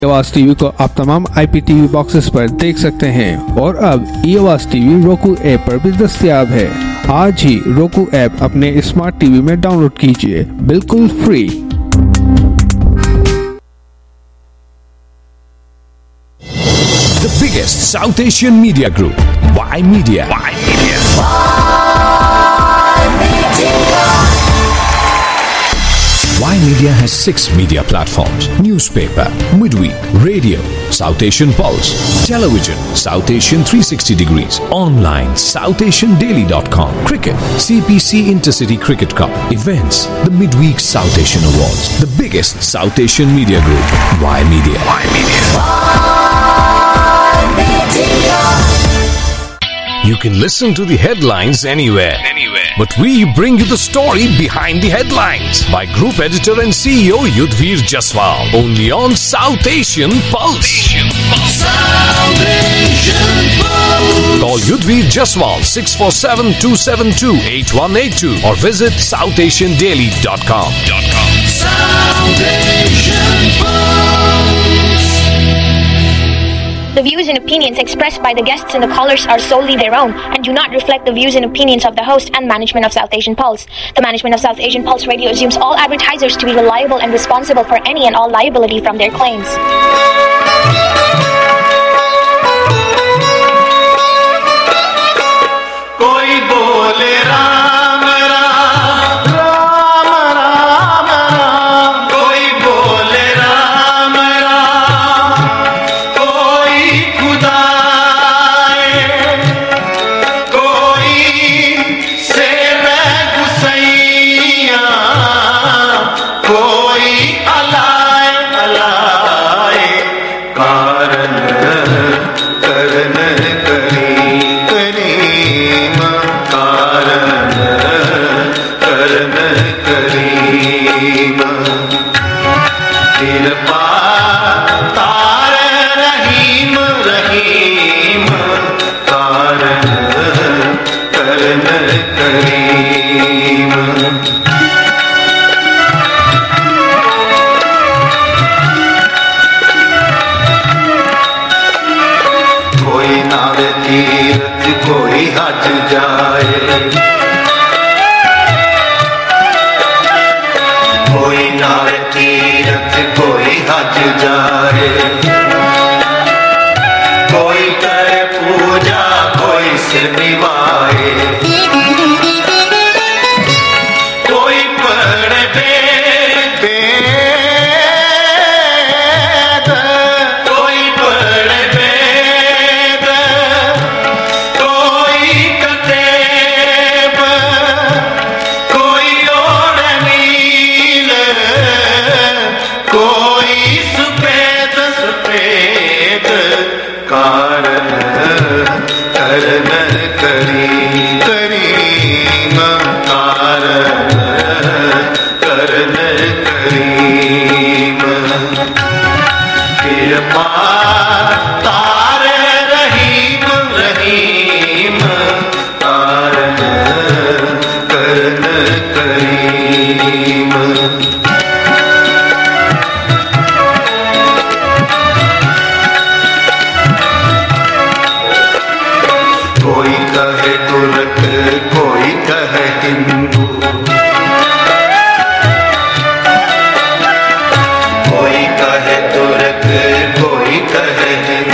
आवाज टीवी को आप तमाम IPTV बॉक्सेस पर देख सकते हैं और अब आवाज टीवी roku ऐप पर भी दस्तयाब है। आज ही roku ऐप अपने स्मार्ट टीवी में डाउनलोड कीजिए, बिल्कुल free. The biggest South Asian media group, Y Media. Y Media has 6 media platforms: newspaper, midweek, radio, South Asian Pulse, television, South Asian 360 degrees, online, SouthAsianDaily.com, cricket, CPC Intercity Cricket Cup, events, the midweek South Asian Awards, the biggest South Asian media group, Y Media. You can listen to the headlines anywhere. But we bring you the story behind the headlines by Group Editor and CEO Yudhvir Jaswal. Only on South Asian Pulse. South Asian Pulse. Call Yudhvir Jaswal 647-272-8182 or visit SouthAsianDaily.com. South Asian Pulse. The views and opinions expressed by the guests and the callers are solely their own and do not reflect the views and opinions of the host and management of South Asian Pulse. The management of South Asian Pulse Radio assumes all advertisers to be reliable and responsible for any and all liability from their claims. कोई बोले राम राम राम राम राम, कोई बोले राम राम, कोई खुदा कोई शेर गुसैया, कोई अलाए अलाए कारण करन करी करीम, कारण करन करीम, कृपा तार रहीम रहीम, कारण करन करीम। कोई नावे तीरथ कोई हज जाए, कोई नावे तीरथ कोई हज जाए, कोई करे पूजा कोई सिर निभाए, कोई पढ़े वेद, कोई पढ़े वेद, कोई कतेब, कोई ओढ़े नील, कोई सफेद सफेद, कारण करन करी करीम, कारण करन करीम, कृपा तार रहीम रहीम, कारण करन करीम। कोई कहे तुर्क कोई कहे हिंदू, कोई कहे तुर्क कोई कहे हिंदू,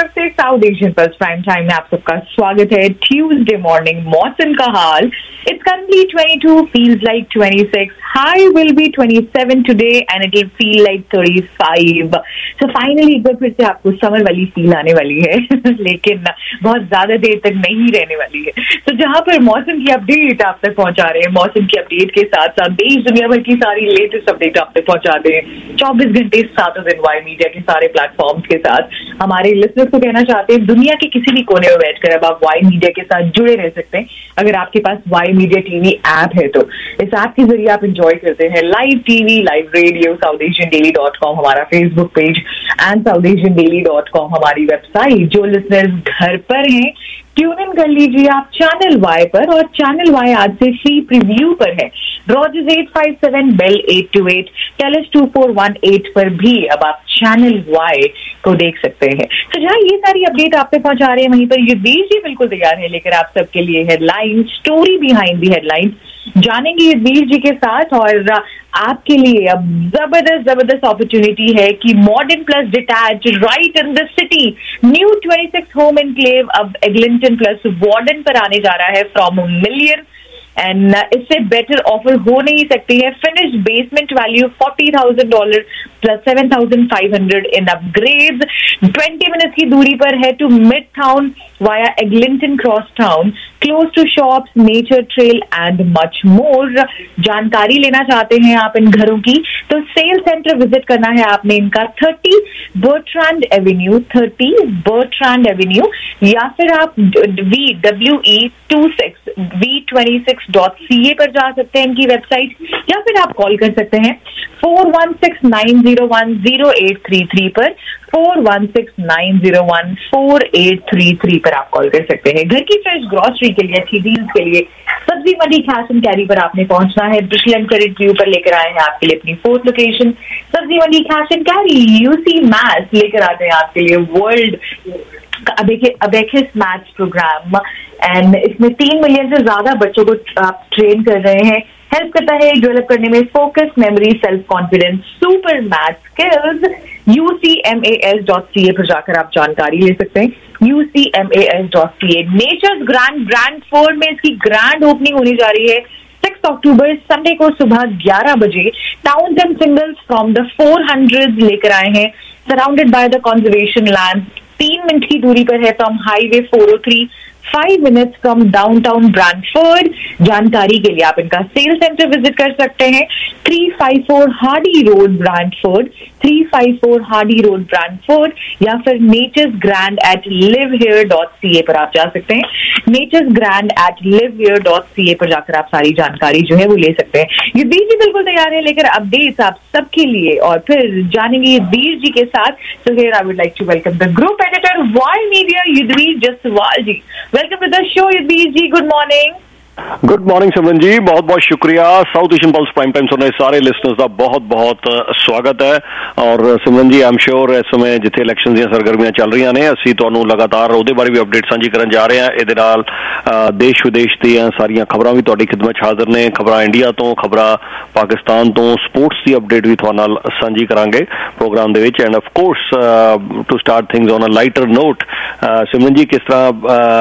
तरफ से South Asian pulse prime time में आप सबका स्वागत है। ट्यूसडे मॉर्निंग मौसम का हाल, it's currently 22, feels like 26, high will be 27 today and it will feel like 35. So finally एक बार फिर से आपको समर वाली फील आने वाली है लेकिन बहुत ज्यादा देर तक नहीं रहने वाली है। तो जहां पर मौसम की अपडेट आप तक पहुंचा रहे हैं, मौसम की अपडेट के साथ साथ देश दुनिया भर की सारी लेटेस्ट अपडेट आप तक पहुंचाते हैं 24 घंटे 7 दिन वाई मीडिया के सारे प्लेटफॉर्म्स के साथ। हमारे लिसनर्स को कहना चाहते हैं दुनिया के किसी भी कोने में बैठकर अब आप वाई मीडिया के साथ जुड़े रह सकते हैं अगर आपके पास वाई मीडिया टीवी ऐप है तो। इस ऐप के जरिए आप एंजॉय करते हैं live TV, live radio, southasiandaily.com हमारा फेसबुक पेज एंड southasiandaily.com हमारी वेबसाइट। जो लिसनर्स घर पर हैं ट्यून इन कर लीजिए आप चैनल वाई पर, और चैनल वाई आज से फ्री प्रीव्यू पर है। रॉजर्स 857, बेल 828, टेलिस 2418 पर भी अब आप चैनल वाई को देख सकते हैं। तो जहाँ ये सारी अपडेट आप तक पहुंचा रहे हैं वहीं पर युद्धवीर जी बिल्कुल तैयार है लेकर आप सबके लिए headline, story behind the headline जानेंगे युद्धवीर जी के साथ। और आपके लिए अब जबरदस्त अपॉर्चुनिटी है कि modern plus detach right in the city new 26 home enclave अब एग्लिंटन प्लस वार्डन पर आने जा रहा है फ्रॉम $1 million। एंड इससे बेटर ऑफर हो नहीं सकती है। Finished basement value $40,000 plus 7,500 in upgrades. 20 minutes की दूरी पर है to midtown via Eglinton crosstown, close to shops, nature trail and much more. जानकारी लेना चाहते हैं आप इन घरों की तो सेल सेंटर विजिट करना है आपने इनका 30 बर्ट्रैंड एवेन्यू या फिर आप V26 पर जा सकते हैं इनकी वेबसाइट, या फिर आप कॉल कर सकते हैं 4169010833 पर। 4169014833 पर आप कॉल कर सकते हैं। घर की फ्रेश ग्रोसरी के लिए, अच्छी डील्स के लिए सब्जी मंडी कैश एंड कैरी पर आपने पहुंचना है। ब्रिशलैंड क्रेडिट व्यू पर लेकर आए हैं आपके लिए अपनी 4th location Sabzi Mandi cash and carry. UC maths लेकर आते हैं आपके लिए world abacus maths programme, and इसमें 3 मिलियन से ज्यादा बच्चों को आप ट्रेन कर रहे हैं। हेल्प करता है डेवलप करने में focus, memory, self confidence, super math skills. UCMAS.ca पर जाकर आप जानकारी ले सकते हैं। UCMAS.ca। नेचर्स ग्रैंड ब्रैंडफोर्ड में इसकी ग्रैंड ओपनिंग होने जा रही है 6 अक्टूबर संडे को सुबह 11 बजे। Towns and singles from the 400s लेकर आए हैं, surrounded by the conservation land. 3 minute की दूरी पर है from highway 403, 5 minutes from downtown Brantford. जानकारी के लिए आप इनका सेल सेंटर विजिट कर सकते हैं 354 Hardy road Brantford, 354 Hardy road Brantford, या फिर नेचर्स ग्रैंड एट livehere.ca पर आप जा सकते हैं। नेचर्स ग्रैंड एट livehere.ca पर जाकर आप सारी जानकारी जो है वो ले सकते हैं। युद्धवीर जी बिल्कुल तैयार है लेकर अपडेट्स आप सबके लिए, और फिर जानेंगे युद्धवीर जी के साथ। So here I would like to welcome the group editor Y media Yudhvir Jaswal ji. Welcome to the show Yudhvir ji, good morning. Good morning Simran ji, बहुत बहुत शुक्रिया। South Asian pulse prime time सुनने सारे लिसनर्स का बहुत बहुत स्वागत है। और सिमरन जी, आई एम श्योर इस समय जिथे इलेक्शन ਦੀਆਂ ਸਰਗਰਮੀਆਂ ਚੱਲ ਰਹੀਆਂ ਨੇ ਅਸੀਂ ਤੁਹਾਨੂੰ ਲਗਾਤਾਰ ਉਹਦੇ ਬਾਰੇ ਵੀ ਅਪਡੇਟ ਸਾਂਝੀ ਕਰਨ ਜਾ ਰਹੇ ਹਾਂ। ਇਹਦੇ ਨਾਲ ਦੇਸ਼ ਵਿਦੇਸ਼ ਦੀਆਂ ਸਾਰੀਆਂ ਖਬਰਾਂ ਵੀ ਤੁਹਾਡੀ ਖਿਦਮਤ 'ਚ ਹਾਜ਼ਰ ਨੇ। ਖਬਰਾਂ ਇੰਡੀਆ ਤੋਂ, ਖਬਰਾਂ ਪਾਕਿਸਤਾਨ ਤੋਂ, ਸਪੋਰਟਸ ਦੀ ਅਪਡੇਟ ਵੀ ਤੁਹਾਡੇ ਨਾਲ ਸਾਂਝੀ ਕਰਾਂਗੇ ਪ੍ਰੋਗਰਾਮ ਦੇ ਵਿੱਚ। And of course to start things on a lighter note, Simran ji ਕਿਸ ਤਰ੍ਹਾਂ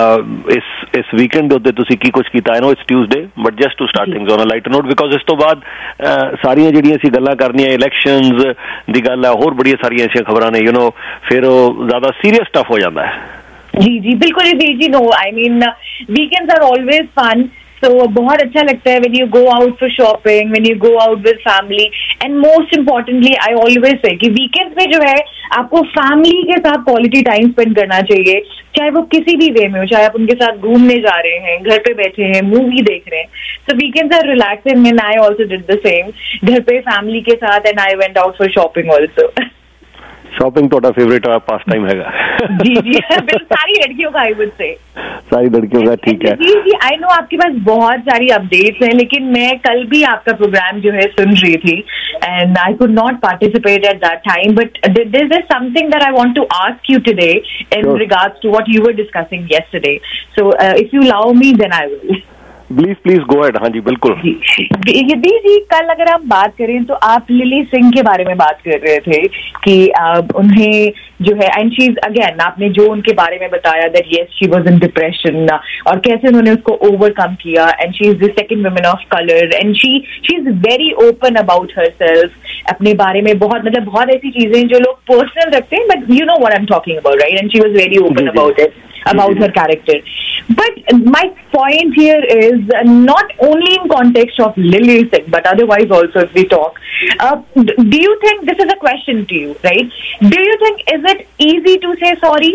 ਇਸ ਵੀਕਐਂਡ ਦੇ ਉੱਤੇ ਤੁਸੀਂ ਕੀ ਕੁਝ ਕੀਤਾ ਹੈ? It's Tuesday, but just to start things on a lighter note, because ਇਸ ਤੋਂ ਬਾਅਦ ਸਾਰੀਆਂ ਜਿਹੜੀਆਂ ਅਸੀਂ ਗੱਲਾਂ ਕਰਨੀਆਂ ਇਲੈਕਸ਼ਨਸ ਦੀ ਗੱਲ ਹੈ, ਹੋਰ ਬੜੀਆਂ ਸਾਰੀਆਂ ਐਸੀਆਂ ਖਬਰਾਂ ਨੇ ਫਿਰ ਉਹ ਜ਼ਿਆਦਾ ਸੀਰੀਅਸ ਸਟਫ ਹੋ ਜਾਂਦਾ ਹੈ। जी बिल्कुल जी, no I mean weekends are always fun. So बहुत अच्छा लगता है when you go out for shopping, when you go out with family, and most importantly I always say कि weekends में जो है आपको family के साथ quality time spend करना चाहिए, चाहे वो किसी भी वे में हो, चाहे आप उनके साथ घूमने जा रहे हैं, घर पे बैठे हैं, मूवी देख रहे हैं। So weekends are relaxing and I also did the same, घर पे family के साथ, and I went out for shopping also। Shopping ਤੁਹਾਡਾ फेवरेट पास टाइम हैगा? जी सारी लड़कियों का, आई वुड से सारी लड़कियों का, ठीक है जी। आई नो आपके पास बहुत सारी अपडेट्स हैं, लेकिन मैं कल भी आपका प्रोग्राम जो है सुन रही थी and I could not participate at that time, but there is something that I want to ask you today in regards to what you were discussing yesterday. So if you allow me then I will. Please go ahead. हाँ जी बिल्कुल। यदि जी कल अगर आप बात करें तो आप लिली सिंह के बारे में बात कर रहे थे कि उन्हें जो है, एंड शी इज अगेन, आपने जो उनके बारे में बताया that yes she was in depression और कैसे उन्होंने उसको ओवरकम किया, and she is the second woman of colour and she is very open about herself, अपने बारे में बहुत बहुत ऐसी चीजें जो लोग पर्सनल रखते हैं, but you know what I am talking about, right? And she was very open about it, about her character. But my point here is not only in context of Lilly Singh, but otherwise also if we talk. Do you think, this is a question to you, right? Do you think, is it easy to say sorry?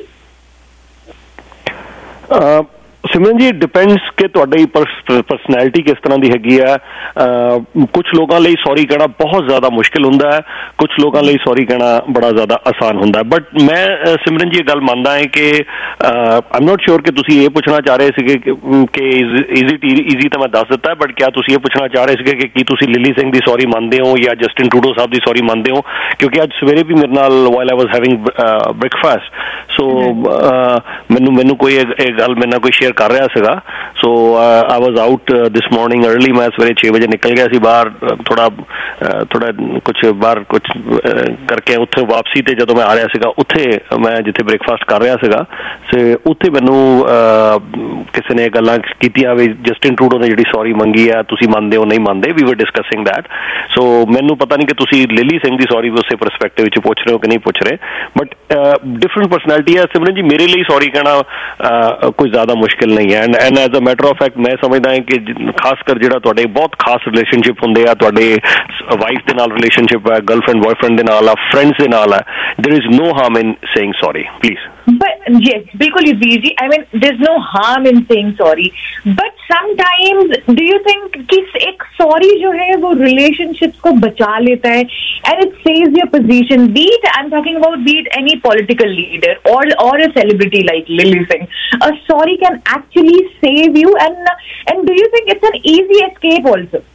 Simran ji depends ਕਿ ਤੁਹਾਡੀ personality ਕਿਸ ਤਰ੍ਹਾਂ ਦੀ ਹੈਗੀ ਆ। ਕੁਝ ਲੋਕਾਂ ਲਈ sorry ਕਹਿਣਾ ਬਹੁਤ ਜ਼ਿਆਦਾ ਮੁਸ਼ਕਿਲ ਹੁੰਦਾ ਹੈ, ਕੁਝ ਲੋਕਾਂ ਲਈ ਸੌਰੀ ਕਹਿਣਾ ਬੜਾ ਜ਼ਿਆਦਾ ਆਸਾਨ ਹੁੰਦਾ ਹੈ। ਬਟ ਮੈਂ ਸਿਮਰਨ ਜੀ ਇਹ ਗੱਲ ਮੰਨਦਾ ਹੈ ਕਿ ਆਮ ਨੋਟ ਸ਼ੋਰ ਕਿ ਤੁਸੀਂ ਇਹ ਪੁੱਛਣਾ ਚਾਹ ਰਹੇ ਸੀਗੇ ਕਿ ਈਜ਼ੀ ਤਾਂ ਮੈਂ ਦੱਸ ਦਿੱਤਾ, ਬਟ ਕਿਆ ਤੁਸੀਂ ਇਹ ਪੁੱਛਣਾ ਚਾਹ ਰਹੇ ਸੀਗੇ ਕਿ ਕੀ ਤੁਸੀਂ ਲਿਲੀ ਸਿੰਘ ਦੀ ਸੌਰੀ ਮੰਨਦੇ ਹੋ ਜਾਂ ਜਸਟਿਨ ਟਰੂਡੋ ਸਾਹਿਬ ਦੀ ਸੌਰੀ ਮੰਨਦੇ ਹੋ? ਕਿਉਂਕਿ ਅੱਜ ਸਵੇਰੇ ਵੀ ਮੇਰੇ ਨਾਲ while I was having breakfast, so ਮੈਨੂੰ ਕੋਈ ਇਹ ਗੱਲ ਮੇਰੇ ਨਾਲ ਕੋਈ ਸ਼ੇਅਰ ਕਰ ਰਿਹਾ ਸੀਗਾ। So I was out this morning early, ਮੈਂ ਸਵੇਰੇ 6 ਵਜੇ ਨਿਕਲ ਗਿਆ ਸੀ ਬਾਹਰ, ਥੋੜਾ ਕੁਛ ਬਾਹਰ ਕੁਛ ਕਰਕੇ ਉੱਥੇ ਵਾਪਸੀ ਤੇ ਜਦੋਂ ਮੈਂ ਆ ਰਿਹਾ ਸੀਗਾ, ਉੱਥੇ ਮੈਂ ਜਿੱਥੇ ਬ੍ਰੇਕਫਾਸਟ ਕਰ ਰਿਹਾ ਸੀਗਾ ਤੇ ਉੱਥੇ ਮੈਨੂੰ ਕਿਸੇ ਨੇ ਗੱਲਾਂ ਕੀਤੀਆਂ ਵੀ ਜਸਟਿਨ ਟਰੂਡੋ ਨੇ ਜਿਹੜੀ ਸੌਰੀ ਮੰਗੀ ਆ ਤੁਸੀਂ ਮੰਨਦੇ ਹੋ ਨਹੀਂ ਮੰਨਦੇ, ਵੀ ਵਰ ਡਿਸਕਸਿੰਗ ਦੈਟ। ਸੋ ਮੈਨੂੰ ਪਤਾ ਨਹੀਂ ਕਿ ਤੁਸੀਂ ਲਿਲੀ ਸਿੰਘ ਦੀ ਸੌਰੀ ਵੀ ਉਸੇ ਪਰਸਪੈਕਟਿਵ ਵਿੱਚ ਪੁੱਛ ਰਹੇ ਹੋ ਕਿ ਨਹੀਂ ਪੁੱਛ ਰਹੇ, ਬਟ ਡਿਫਰੈਂਟ ਪਰਸਨੈਲਿਟੀ ਹੈ ਸਿਮਰਨ ਜੀ। ਮੇਰੇ ਲਈ ਸੌਰੀ ਕਹਿਣਾ ਕੋਈ ਜ਼ਿਆਦਾ ਮੁਸ਼ਕਿਲ ਨਹੀਂ ਹੈ, and as a matter of fact ਮੈਂ ਸਮਝਦਾ ਹਾਂ ਕਿ ਖਾਸ ਕਰ ਜਿਹੜਾ ਤੁਹਾਡੇ ਬਹੁਤ ਖਾਸ ਰਿਲੇਸ਼ਨਸ਼ਿਪ ਹੁੰਦੇ ਆ, ਤੁਹਾਡੇ ਵਾਈਫ ਦੇ ਨਾਲ ਰਿਲੇਸ਼ਨਸ਼ਿਪ ਹੈ, ਗਰਲਫ੍ਰੈਂਡ ਬॉयफ्रेंड ਦੇ ਨਾਲ ਆ, ਫਰੈਂਡਸ ਦੇ ਨਾਲ ਹੈ, there is no harm in saying sorry, please. But yes, बिल्कुल easy. I mean, there's no harm in saying sorry. But sometimes, do you think कि एक sorry जो है वो relationships को बचा लेता है and it saves your position? Be it, I'm talking about, be it any political leader or a celebrity like Lilly Singh. A sorry can actually save you, and do you think it's an easy escape also?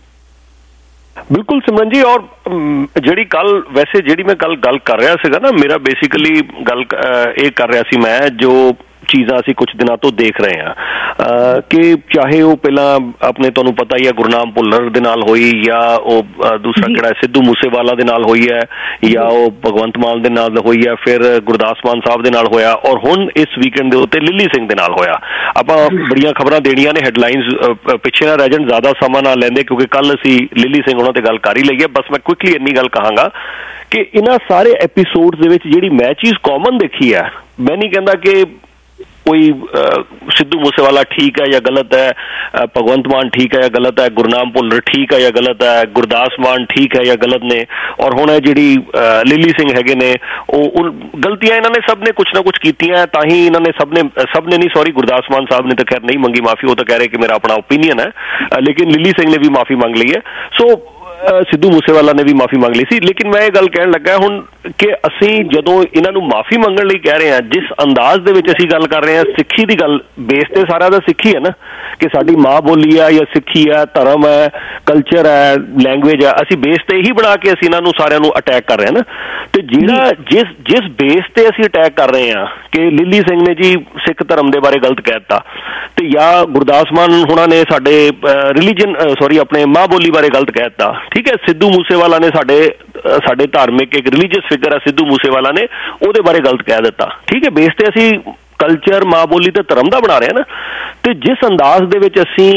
ਬਿਲਕੁਲ ਸਿਮਰਨ ਜੀ। ਔਰ ਜਿਹੜੀ ਕੱਲ ਵੈਸੇ ਜਿਹੜੀ ਮੈਂ ਕੱਲ ਗੱਲ ਕਰ ਰਿਹਾ ਸੀਗਾ ਨਾ, ਮੇਰਾ ਬੇਸਿਕਲੀ ਗੱਲ ਇਹ ਕਰ ਰਿਹਾ ਸੀ ਮੈਂ, ਜੋ ਚੀਜ਼ਾਂ ਅਸੀਂ ਕੁਝ ਦਿਨਾਂ ਤੋਂ ਦੇਖ ਰਹੇ ਹਾਂ ਕਿ ਚਾਹੇ ਉਹ ਪਹਿਲਾਂ ਆਪਣੇ ਤੁਹਾਨੂੰ ਪਤਾ ਹੀ ਹੈ ਗੁਰਨਾਮ ਭੁੱਲਰ ਦੇ ਨਾਲ ਹੋਈ, ਜਾਂ ਉਹ ਦੂਸਰਾ ਕਿਹੜਾ ਸਿੱਧੂ ਮੂਸੇਵਾਲਾ ਦੇ ਨਾਲ ਹੋਈ ਹੈ, ਜਾਂ ਉਹ ਭਗਵੰਤ ਮਾਨ ਦੇ ਨਾਲ ਹੋਈ ਹੈ, ਫਿਰ ਗੁਰਦਾਸ ਮਾਨ ਸਾਹਿਬ ਦੇ ਨਾਲ ਹੋਇਆ, ਔਰ ਹੁਣ ਇਸ ਵੀਕਐਂਡ ਦੇ ਉੱਤੇ ਲਿਲੀ ਸਿੰਘ ਦੇ ਨਾਲ ਹੋਇਆ। ਆਪਾਂ ਬੜੀਆਂ ਖਬਰਾਂ ਦੇਣੀਆਂ ਨੇ, ਹੈਡਲਾਈਨਸ ਪਿੱਛੇ ਨਾ ਰਹਿ ਜਾਣ, ਜ਼ਿਆਦਾ ਸਮਾਂ ਨਾ ਲੈਂਦੇ ਕਿਉਂਕਿ ਕੱਲ ਅਸੀਂ ਲਿਲੀ ਸਿੰਘ ਉਹਨਾਂ ਤੇ ਗੱਲ ਕਰ ਹੀ ਲਈ ਹੈ। ਬਸ ਮੈਂ ਕੁਇਕਲੀ ਇੰਨੀ ਗੱਲ ਕਹਾਂਗਾ ਕਿ ਇਹਨਾਂ ਸਾਰੇ ਐਪੀਸੋਡਸ ਦੇ ਵਿੱਚ ਜਿਹੜੀ ਮੈਂ ਚੀਜ਼ ਕਾਮਨ ਦੇਖੀ ਹੈ, ਮੈਂ ਨਹੀਂ ਕਹਿੰਦਾ ਕਿ कोई सिद्धू मूसेवाला ठीक है या गलत है, भगवंत मान ठीक है या गलत है, गुरनाम भुल्लर ठीक है या गलत है, गुरदास मान ठीक है या गलत ने, और हुण जिहड़ी लिली सिंह हैगे ने गलतियां इन्होंने सब ने कुछ ना कुछ कीतियां, तां ही इन्होंने सब ने नहीं, सॉरी गुरदास मान साहब ने तो खैर नहीं मंगी माफी, वो तो कह रहे कि मेरा अपना ओपीनियन है, लेकिन लिली सिंह ने भी माफी मांग ली है। सो सिद्धू मूसेवाला ने भी माफी मांग ली सी। लेकिन मैं ये गल कहण लगा हुण कि असीं जदों इन्हां नूं माफी मंगण लई कह रहे हैं, जिस अंदाज दे विच असीं गल कर रहे हैं, सिੱਖੀ ਦੀ गल बेस ते सारा दा सिੱਖੀ है ना, कि साडी माँ बोली है या सिੱਖੀ है, धर्म है, कल्चर है, लैंग्वेज है, असीं बेस ते यही बना के असीं इन्हां नूं सारिਆਂ नूं अटैक कर रहे हैं ना। ते जिहड़ा जिस बेस ते असीं अटैक कर रहे हैं कि लिली सिंह ने जी सिख धर्म दे बारे गलत कह दित्ता, ते या गुरदास मान हुणां ने साडे रिलीजन सॉरी अपने माँ बोली बारे गलत कह दित्ता, ठीक है, सिद्धू मूसेवाला ने साडे धार्मिक एक रिलीजियस फिगर है सिद्धू मूसेवाला ने, ਉਹਦੇ बारे गलत कह दित्ता, ठीक है, बेस ते असीं कल्चर माँ बोली ते धर्म दा बना रहे हैं ना। ते जिस अंदाज दे विच असीं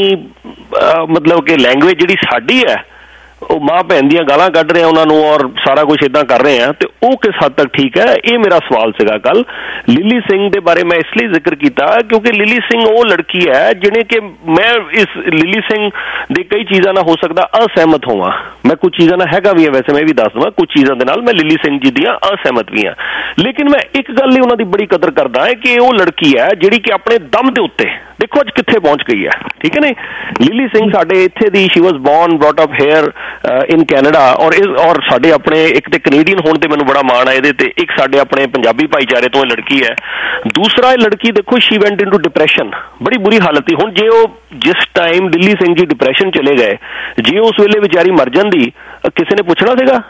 मतलब कि लैंग्वेज जिहड़ी साडी है वो माँ भैन दियां गालां कढ रहे हैं उन्होंने और सारा कुछ इदां कर रहे हैं, तो वो किस हद तक ठीक है, ये मेरा सवाल सीगा। कल लिली सिंह दे बारे मैं इसलिए जिक्र किया क्योंकि लिली सिंह वो लड़की है जिन्हें कि मैं इस लिली सिंह दे कई चीज़ां ना हो सकता असहमत होवां, मैं कुछ चीज़ां ना हैगा भी है, वैसे मैं भी दस दवां कुछ चीज़ां दे नाल मैं लिली सिंह जी दियां असहमत भी हाँ, लेकिन मैं एक गल उन्हां दी बड़ी कदर करदा है कि वो लड़की है जिहड़ी कि अपने दम दे उत्ते देखो अज कित्थे पहुंच गई है, ठीक है नहीं। लिली सिंह साडे इत्थे दी, she was born brought up here in Canada, और साडे अपने एक ते कनेडियन होने ते मैनूं बड़ा माण है इहदे ते, एक साडे अपने पंजाबी भाईचारे तो लड़की है, दूसरा लड़की देखो शी वेंट इनटू डिप्रैशन, बड़ी बुरी हालत थी। हुण जे वो जिस टाइम लिली सिंह जी डिप्रैशन चले गए, जे उस वेले बेचारी मर जांदी किसी ने पुछना सीगा,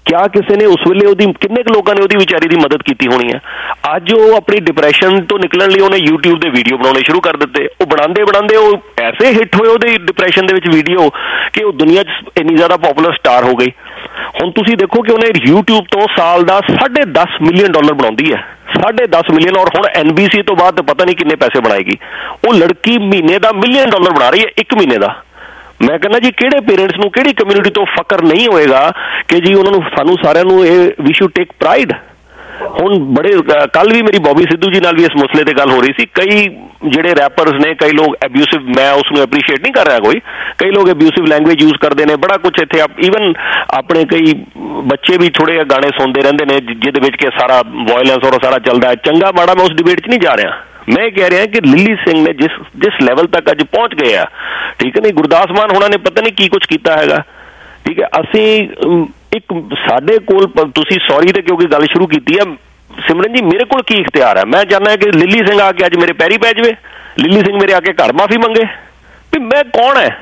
क्या किसी ने उस वेले किन्ने लोगों ने विचारी की मदद की होनी है। अज वो अपनी डिप्रैशन तो निकलने लिए उन्हें यूट्यूब के वीडियो बनाने शुरू कर दिते। वो बनाते बनाते वो ऐसे हिट हुए वो डिप्रैशन के वीडियो कि वो दुनिया इन्नी ज़्यादा पॉपुलर स्टार हो गई। हुण तुसीं देखो कि उन्हें यूट्यूब तो साल का $10.5 मिलियन बनाती है, $10.5 मिलियन। और हुण NBC तो बाद पता नहीं किन्ने पैसे बनाएगी। वो लड़की महीने का $1 मिलियन बना रही है, एक महीने का। मैं कहना जी किहड़े पेरेंट्स नूं किहड़ी कम्यूनिटी तो फकर नहीं होएगा कि जी उन्होंने सानू सारिਆਂ ਨੂੰ ਇਹ वी शुड टेक प्राइड। ਹੁਣ बड़े कल भी मेरी बॉबी सिद्धू जी नाल भी इस मसले ते गल हो रही सी। कई ਜਿਹੜੇ रैपर्स ने कई लोग एब्यूसिव, मैं उसनूं एप्रीशिएट नहीं कर रहा कोई, कई लोग एब्यूसिव लैंग्वेज यूज करते हैं बड़ा कुछ इत्थे। ईवन अपने कई बच्चे भी थोड़े गाने सुनते रहते हैं जिहदे विच कि सारा वायलेंस और सारा चलता है। चंगा माड़ा मैं उस डिबेट च नहीं जा रहा। मैं कह रहा कि लिली सिंह ने जिस लैवल तक अज पहुंच गए आ, ठीक है नहीं, गुरदास मान होना ने पता नहीं की कुछ किया हैगा, ठीक है। असी एक साडे कोल तुसी सॉरी ते क्योंकि गल शुरू की है सिमरन जी, मेरे को की इख्तियार है। मैं चाहना है कि लिली सिंह आके अज मेरे पैरी पै जाए, लिली सिंह मेरे आके घर माफी मंगे भी मैं कौन है।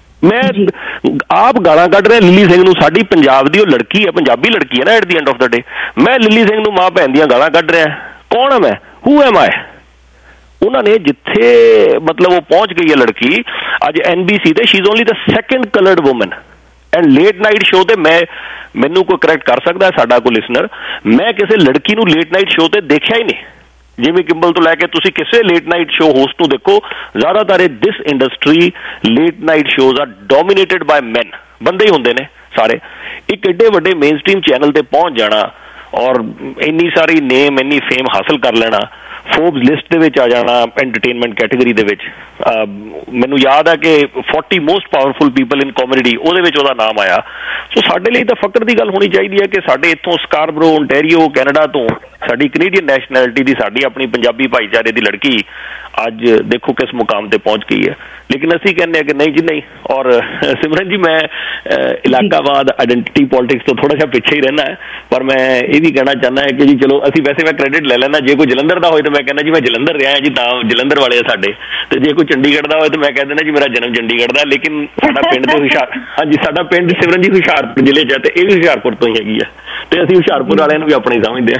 मैं आप गालां कढ रहा लिली सिंह नूं, साडी पंजाब दी लड़की है, पंजाबी लड़की है ना at the end of the day. मैं लिली सिंह नूं मां भैन दियां गालां कढ रहा, कौन है मैं, हू एम आई। उन्होंने जिथे मतलब वो पहुंच गई है लड़की अज NBC ते, she is only the second coloured woman and late night show ते मैनू कोई करैक्ट कर सकता है साडा कोई लिसनर, मैं किसी लड़की नूं लेट नाइट शो ते देखिया ही नहीं। जिमी किंबल तो लैके तुसी किसी लेट नाइट शो होस्ट नूं देखो, ज्यादातर this industry late night shows are dominated by man, बंदे ही होंदे ने सारे। एक एडे वड्डे मेन स्ट्रीम चैनल ते पहुंच जाना और इन्नी सारी नेम इन्नी फेम हासिल कर लेना, फोर्ब्स लिस्ट दे विच आ जाना एंटरटेनमेंट कैटेगरी दे विच। मैनू याद है कि 40 most powerful people in comedy ਉਹਦੇ ਵਿੱਚ ਉਹਦਾ ਨਾਮ ਆਇਆ। सो ਸਾਡੇ ਲਈ ਤਾਂ ਫਕਰ ਦੀ ਗੱਲ ਹੋਣੀ ਚਾਹੀਦੀ ਹੈ ਕਿ ਸਾਡੇ ਇੱਥੋਂ ਸਕਾਰਬਰੋ ਓਨਟਾਰੀਓ ਕੈਨੇਡਾ ਤੋਂ ਸਾਡੀ ਕੈਨੇਡੀਅਨ ਨੈਸ਼ਨੈਲਿਟੀ ਦੀ ਸਾਡੀ ਆਪਣੀ ਪੰਜਾਬੀ ਭਾਈਚਾਰੇ ਦੀ ਲੜਕੀ ਅੱਜ ਦੇਖੋ ਕਿਸ ਮੁਕਾਮ ਤੇ ਪਹੁੰਚ ਗਈ ਹੈ। लेकिन ਅਸੀਂ ਕਹਿੰਦੇ ਆ कि नहीं जी नहीं। और सिमरन जी मैं इलाकावाद आइडेंटिटी पॉलिटिक्स तो थोड़ा सा पिछे ही रहना है, पर मैं ये भी कहना चाहना है कि जी चलो असी वैसे मैं क्रेडिट ले लेना, जे कोई जलंधर का हो तो मैं कहना जी मैं जलंधर रहा जी, तां जलंधर वाले साडे, तो जे कोई चंडीगढ़ का हो तो मैं कह देना जी मेरा जन्म चंडीगढ़ का। लेकिन साडा पिंड तो हाँ जी साडा पिंड सिमरन जी हुशियारपुर जिले च है, तो ये भी हुशियारपुर तो ही हैगी है, तो असीं हुशियारपुर वालिਆਂ ਨੂੰ भी अपने ही समझते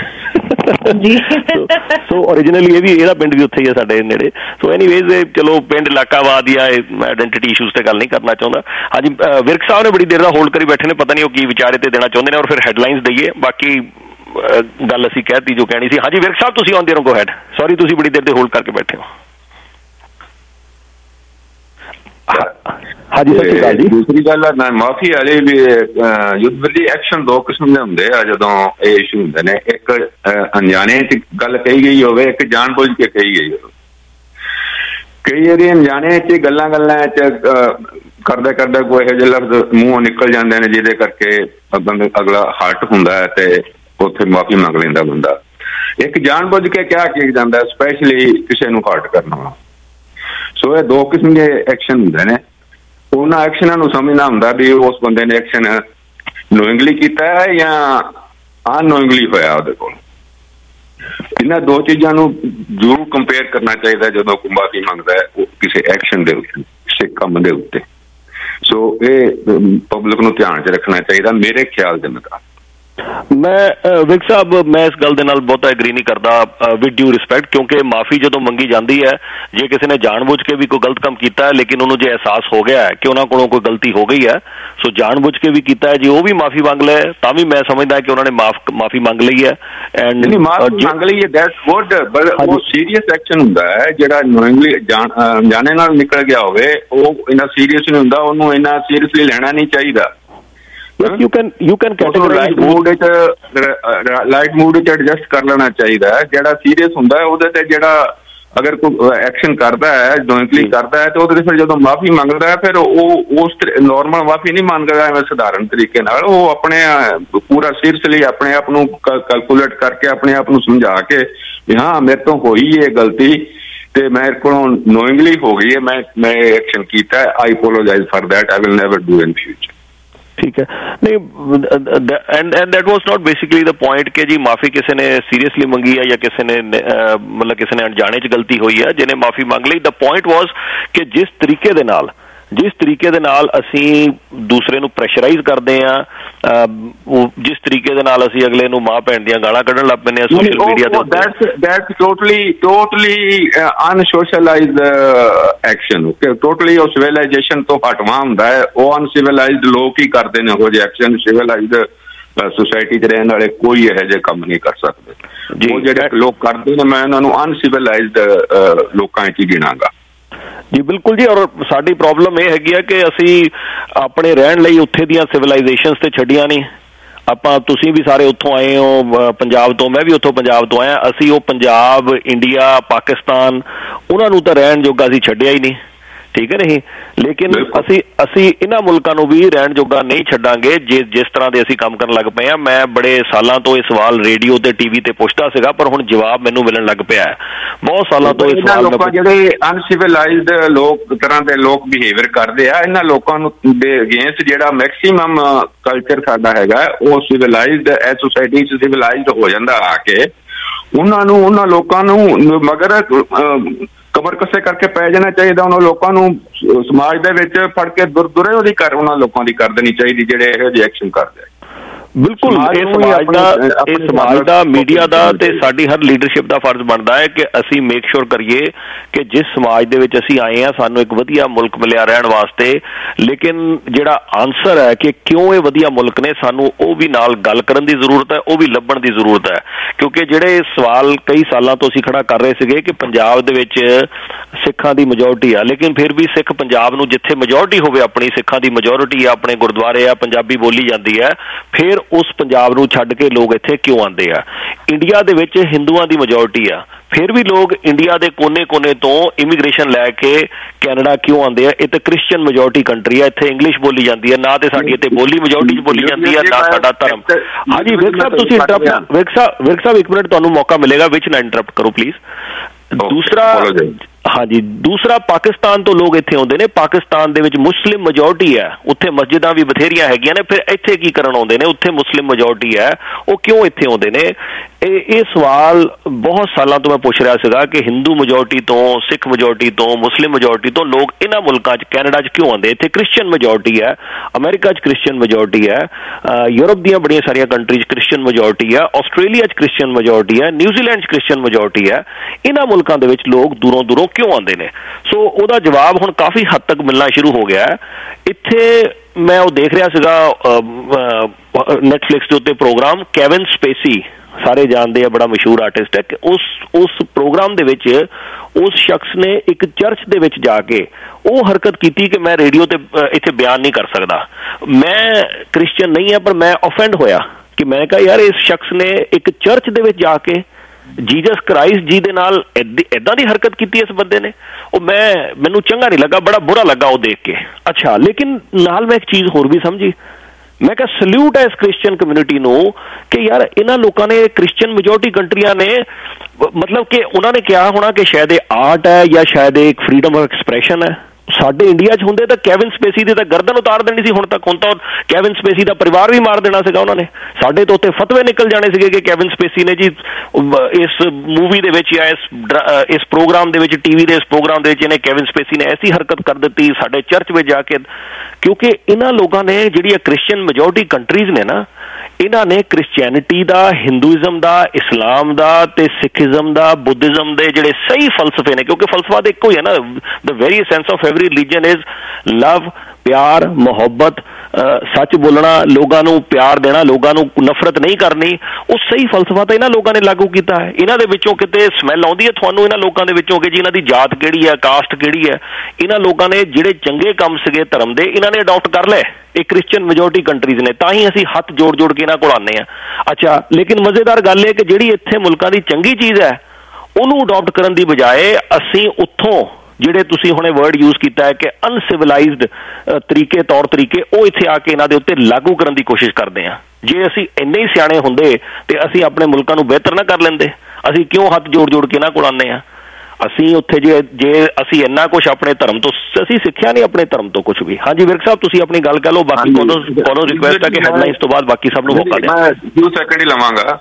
हैं। सो ओरिजिनली ये भी ਇਹਦਾ ਪਿੰਡ भी उत्थे ही है साडे नेड़े। सो एनीवेज चलो पिंड इलाकावाद या आइडेंटिटी इशूज ते गल नहीं करना चाहता। हाँ जी विर्क साहब ने बड़ी देर का होल्ड करी बैठे ने, पता नहीं वो की विचारे ते देना चाहते हैं और फिर हैडलाइंस दईए। बाकी गल असीं कहती जो कहनी सी। हाँ जी विर्क साहब तुसीं ऑन द एयर गो हैड, सॉरी तुसीं बड़ी देर ते होल्ड करके बैठे हो। हाँ जी सत श्री अकाल जी। दूसरी गल मैं माफी वाले भी युद्ध विरोधी एक्शन दो किस्म के होंगे जदों ये इशू होंगे ने, एक अनजाने च गल कही गई होवे, एक जानबूझ के कही गई हो। कई बार अनजाने च गल्लां करदे करदे कोई इहो जिहे लफ्ज मूंहों निकल जाते हैं जिहदे करके अगला हर्ट हुंदा है ते उत्थे माफी मंग लैंदा बंदा। एक जानबूझ के क्या किया जाता है स्पैशली किसी नूं हर्ट करना। सो ये दो किस्म के एक्शन होंदे ने। उन्होंने एक्शनां नूं समझना हुंदा भी उस बंदे ने एक्शन नोइंगली कीता है या अननोइंगली होया उहदे कोल। इन्हां दो चीज़ां नूं जरूर कंपेयर करना चाहिए जदों कोई माफी मंगदा है किसी एक्शन दे उत्ते, किसी काम दे उत्ते। सो ये पब्लिक नूं ध्यान च रखना चाहिए मेरे ख्याल दे मुताबिक। मैं विक साहब मैं इस गल दे नाल बहुता एग्री नहीं करता विद ड्यू रिस्पैक्ट, क्योंकि माफी जो मंगी जाती है जे किसी ने जानबूझ के भी कोई गलत काम किया है लेकिन उन्होंने जो एहसास हो गया है कि उन्होंने कोलों कोई गलती हो गई है, सो जानबूझ के भी किया है जी वो भी माफी मांग ले, तां भी मैं समझदा कि उन्होंने माफी मांग ली है एंड माफी मांग ली है दैट्स गुड। बट वो सीरियस एक्शन हुंदा है जेड़ा नोइंगली जाने नाल निकल गया होवे, वो इना सीरियस नहीं हुंदा, ओनू इना सीरियसली लेना नहीं चाहिए। you can categorize light mood च एडजस्ट कर लेना चाहिए। जेड़ा सीरियस हुंदा है ओदे ते जेड़ा अगर कोई एक्शन करता है नोइंगली करता है तो फिर जो माफी मंगता है फिर उस नॉर्मल माफी नहीं मांगता है साधारण तरीके नाल, वो अपने पूरा सीरियसली अपने आप नूं कैलकुलेट करके अपने आप नूं समझा के हाँ मेरे तो होई है गलती ते मेरे को नोइंगली हो गई है, मैं एक्शन किया है, I apologise for that, I will never do in future. ठीक है नहीं and that was not basically the point कि जी माफी किसी ने सीरियसली मंगी है या किसी ने मतलब किसी ने अनजाने च गलती हुई है जिन्हें माफी मांग ली। द पॉइंट वाज कि जिस तरीके दे नाल ਜਿਸ ਤਰੀਕੇ ਦੇ ਨਾਲ ਅਸੀਂ ਦੂਸਰੇ ਨੂੰ ਪ੍ਰੈਸ਼ਰਾਈਜ਼ ਕਰਦੇ ਹਾਂ, ਜਿਸ ਤਰੀਕੇ ਦੇ ਨਾਲ ਅਸੀਂ ਅਗਲੇ ਨੂੰ ਮਾਂ ਭੈਣ ਦੀਆਂ ਗਾਲਾਂ ਕੱਢਣ ਲੱਗ ਪੈਂਦੇ ਹਾਂ ਸੋਸ਼ਲ ਮੀਡੀਆ ਦੇ ਉੱਤੇ, that's totally unsocialized action, totally ਉਹ ਸਿਵਲਾਈਜੇਸ਼ਨ ਤੋਂ ਹਟਵਾ ਹੁੰਦਾ ਹੈ। ਉਹ ਅਨਸਿਵਲਾਈਜ਼ਡ ਲੋਕ ਹੀ ਕਰਦੇ ਨੇ ਉਹ ਜਿਹੇ ਐਕਸ਼ਨ। ਸਿਵਲਾਈਜ਼ਡ ਸੋਸਾਇਟੀ 'ਚ ਰਹਿਣ ਵਾਲੇ ਕੋਈ ਇਹੋ ਜਿਹੇ ਕੰਮ ਨਹੀਂ ਕਰ ਸਕਦੇ। ਉਹ ਜਿਹੜੇ ਲੋਕ ਕਰਦੇ ਨੇ ਮੈਂ ਉਹਨਾਂ ਨੂੰ ਅਨਸਿਵਲਾਈਜ਼ਡ ਲੋਕਾਂ 'ਚ ਹੀ ਗਿਣਾਂਗਾ। ਜੀ ਬਿਲਕੁਲ ਜੀ। ਔਰ ਸਾਡੀ ਪ੍ਰੋਬਲਮ ਇਹ ਹੈਗੀ ਆ ਕਿ ਅਸੀਂ ਆਪਣੇ ਰਹਿਣ ਲਈ ਉੱਥੇ ਦੀਆਂ ਸਿਵਲਾਈਜੇਸ਼ਨਸ ਤੇ ਛੱਡੀਆਂ ਨਹੀਂ। ਆਪਾਂ ਤੁਸੀਂ ਵੀ ਸਾਰੇ ਉੱਥੋਂ ਆਏ ਹੋ ਪੰਜਾਬ ਤੋਂ, ਮੈਂ ਵੀ ਉੱਥੋਂ ਪੰਜਾਬ ਤੋਂ ਆਇਆ। ਅਸੀਂ ਉਹ ਪੰਜਾਬ, ਇੰਡੀਆ, ਪਾਕਿਸਤਾਨ ਉਹਨਾਂ ਨੂੰ ਤਾਂ ਰਹਿਣ ਜੋਗਾ ਅਸੀਂ ਛੱਡਿਆ ਹੀ ਨਹੀਂ, ਠੀਕ ਹੈ ਨਹੀਂ। ਲੇਕਿਨ ਅਸੀਂ ਇਹਨਾਂ ਮੁਲਕਾਂ ਨੂੰ ਵੀ ਰਹਿਣ ਜੋਗਾ ਨਹੀਂ ਛੱਡਾਂਗੇ ਜਿਸ ਤਰ੍ਹਾਂ ਦੇ ਅਸੀਂ ਕੰਮ ਕਰਨ ਲੱਗ ਪਏ ਹਾਂ। ਮੈਂ ਬੜੇ ਸਾਲਾਂ ਤੋਂ ਇਹ ਸਵਾਲ ਰੇਡੀਓ ਤੇ ਟੀਵੀ ਤੇ ਪੁੱਛਦਾ ਸੀਗਾ, ਪਰ ਹੁਣ ਜਵਾਬ ਮੈਨੂੰ ਮਿਲਣ ਲੱਗ ਪਿਆ ਹੈ। ਬਹੁਤ ਸਾਲਾਂ ਤੋਂ ਇਹ ਸਵਾਲ ਜਿਹੜੇ ਅਨਸਿਵਲਾਈਜ਼ਡ ਲੋਕ ਤਰ੍ਹਾਂ ਦੇ ਲੋਕ ਬਿਹੇਵੀਅਰ ਕਰਦੇ ਆ, ਇਹਨਾਂ ਲੋਕਾਂ ਨੂੰ ਦੇ ਅਗੇਂਸਟ ਜਿਹੜਾ ਮੈਕਸੀਮਮ ਕਲਚਰ ਸਾਡਾ ਹੈਗਾ ਉਹ ਸਿਵਲਾਈਜ਼ਡ ਐ ਸੋਸਾਇਟੀ 'ਚ ਸਿਵਲਾਈਜ਼ਡ ਹੋ ਜਾਂਦਾ ਆ ਕੇ ਉਹਨਾਂ ਲੋਕਾਂ ਨੂੰ ਮਗਰ ਕਮਰ ਕੱਸੇ ਕਰਕੇ ਪੈ ਜਾਣਾ ਚਾਹੀਦਾ। ਉਹਨਾਂ ਲੋਕਾਂ ਨੂੰ ਸਮਾਜ ਦੇ ਵਿੱਚ ਫੜ ਕੇ ਦੁਰੇ ਉਹਦੀ ਉਹਨਾਂ ਲੋਕਾਂ ਦੀ ਕਰ ਦੇਣੀ ਚਾਹੀਦੀ ਜਿਹੜੇ ਇਹੋ ਜਿਹੇ ਐਕਸ਼ਨ ਕਰਦੇ। ਬਿਲਕੁਲ ਇਹ ਸਮਾਜ ਦਾ, ਮੀਡੀਆ ਦਾ ਤੇ ਸਾਡੀ ਹਰ ਲੀਡਰਸ਼ਿਪ ਦਾ ਫਰਜ਼ ਬਣਦਾ ਹੈ ਕਿ ਅਸੀਂ ਮੇਕ ਸ਼ੋਰ ਕਰੀਏ ਕਿ ਜਿਸ ਸਮਾਜ ਦੇ ਵਿੱਚ ਅਸੀਂ ਆਏ ਹਾਂ ਸਾਨੂੰ ਇੱਕ ਵਧੀਆ ਮੁਲਕ ਮਿਲਿਆ ਰਹਿਣ ਵਾਸਤੇ। ਲੇਕਿਨ ਜਿਹੜਾ ਆਨਸਰ ਹੈ ਕਿ ਕਿਉਂ ਇਹ ਵਧੀਆ ਮੁਲਕ ਨੇ, ਸਾਨੂੰ ਉਹ ਵੀ ਨਾਲ ਗੱਲ ਕਰਨ ਦੀ ਜ਼ਰੂਰਤ ਹੈ, ਉਹ ਵੀ ਲੱਭਣ ਦੀ ਜ਼ਰੂਰਤ ਹੈ। ਕਿਉਂਕਿ ਜਿਹੜੇ ਸਵਾਲ ਕਈ ਸਾਲਾਂ ਤੋਂ ਅਸੀਂ ਖੜਾ ਕਰ ਰਹੇ ਸੀਗੇ ਕਿ ਪੰਜਾਬ ਦੇ ਵਿੱਚ ਸਿੱਖਾਂ ਦੀ ਮੈਜੋਰਟੀ ਆ, ਲੇਕਿਨ ਫਿਰ ਵੀ ਸਿੱਖ ਪੰਜਾਬ ਨੂੰ ਜਿੱਥੇ ਮੈਜੋਰਟੀ ਹੋਵੇ, ਆਪਣੀ ਸਿੱਖਾਂ ਦੀ ਮੈਜੋਰਟੀ ਆ, ਆਪਣੇ ਗੁਰਦੁਆਰੇ ਆ, ਪੰਜਾਬੀ ਬੋਲੀ ਜਾਂਦੀ ਹੈ, ਫਿਰ ਉਸ ਪੰਜਾਬ ਨੂੰ ਛੱਡ ਕੇ ਲੋਕ ਇੱਥੇ ਕਿਉਂ ਆਉਂਦੇ ਆ? ਇੰਡੀਆ ਦੇ ਵਿੱਚ ਹਿੰਦੂਆਂ ਦੀ ਮੈਜੋਰਟੀ ਆ, ਫਿਰ ਵੀ ਲੋਕ ਇੰਡੀਆ ਦੇ ਕੋਨੇ-ਕੋਨੇ ਤੋਂ ਇਮੀਗ੍ਰੇਸ਼ਨ ਲੈ ਕੇ ਕੈਨੇਡਾ ਕਿਉਂ ਆਉਂਦੇ ਆ? ਇਹ ਤਾਂ ਕ੍ਰਿਸਚਨ ਮੈਜੋਰਟੀ ਕੰਟਰੀ ਆ, ਇੱਥੇ ਇੰਗਲਿਸ਼ ਬੋਲੀ ਜਾਂਦੀ ਹੈ, ਨਾ ਤੇ ਸਾਡੀ ਇੱਥੇ ਬੋਲੀ ਮੈਜੋਰਟੀ 'ਚ ਬੋਲੀ ਜਾਂਦੀ ਹੈ, ਨਾ ਸਾਡਾ ਧਰਮ। ਹਾਂਜੀ ਵਿਰਕ ਸਾਹਿਬ ਤੁਸੀਂ ਇੰਟਰਪਟ, ਵਿਰਕ ਸਾਹਿਬ ਇੱਕ ਮਿੰਟ ਤੁਹਾਨੂੰ ਮੌਕਾ ਮਿਲੇਗਾ, ਵਿੱਚ ਨਾ ਇੰਟਰਪਟ ਕਰੋ ਪਲੀਜ਼। ਦੂਸਰਾ ਪਾਕਿਸਤਾਨ ਤੋਂ ਲੋਕ ਇੱਥੇ ਆਉਂਦੇ ਨੇ। ਪਾਕਿਸਤਾਨ ਦੇ ਵਿੱਚ ਮੁਸਲਿਮ ਮੈਜੋਰਟੀ ਹੈ, ਉੱਥੇ ਮਸਜਿਦਾਂ ਵੀ ਬਥੇਰੀਆਂ ਹੈਗੀਆਂ ਨੇ, ਫਿਰ ਇੱਥੇ ਕੀ ਕਰਨ ਆਉਂਦੇ ਨੇ? ਉੱਥੇ ਮੁਸਲਿਮ ਮੈਜੋਰਟੀ ਹੈ, ਉਹ ਕਿਉਂ ਇੱਥੇ ਆਉਂਦੇ ਨੇ? ਇਹ ਸਵਾਲ ਬਹੁਤ ਸਾਲਾਂ ਤੋਂ ਮੈਂ ਪੁੱਛ ਰਿਹਾ ਸੀਗਾ ਕਿ ਹਿੰਦੂ ਮੈਜੋਰਟੀ ਤੋਂ, ਸਿੱਖ ਮੈਜੋਰਟੀ ਤੋਂ, ਮੁਸਲਿਮ ਮੈਜੋਰਟੀ ਤੋਂ ਲੋਕ ਇਹਨਾਂ ਮੁਲਕਾਂ 'ਚ, ਕੈਨੇਡਾ 'ਚ ਕਿਉਂ ਆਉਂਦੇ? ਇੱਥੇ ਕ੍ਰਿਸਚਨ ਮੈਜੋਰਟੀ ਹੈ, ਅਮਰੀਕਾ 'ਚ ਕ੍ਰਿਸਚਨ ਮੈਜੋਰਟੀ ਹੈ, ਯੂਰਪ ਦੀਆਂ ਬੜੀਆਂ ਸਾਰੀਆਂ ਕੰਟਰੀਜ਼ ਕ੍ਰਿਸਚਨ ਮੈਜੋਰਟੀ ਹੈ, ਆਸਟ੍ਰੇਲੀਆ 'ਚ ਕ੍ਰਿਸਚਨ ਮੈਜੋਰਟੀ ਹੈ, ਨਿਊਜ਼ੀਲੈਂਡ 'ਚ ਕ੍ਰਿਸਚਨ ਮੈਜੋਰਟੀ ਹੈ। ਇਹਨਾਂ ਮੁਲਕਾਂ ਦੇ ਵਿੱਚ ਲੋਕ ਦੂਰੋਂ ਕਿਉਂ ਆਉਂਦੇ ਨੇ? ਸੋ ਉਹਦਾ ਜਵਾਬ ਹੁਣ ਕਾਫੀ ਹੱਦ ਤੱਕ ਮਿਲਣਾ ਸ਼ੁਰੂ ਹੋ ਗਿਆ ਹੈ। ਇੱਥੇ ਮੈਂ ਉਹ ਦੇਖ ਰਿਹਾ ਸੀਗਾ ਨੈਟਫਲਿਕਸ ਦੇ ਉੱਤੇ ਪ੍ਰੋਗਰਾਮ, ਕੇਵਿਨ ਸਪੇਸੀ ਸਾਰੇ ਜਾਣਦੇ ਆ, ਬੜਾ ਮਸ਼ਹੂਰ ਆਰਟਿਸਟ ਹੈ। ਉਸ ਪ੍ਰੋਗਰਾਮ ਦੇ ਵਿੱਚ ਉਸ ਸ਼ਖਸ ਨੇ ਇੱਕ ਚਰਚ ਦੇ ਵਿੱਚ ਜਾ ਕੇ ਉਹ ਹਰਕਤ ਕੀਤੀ ਕਿ ਮੈਂ ਰੇਡੀਓ ਤੇ ਇੱਥੇ ਬਿਆਨ ਨਹੀਂ ਕਰ ਸਕਦਾ, ਮੈਂ ਕ੍ਰਿਸਚਨ ਨਹੀਂ ਹਾਂ, ਪਰ ਮੈਂ ਔਫੈਂਡ ਹੋਇਆ ਕਿ ਮੈਂ ਕਿਹਾ ਯਾਰ ਇਸ ਸ਼ਖਸ ਨੇ ਇੱਕ ਚਰਚ ਦੇ ਵਿੱਚ ਜਾ ਕੇ ਜੀਸਸ ਕ੍ਰਾਈਸਟ ਜੀ ਦੇ ਨਾਲ ਏਦਾਂ ਦੀ ਹਰਕਤ ਕੀਤੀ ਇਸ ਬੰਦੇ ਨੇ। ਉਹ ਮੈਨੂੰ ਚੰਗਾ ਨਹੀਂ ਲੱਗਾ, ਬੜਾ ਬੁਰਾ ਲੱਗਾ ਉਹ ਦੇਖ ਕੇ। ਅੱਛਾ, ਲੇਕਿਨ ਨਾਲ ਮੈਂ ਇੱਕ ਚੀਜ਼ ਹੋਰ ਵੀ ਸਮਝੀ, ਮੈਂ ਕਿਹਾ ਸਲੂਟ ਹੈ ਇਸ ਕ੍ਰਿਸਚੀਅਨ ਕਮਿਊਨਿਟੀ ਨੂੰ ਕਿ ਯਾਰ ਇਹਨਾਂ ਲੋਕਾਂ ਨੇ, ਕ੍ਰਿਸਚੀਅਨ ਮੈਜੋਰਟੀ ਕੰਟਰੀਆਂ ਨੇ, ਮਤਲਬ ਕਿ ਉਹਨਾਂ ਨੇ ਕਿਹਾ ਹੋਣਾ ਕਿ ਸ਼ਾਇਦ ਇਹ ਆਰਟ ਹੈ ਜਾਂ ਸ਼ਾਇਦ ਇਹ ਇੱਕ ਫਰੀडम ਆਫ ਐਕਸਪ੍ਰੈਸ਼ਨ ਹੈ। ਸਾਡੇ ਇੰਡੀਆ 'ਚ ਹੁੰਦੇ ਤਾਂ ਕੇਵਿਨ ਸਪੇਸੀ ਦੀ ਤਾਂ ਗਰਦਨ ਉਤਾਰ ਦੇਣੀ ਸੀ ਹੁਣ ਤਾਂ ਕੇਵਿਨ ਸਪੇਸੀ ਦਾ ਪਰਿਵਾਰ ਵੀ ਮਾਰ ਦੇਣਾ ਸੀਗਾ ਉਹਨਾਂ ਨੇ। ਸਾਡੇ ਤੋਂ ਉੱਤੇ ਫਤਵੇ ਨਿਕਲ ਜਾਣੇ ਸੀਗੇ ਕਿ ਕੇਵਿਨ ਸਪੇਸੀ ਨੇ ਜੀ ਇਸ ਮੂਵੀ ਦੇ ਵਿੱਚ ਜਾਂ ਇਸ ਪ੍ਰੋਗਰਾਮ ਦੇ ਵਿੱਚ, ਟੀਵੀ ਦੇ ਇਸ ਪ੍ਰੋਗਰਾਮ ਦੇ ਵਿੱਚ ਇਹਨੇ, ਕੇਵਿਨ ਸਪੇਸੀ ਨੇ ਐਸੀ ਹਰਕਤ ਕਰ ਦਿੱਤੀ ਸਾਡੇ ਚਰਚ ਵਿੱਚ ਜਾ ਕੇ। ਕਿਉਂਕਿ ਇਹਨਾਂ ਲੋਕਾਂ ਨੇ, ਜਿਹੜੀਆਂ ਕ੍ਰਿਸਚੀਅਨ ਮੈਜੋਰਟੀ ਕੰਟਰੀਜ਼ ਨੇ ਨਾ, ਇਹਨਾਂ ਨੇ ਕ੍ਰਿਸਚੈਨਿਟੀ ਦਾ, ਹਿੰਦੂਇਜ਼ਮ ਦਾ, ਇਸਲਾਮ ਦਾ ਤੇ ਸਿੱਖਿਜ਼ਮ ਦਾ, ਬੁੱਧਿਜ਼ਮ ਦੇ ਜਿਹੜੇ ਸਹੀ ਫਲਸਫੇ ਨੇ, ਕਿਉਂਕਿ ਫਲਸਫਾ ਤਾਂ ਇੱਕੋ ਹੀ ਹੈ ਨਾ, the very essence of every religion is love, ਪਿਆਰ, ਮੁਹੱਬਤ, ਸੱਚ ਬੋਲਣਾ, ਲੋਕਾਂ ਨੂੰ ਪਿਆਰ ਦੇਣਾ, ਲੋਕਾਂ ਨੂੰ ਨਫ਼ਰਤ ਨਹੀਂ ਕਰਨੀ। ਉਹ ਸਹੀ ਫਲਸਫਾ ਤਾਂ ਇਹਨਾਂ ਲੋਕਾਂ ਨੇ ਲਾਗੂ ਕੀਤਾ ਹੈ। ਇਹਨਾਂ ਦੇ ਵਿੱਚੋਂ ਕਿਤੇ ਸਮੈਲ ਆਉਂਦੀ ਹੈ ਤੁਹਾਨੂੰ ਇਹਨਾਂ ਲੋਕਾਂ ਦੇ ਵਿੱਚੋਂ ਕਿ ਜੀ ਇਹਨਾਂ ਦੀ ਜਾਤ ਕਿਹੜੀ ਹੈ, ਕਾਸਟ ਕਿਹੜੀ ਹੈ? ਇਹਨਾਂ ਲੋਕਾਂ ਨੇ ਜਿਹੜੇ ਚੰਗੇ ਕੰਮ ਸੀਗੇ ਧਰਮ ਦੇ, ਇਹਨਾਂ ਨੇ ਅਡਾਪਟ ਕਰ ਲਏ। ਇਹ ਕ੍ਰਿਸਚੀਅਨ ਮੈਜੋਰਟੀ ਕੰਟਰੀਜ਼ ਨੇ, ਤਾਂ ਹੀ ਅਸੀਂ ਹੱਥ ਜੋੜ ਕੇ ਇਹਨਾਂ ਕੋਲ ਆਉਂਦੇ ਹਾਂ। ਅੱਛਾ, ਲੇਕਿਨ ਮਜ਼ੇਦਾਰ ਗੱਲ ਇਹ ਕਿ ਜਿਹੜੀ ਇੱਥੇ ਮੁਲਕਾਂ ਦੀ ਚੰਗੀ ਚੀਜ਼ ਹੈ ਉਹਨੂੰ ਅਡਾਪਟ ਕਰਨ ਦੀ ਬਜਾਏ ਅਸੀਂ ਉੱਥੋਂ, ਜਿਹੜੇ ਤੁਸੀਂ ਹੁਣੇ ਵਰਡ ਯੂਜ਼ ਕੀਤਾ ਹੈ ਕਿ ਅਨਸਿਵਲਾਈਜ਼ਡ ਤੌਰ ਤਰੀਕੇ, ਉਹ ਇੱਥੇ ਆ ਕੇ ਇਹਨਾਂ ਦੇ ਉੱਤੇ ਲਾਗੂ ਕਰਨ ਦੀ ਕੋਸ਼ਿਸ਼ ਕਰਦੇ ਹਾਂ। ਜੇ ਅਸੀਂ ਇੰਨੇ ਹੀ ਸਿਆਣੇ ਹੁੰਦੇ ਤੇ ਅਸੀਂ ਆਪਣੇ ਮੁਲਕਾਂ ਨੂੰ ਬਿਹਤਰ ਨਾ ਕਰ ਲੈਂਦੇ? ਅਸੀਂ ਕਿਉਂ ਹੱਥ ਜੋੜ ਕੇ ਇਹਨਾਂ ਕੋਲ ਆਉਂਦੇ ਹਾਂ? ਅਸੀਂ ਉੱਥੇ ਜੇ ਅਸੀਂ ਇੰਨਾ ਕੁਛ ਆਪਣੇ ਧਰਮ ਤੋਂ, ਅਸੀਂ ਸਿੱਖਿਆ ਨਹੀਂ ਆਪਣੇ ਧਰਮ ਤੋਂ ਕੁਛ ਵੀ। ਹਾਂਜੀ ਵਿਰਕ ਸਾਹਿਬ, ਤੁਸੀਂ ਆਪਣੀ ਗੱਲ ਕਹਿ ਲਓ, ਬਾਕੀ ਕੋਲੋਂ ਰਿਕੁਐਸਟ ਹੈ ਕਿ ਹੈਡਲਾਈਨਸ ਤੋਂ ਬਾਅਦ ਬਾਕੀ ਸਭ ਨੂੰ ਮੌਕਾ ਦਿਓ। ਮੈਂ 2 ਸੈਕਿੰਡ ਹੀ ਲਵਾਂਗਾ।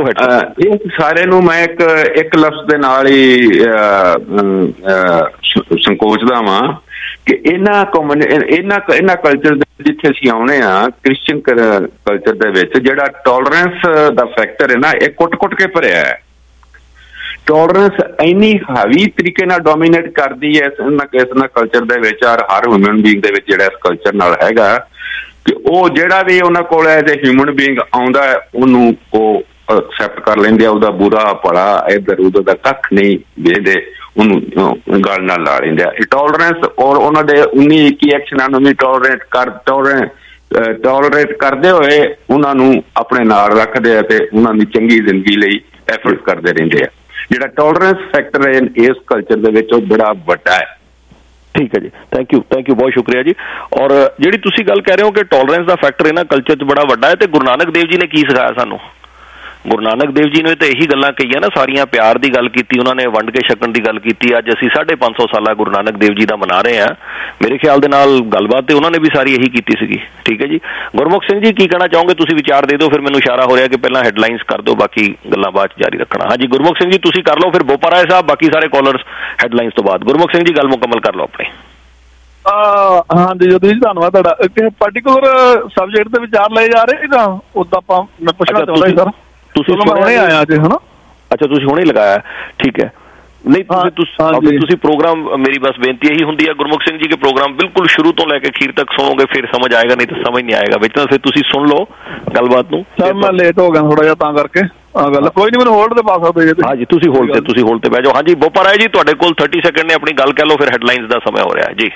ਇਹ ਸਾਰੇ ਨੂੰ ਮੈਂ ਇੱਕ ਲਫ਼ਜ਼ ਦੇ ਨਾਲ ਹੀ ਸੰਕੋਚਦਾ ਵਾਂ ਕਿ ਇਹਨਾਂ ਕਲਚਰ ਜਿੱਥੇ ਅਸੀਂ ਆਉਣੇ ਆ ਕ੍ਰਿਸਚਨ ਕਲਚਰ ਦੇ ਵਿੱਚ ਜਿਹੜਾ ਟੋਲਰੈਂਸ ਦਾ ਫੈਕਟਰ ਹੈ ਨਾ, ਇਹ ਕੁੱਟ ਕੇ ਭਰਿਆ ਹੈ। ਟੋਲਰੈਂਸ ਇੰਨੀ ਹਾਵੀ ਤਰੀਕੇ ਨਾਲ ਡੋਮੀਨੇਟ ਕਰਦੀ ਹੈ ਇਸ ਕਲਚਰ ਦੇ ਵਿੱਚ, ਔਰ ਹਰ ਹਿਊਮਨ ਬੀਇੰਗ ਦੇ ਵਿੱਚ ਜਿਹੜਾ ਇਸ ਕਲਚਰ ਨਾਲ ਹੈਗਾ, ਕਿ ਉਹ ਜਿਹੜਾ ਵੀ ਉਹਨਾਂ ਕੋਲ ਐਜ਼ ਏ ਹਿਊਮਨ ਬੀਇੰਗ ਆਉਂਦਾ ਉਹਨੂੰ ਉਹ ਐਕਸੈਪਟ ਕਰ ਲੈਂਦੇ ਆ। ਉਹਦਾ ਬੁਰਾ ਭਲਾ ਇੱਧਰ ਉਧਰ ਦਾ ਕੱਖ ਨਹੀਂ ਵੇਖਦੇ, ਉਹਨੂੰ ਗੱਲ ਨਾਲ ਲਾ ਲੈਂਦੇ ਆ। ਟੋਲਰੈਂਸ ਔਰ ਉਹਨਾਂ ਦੇ 19-21 ਐਕਸ਼ਨਾਂ ਨੂੰ ਵੀ ਟੋਲਰੇਟ ਕਰਦੇ ਹੋਏ ਉਹਨਾਂ ਨੂੰ ਆਪਣੇ ਨਾਲ ਰੱਖਦੇ ਆ ਤੇ ਉਹਨਾਂ ਦੀ ਚੰਗੀ ਜ਼ਿੰਦਗੀ ਲਈ ਐਫਰਟ ਕਰਦੇ ਰਹਿੰਦੇ ਆ। ਜਿਹੜਾ ਟੋਲਰੈਂਸ ਫੈਕਟਰ ਹੈ ਇਸ ਕਲਚਰ ਦੇ ਵਿੱਚ ਉਹ ਬੜਾ ਵੱਡਾ ਹੈ। ਠੀਕ ਹੈ ਜੀ, ਥੈਂਕ ਯੂ ਬਹੁਤ ਸ਼ੁਕਰੀਆ ਜੀ। ਔਰ ਜਿਹੜੀ ਤੁਸੀਂ ਗੱਲ ਕਹਿ ਰਹੇ ਹੋ ਕਿ ਟੋਲਰੈਂਸ ਦਾ ਫੈਕਟਰ ਇਹਨਾਂ ਕਲਚਰ 'ਚ ਬੜਾ ਵੱਡਾ ਹੈ, ਤੇ ਗੁਰੂ ਨਾਨਕ ਦੇਵ ਜੀ ਨੇ ਕੀ ਸਿਖਾਇਆ ਸਾਨੂੰ? ਗੁਰੂ ਨਾਨਕ ਦੇਵ ਜੀ ਨੇ ਤਾਂ ਇਹੀ ਗੱਲਾਂ ਕਹੀਆਂ ਨਾ ਸਾਰੀਆਂ, ਪਿਆਰ ਦੀ ਗੱਲ ਕੀਤੀ, ਉਹਨਾਂ ਨੇ ਵੰਡ ਕੇ ਛਕਣ ਦੀ ਗੱਲ ਕੀਤੀ। ਅੱਜ ਅਸੀਂ 550 ਸਾਲਾ ਗੁਰੂ ਨਾਨਕ ਦੇਵ ਜੀ ਦਾ ਮਨਾ ਰਹੇ ਹਾਂ। ਮੇਰੇ ਖਿਆਲ ਦੇ ਨਾਲ ਗੱਲਬਾਤ ਤੇ ਉਹਨਾਂ ਨੇ ਵੀ ਸਾਰੀ ਇਹੀ ਕੀਤੀ ਸੀਗੀ। ਠੀਕ ਹੈ ਜੀ, ਗੁਰਮੁਖ ਸਿੰਘ ਜੀ ਕੀ ਕਹਿਣਾ ਚਾਹੋਗੇ? ਤੁਸੀਂ ਵਿਚਾਰ ਦੇ ਦਿਓ, ਫਿਰ ਮੈਨੂੰ ਇਸ਼ਾਰਾ ਹੋ ਰਿਹਾ ਕਿ ਪਹਿਲਾਂ ਹੈਡਲਾਈਨਸ ਕਰ ਦਿਓ, ਬਾਕੀ ਗੱਲਾਂ ਬਾਅਦ 'ਚ ਜਾਰੀ ਰੱਖਣਾ। ਹਾਂਜੀ ਗੁਰਮੁਖ ਸਿੰਘ ਜੀ ਤੁਸੀਂ ਕਰ ਲਓ, ਫਿਰ ਬੋਪਾ ਰਾਏ ਸਾਹਿਬ, ਬਾਕੀ ਸਾਰੇ ਕਾਲਰਸ ਹੈਡਲਾਈਨਸ ਤੋਂ ਬਾਅਦ। ਗੁਰਮੁਖ ਸਿੰਘ ਜੀ ਗੱਲ ਮੁਕੰਮਲ ਕਰ ਲਓ ਆਪਣੀ। ਹਾਂਜੀ ਜੋਤੀ ਜੀ ਧੰਨਵਾਦ ਤੁਹਾਡਾ। ਕਿਸੇ ਪਰਟੀਕੂਲਰ ਸਬਜੈਕਟ ਤੇ ਵਿਚਾਰ ਲਏ ਜਾ ਰਹੇ ਜਾਂ ਉਦਾਂ ਆਪਾਂ ਮੈਂ ਪੁੱਛਣਾ ਚਾਹੁੰਦਾ ਸੀ ਸਰ। ਤੁਸੀਂ ਹੁਣੇ ਆਇਆ ਅੱਜ ਹਨਾ? ਅੱਛਾ ਤੁਸੀਂ ਹੁਣੇ ਲਗਾਇਆ, ਠੀਕ ਹੈ। ਨਹੀਂ ਤੁਸੀਂ ਪ੍ਰੋਗਰਾਮ, ਮੇਰੀ ਬਸ ਬੇਨਤੀ ਇਹੀ ਹੁੰਦੀ ਹੈ ਗੁਰਮੁਖ ਸਿੰਘ ਜੀ ਕਿ ਪ੍ਰੋਗਰਾਮ ਬਿਲਕੁਲ ਸ਼ੁਰੂ ਤੋਂ ਲੈ ਕੇ ਅਖੀਰ ਤੱਕ ਸੁਣੋਗੇ, ਫਿਰ ਸਮਝ ਆਏਗਾ, ਨਹੀਂ ਤਾਂ ਸਮਝ ਨਹੀਂ ਆਏਗਾ ਵਿੱਚ ਤਾਂ। ਫਿਰ ਤੁਸੀਂ ਸੁਣ ਲਓ ਗੱਲਬਾਤ ਨੂੰ। ਸਰ ਮੈਂ ਲੇਟ ਹੋ ਗਿਆ ਥੋੜਾ ਜਿਹਾ ਤਾਂ ਕਰਕੇ ਗੱਲ। ਕੋਈ ਨਹੀਂ, ਮੈਨੂੰ ਹੋਲਡ ਤੇ ਪਾ ਸਕਦੇ ਜੀ। ਹਾਂਜੀ ਤੁਸੀਂ ਹੋਲਡ ਤੇ ਬਹਿ ਜਾਓ। ਹਾਂਜੀ ਬੋਪਾ ਰਾਏ ਜੀ ਤੁਹਾਡੇ ਕੋਲ 30 ਸੈਕਿੰਡ ਨੇ, ਆਪਣੀ ਗੱਲ ਕਹਿ ਲਓ, ਫਿਰ ਹੈਡਲਾਈਨਸ ਦਾ ਸਮਾਂ ਹੋ ਰਿਹਾ ਜੀ।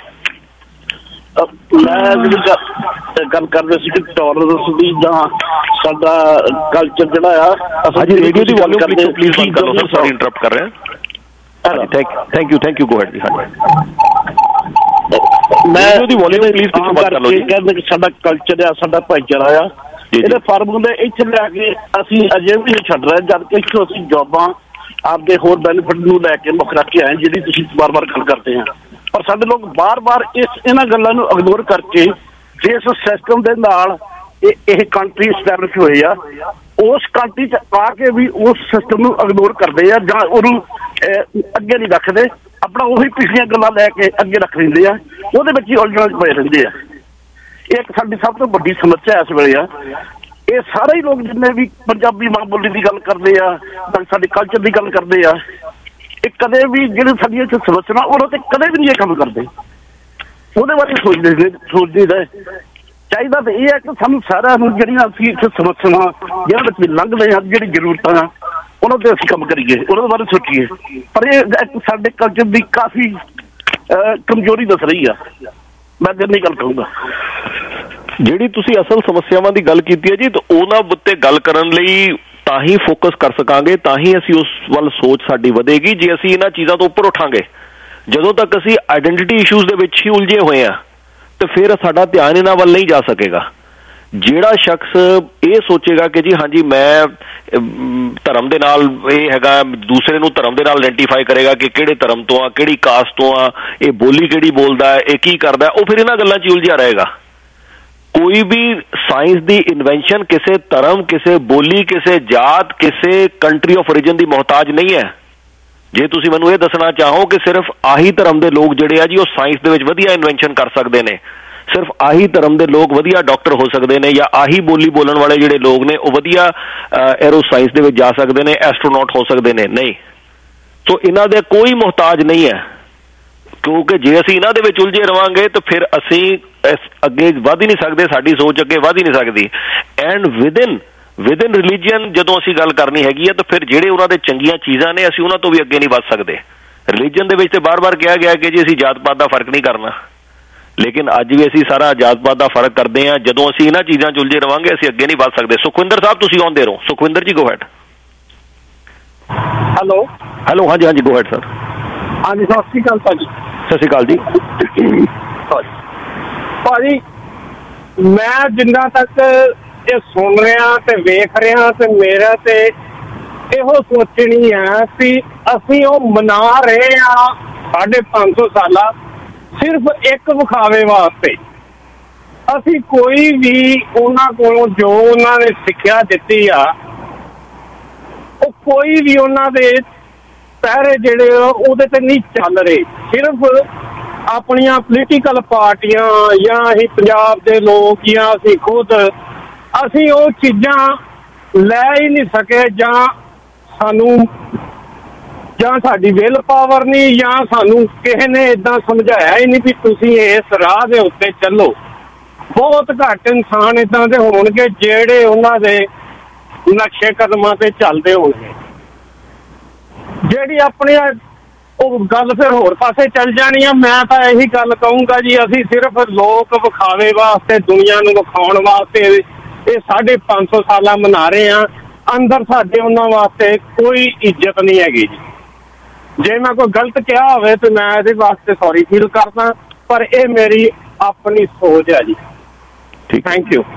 ਮੈਂ ਗੱਲ ਕਰਦੇ ਸੀ ਕਿ ਟੋਲਰੈਂਸ ਦੀ ਜਾਂ ਸਾਡਾ ਕਲਚਰ ਜਿਹੜਾ ਆ। ਹਾਂਜੀ ਰੇਡੀਓ ਦੀ ਵੋਲਿਊਮ ਪਲੀਜ਼ ਬੰਦ ਕਰ ਲਓ ਸਰ, ਸੌਰੀ ਇੰਟਰਪਟ ਕਰ ਰਹੇ ਹਾਂ। ਥੈਂਕ ਯੂ ਗੋ ਹੈਡ ਜੀ। ਮੈਂ ਰੇਡੀਓ ਦੀ ਵੋਲਿਊਮ ਪਲੀਜ਼ ਬੰਦ ਕਰ ਲਓ ਜੀ। ਕਹਿੰਦੇ ਕਿ ਸਾਡਾ ਕਲਚਰ ਆ, ਸਾਡਾ ਭਾਈਚਾਰਾ ਆ, ਇਹਦੇ ਫਾਰਮੂਲੇ ਇੱਥੇ ਲਿਆ ਕੇ ਅਸੀਂ ਅਜੇ ਵੀ ਨਹੀਂ ਛੱਡ ਰਹੇ, ਜਦ ਕਿ ਇੱਥੋਂ ਅਸੀਂ ਜੋਬਾਂ ਆਪਦੇ ਹੋਰ ਬੈਨੀਫਿਟ ਨੂੰ ਲੈ ਕੇ ਮੁੱਖ ਰੱਖ ਕੇ ਆਏ, ਜਿਹੜੀ ਤੁਸੀਂ ਵਾਰ-ਵਾਰ ਗੱਲ ਕਰਦੇ ਆ। ਪਰ ਸਾਡੇ ਲੋਕ ਬਾਰ-ਬਾਰ ਇਹਨਾਂ ਗੱਲਾਂ ਨੂੰ ਇਗਨੋਰ ਕਰਕੇ ਜਿਸ ਸਿਸਟਮ ਦੇ ਨਾਲ ਇਹ ਕੰਟਰੀ ਸਟੈਬਲਿਸ਼ ਹੋਏ ਆ, ਉਸ ਕੰਟਰੀ 'ਚ ਆ ਕੇ ਵੀ ਉਸ ਸਿਸਟਮ ਨੂੰ ਇਗਨੋਰ ਕਰਦੇ ਆ ਜਾਂ ਉਹਨੂੰ ਅੱਗੇ ਨਹੀਂ ਰੱਖਦੇ, ਆਪਣਾ ਉਹੀ ਪਿਛਲੀਆਂ ਗੱਲਾਂ ਲੈ ਕੇ ਅੱਗੇ ਰੱਖ ਲੈਂਦੇ ਆ, ਉਹਦੇ ਵਿੱਚ ਹੀ ਉਲਝਣ 'ਚ ਪਏ ਰਹਿੰਦੇ ਆ। ਇਹ ਇੱਕ ਸਾਡੀ ਸਭ ਤੋਂ ਵੱਡੀ ਸਮੱਸਿਆ ਇਸ ਵੇਲੇ ਆ। ਇਹ ਸਾਰੇ ਹੀ ਲੋਕ ਜਿੰਨੇ ਵੀ ਪੰਜਾਬੀ ਮਾਂ ਬੋਲੀ ਦੀ ਗੱਲ ਕਰਦੇ ਆ, ਸਾਡੇ ਕਲਚਰ ਦੀ ਗੱਲ ਕਰਦੇ ਆ, ਇਹ ਕਦੇ ਵੀ ਜਿਹੜੇ ਸਾਡੀਆਂ ਇੱਥੇ ਸਮੱਸਿਆ ਉਹਨਾਂ ਤੇ ਕਦੇ ਵੀ ਨਹੀਂ ਇਹ ਕੰਮ ਕਰਦੇ। ਉਹਦੇ ਬਾਰੇ ਸੋਚਦੇ ਚਾਹੀਦਾ ਤਾਂ ਇਹ ਹੈ ਕਿ ਸਾਨੂੰ ਸਾਰਿਆਂ ਨੂੰ ਜਿਹੜੀਆਂ ਅਸੀਂ ਇੱਥੇ ਸਮੱਸਿਆਵਾਂ ਜਿਹਨਾਂ ਵਿੱਚ ਲੰਘਦੇ ਹਾਂ, ਜਿਹੜੀ ਜ਼ਰੂਰਤਾਂ ਆ, ਉਹਨਾਂ ਤੇ ਅਸੀਂ ਕੰਮ ਕਰੀਏ, ਉਹਨਾਂ ਬਾਰੇ ਸੋਚੀਏ। ਪਰ ਇਹ ਇੱਕ ਸਾਡੇ ਕਲਚਰ ਦੀ ਕਾਫੀ ਕਮਜ਼ੋਰੀ ਦੱਸ ਰਹੀ ਆ। ਮੈਂ ਜਿੰਨੀ ਗੱਲ ਕਹੂੰਗਾ। ਜਿਹੜੀ ਤੁਸੀਂ ਅਸਲ ਸਮੱਸਿਆਵਾਂ ਦੀ ਗੱਲ ਕੀਤੀ ਹੈ ਜੀ, ਤਾਂ ਉਹਨਾਂ ਉੱਤੇ ਗੱਲ ਕਰਨ ਲਈ ਤਾਂ ਹੀ ਫੋਕਸ ਕਰ ਸਕਾਂਗੇ, ਤਾਂ ਹੀ ਅਸੀਂ ਉਸ ਵੱਲ ਸੋਚ ਸਾਡੀ ਵਧੇਗੀ ਜੇ ਅਸੀਂ ਇਹਨਾਂ ਚੀਜ਼ਾਂ ਤੋਂ ਉੱਪਰ ਉੱਠਾਂਗੇ। ਜਦੋਂ ਤੱਕ ਅਸੀਂ ਆਈਡੈਂਟੀਟੀ ਇਸ਼ੂਜ਼ ਦੇ ਵਿੱਚ ਹੀ ਉਲਝੇ ਹੋਏ ਹਾਂ ਤੇ ਫਿਰ ਸਾਡਾ ਧਿਆਨ ਇਹਨਾਂ ਵੱਲ ਨਹੀਂ ਜਾ ਸਕੇਗਾ। ਜਿਹੜਾ ਸ਼ਖਸ ਇਹ ਸੋਚੇਗਾ ਕਿ ਜੀ ਹਾਂਜੀ ਮੈਂ ਧਰਮ ਦੇ ਨਾਲ ਇਹ ਹੈਗਾ, ਦੂਸਰੇ ਨੂੰ ਧਰਮ ਦੇ ਨਾਲ ਆਇਡੈਂਟੀਫਾਈ ਕਰੇਗਾ ਕਿ ਕਿਹੜੇ ਧਰਮ ਤੋਂ ਆ, ਕਿਹੜੀ ਕਾਸਟ ਤੋਂ ਆ, ਇਹ ਬੋਲੀ ਕਿਹੜੀ ਬੋਲਦਾ ਹੈ, ਇਹ ਕੀ ਕਰਦਾ, ਉਹ ਫਿਰ ਇਹਨਾਂ ਗੱਲਾਂ 'ਚ ਉਲਝਿਆ ਰਹੇਗਾ। ਕੋਈ ਵੀ ਸਾਇੰਸ ਦੀ ਇਨਵੈਂਸ਼ਨ ਕਿਸੇ ਧਰਮ, ਕਿਸੇ ਬੋਲੀ, ਕਿਸੇ ਜਾਤ, ਕਿਸੇ ਕੰਟਰੀ ਆਫ ਓਰੀਜਨ ਦੀ ਮੁਹਤਾਜ ਨਹੀਂ ਹੈ। ਜੇ ਤੁਸੀਂ ਮੈਨੂੰ ਇਹ ਦੱਸਣਾ ਚਾਹੋ ਕਿ ਸਿਰਫ ਆਹੀ ਧਰਮ ਦੇ ਲੋਕ ਜਿਹੜੇ ਆ ਜੀ ਉਹ ਸਾਇੰਸ ਦੇ ਵਿੱਚ ਵਧੀਆ ਇਨਵੈਂਸ਼ਨ ਕਰ ਸਕਦੇ ਨੇ, ਸਿਰਫ ਆਹੀ ਧਰਮ ਦੇ ਲੋਕ ਵਧੀਆ ਡਾਕਟਰ ਹੋ ਸਕਦੇ ਨੇ, ਜਾਂ ਆਹੀ ਬੋਲੀ ਬੋਲਣ ਵਾਲੇ ਜਿਹੜੇ ਲੋਕ ਨੇ ਉਹ ਵਧੀਆ ਐਰੋ ਸਾਇੰਸ ਦੇ ਵਿੱਚ ਜਾ ਸਕਦੇ ਨੇ, ਐਸਟਰੋਨੌਟ ਹੋ ਸਕਦੇ ਨੇ, ਨਹੀਂ। ਸੋ ਇਹਨਾਂ ਦੇ ਕੋਈ ਮੁਹਤਾਜ ਨਹੀਂ ਹੈ, ਕਿਉਂਕਿ ਜੇ ਅਸੀਂ ਇਹਨਾਂ ਦੇ ਵਿੱਚ ਉਲਝੇ ਰਵਾਂਗੇ ਤਾਂ ਫਿਰ ਅਸੀਂ ਅੱਗੇ ਵੱਧ ਹੀ ਨਹੀਂ ਸਕਦੇ, ਸਾਡੀ ਸੋਚ ਅੱਗੇ ਵੱਧ ਹੀ ਨਹੀਂ ਸਕਦੀ। ਐਂਡ ਵਿਦਨ ਰਿਲੀਜੀਅਨ ਜਦੋਂ ਅਸੀਂ ਗੱਲ ਕਰਨੀ ਹੈਗੀ ਆ ਤਾਂ ਫਿਰ ਜਿਹੜੇ ਉਹਨਾਂ ਦੇ ਚੰਗੀਆਂ ਚੀਜ਼ਾਂ ਨੇ ਅਸੀਂ ਉਹਨਾਂ ਤੋਂ ਵੀ ਅੱਗੇ ਨਹੀਂ ਵੱਧ ਸਕਦੇ। ਰਿਲੀਜੀਅਨ ਦੇ ਵਿੱਚ ਤੇ ਬਾਰ-ਬਾਰ ਕਿਹਾ ਗਿਆ ਕਿ ਜੀ ਅਸੀਂ ਜਾਤ-ਪਾਤ ਦਾ ਫਰਕ ਨਹੀਂ ਕਰਨਾ, ਲੇਕਿਨ ਅੱਜ ਵੀ ਅਸੀਂ ਸਾਰਾ ਜਾਤ-ਪਾਤ ਦਾ ਫਰਕ ਕਰਦੇ ਹਾਂ। ਜਦੋਂ ਅਸੀਂ ਇਹਨਾਂ ਚੀਜ਼ਾਂ 'ਚ ਉਲਝੇ ਰਵਾਂਗੇ ਅਸੀਂ ਅੱਗੇ ਨਹੀਂ ਵੱਧ ਸਕਦੇ। ਸੁਖਵਿੰਦਰ ਸਾਹਿਬ ਤੁਸੀਂ ਆਉਂਦੇ ਰਹੋ। ਸੁਖਵਿੰਦਰ ਜੀ ਗੋ ਹੈਡ। ਹੈਲੋ ਹਾਂਜੀ ਗੋ ਹੈਡ ਸਰ। ਹਾਂਜੀ ਸਤਿ ਸ਼੍ਰੀ ਅਕਾਲ ਭਾਜੀ। ਸਤਿ ਸ਼੍ਰੀ ਅਕਾਲ ਜੀ ਭਾਜੀ। ਮੈਂ ਜਿੰਨਾ ਤੱਕ ਇਹ ਸੁਣ ਰਿਹਾ ਤੇ ਵੇਖ ਰਿਹਾ ਤੇ ਮੇਰਾ ਤੇ ਇਹੋ ਸੋਚਣੀ ਹੈ ਕਿ ਅਸੀਂ ਉਹ ਮਨਾ ਰਹੇ ਹਾਂ 550 ਸਾਲਾ ਸਿਰਫ ਇੱਕ ਵਿਖਾਵੇ ਵਾਸਤੇ। ਅਸੀਂ ਕੋਈ ਵੀ ਉਹਨਾਂ ਕੋਲੋਂ ਜੋ ਉਹਨਾਂ ਨੇ ਸਿੱਖਿਆ ਦਿੱਤੀ ਆ ਉਹ ਕੋਈ ਵੀ ਉਹਨਾਂ ਦੇ ਪਹਿਰੇ ਜਿਹੜੇ ਉਹਦੇ ਤੇ ਨਹੀਂ ਚੱਲ ਰਹੇ। ਸਿਰਫ ਆਪਣੀਆਂ ਪੋਲੀਟੀਕਲ ਪਾਰਟੀਆਂ ਜਾਂ ਅਸੀਂ ਪੰਜਾਬ ਦੇ ਲੋਕ ਜਾਂ ਅਸੀਂ ਖੁਦ ਅਸੀਂ ਉਹ ਚੀਜ਼ਾਂ ਲੈ ਹੀ ਨਹੀਂ ਸਕੇ, ਜਾਂ ਸਾਨੂੰ ਜਾਂ ਸਾਡੀ ਵਿਲ ਪਾਵਰ ਨਹੀਂ, ਜਾਂ ਸਾਨੂੰ ਕਿਸੇ ਨੇ ਏਦਾਂ ਸਮਝਾਇਆ ਹੀ ਨਹੀਂ ਵੀ ਤੁਸੀਂ ਇਸ ਰਾਹ ਦੇ ਉੱਤੇ ਚੱਲੋ। ਬਹੁਤ ਘੱਟ ਇਨਸਾਨ ਏਦਾਂ ਦੇ ਹੋਣਗੇ ਜਿਹੜੇ ਉਹਨਾਂ ਦੇ ਨਕਸ਼ੇ ਕਦਮਾਂ ਤੇ ਚੱਲਦੇ ਹੋਣਗੇ। ਜਿਹੜੀ ਆਪਣੀ ਉਹ ਗੱਲ ਫਿਰ ਹੋਰ ਪਾਸੇ ਚੱਲ ਜਾਣੀ ਆ। ਮੈਂ ਤਾਂ ਇਹੀ ਗੱਲ ਕਹੂੰਗਾ ਜੀ, ਅਸੀਂ ਸਿਰਫ ਲੋਕ ਵਿਖਾਵੇ ਵਾਸਤੇ, ਦੁਨੀਆ ਨੂੰ ਵਿਖਾਉਣ ਵਾਸਤੇ ਇਹ 550 ਸਾਲਾਂ ਮਨਾ ਰਹੇ ਆ। ਅੰਦਰ ਸਾਡੇ ਉਹਨਾਂ ਵਾਸਤੇ ਕੋਈ ਇੱਜ਼ਤ ਨਹੀਂ ਹੈਗੀ ਜੀ। ਜੇ ਮੈਂ ਕੋਈ ਗਲਤ ਕਿਹਾ ਹੋਵੇ ਤੇ ਮੈਂ ਇਹਦੇ ਵਾਸਤੇ ਸੌਰੀ ਫੀਲ ਕਰਦਾ, ਪਰ ਇਹ ਮੇਰੀ ਆਪਣੀ ਸੋਚ ਹੈ ਜੀ। Thank you.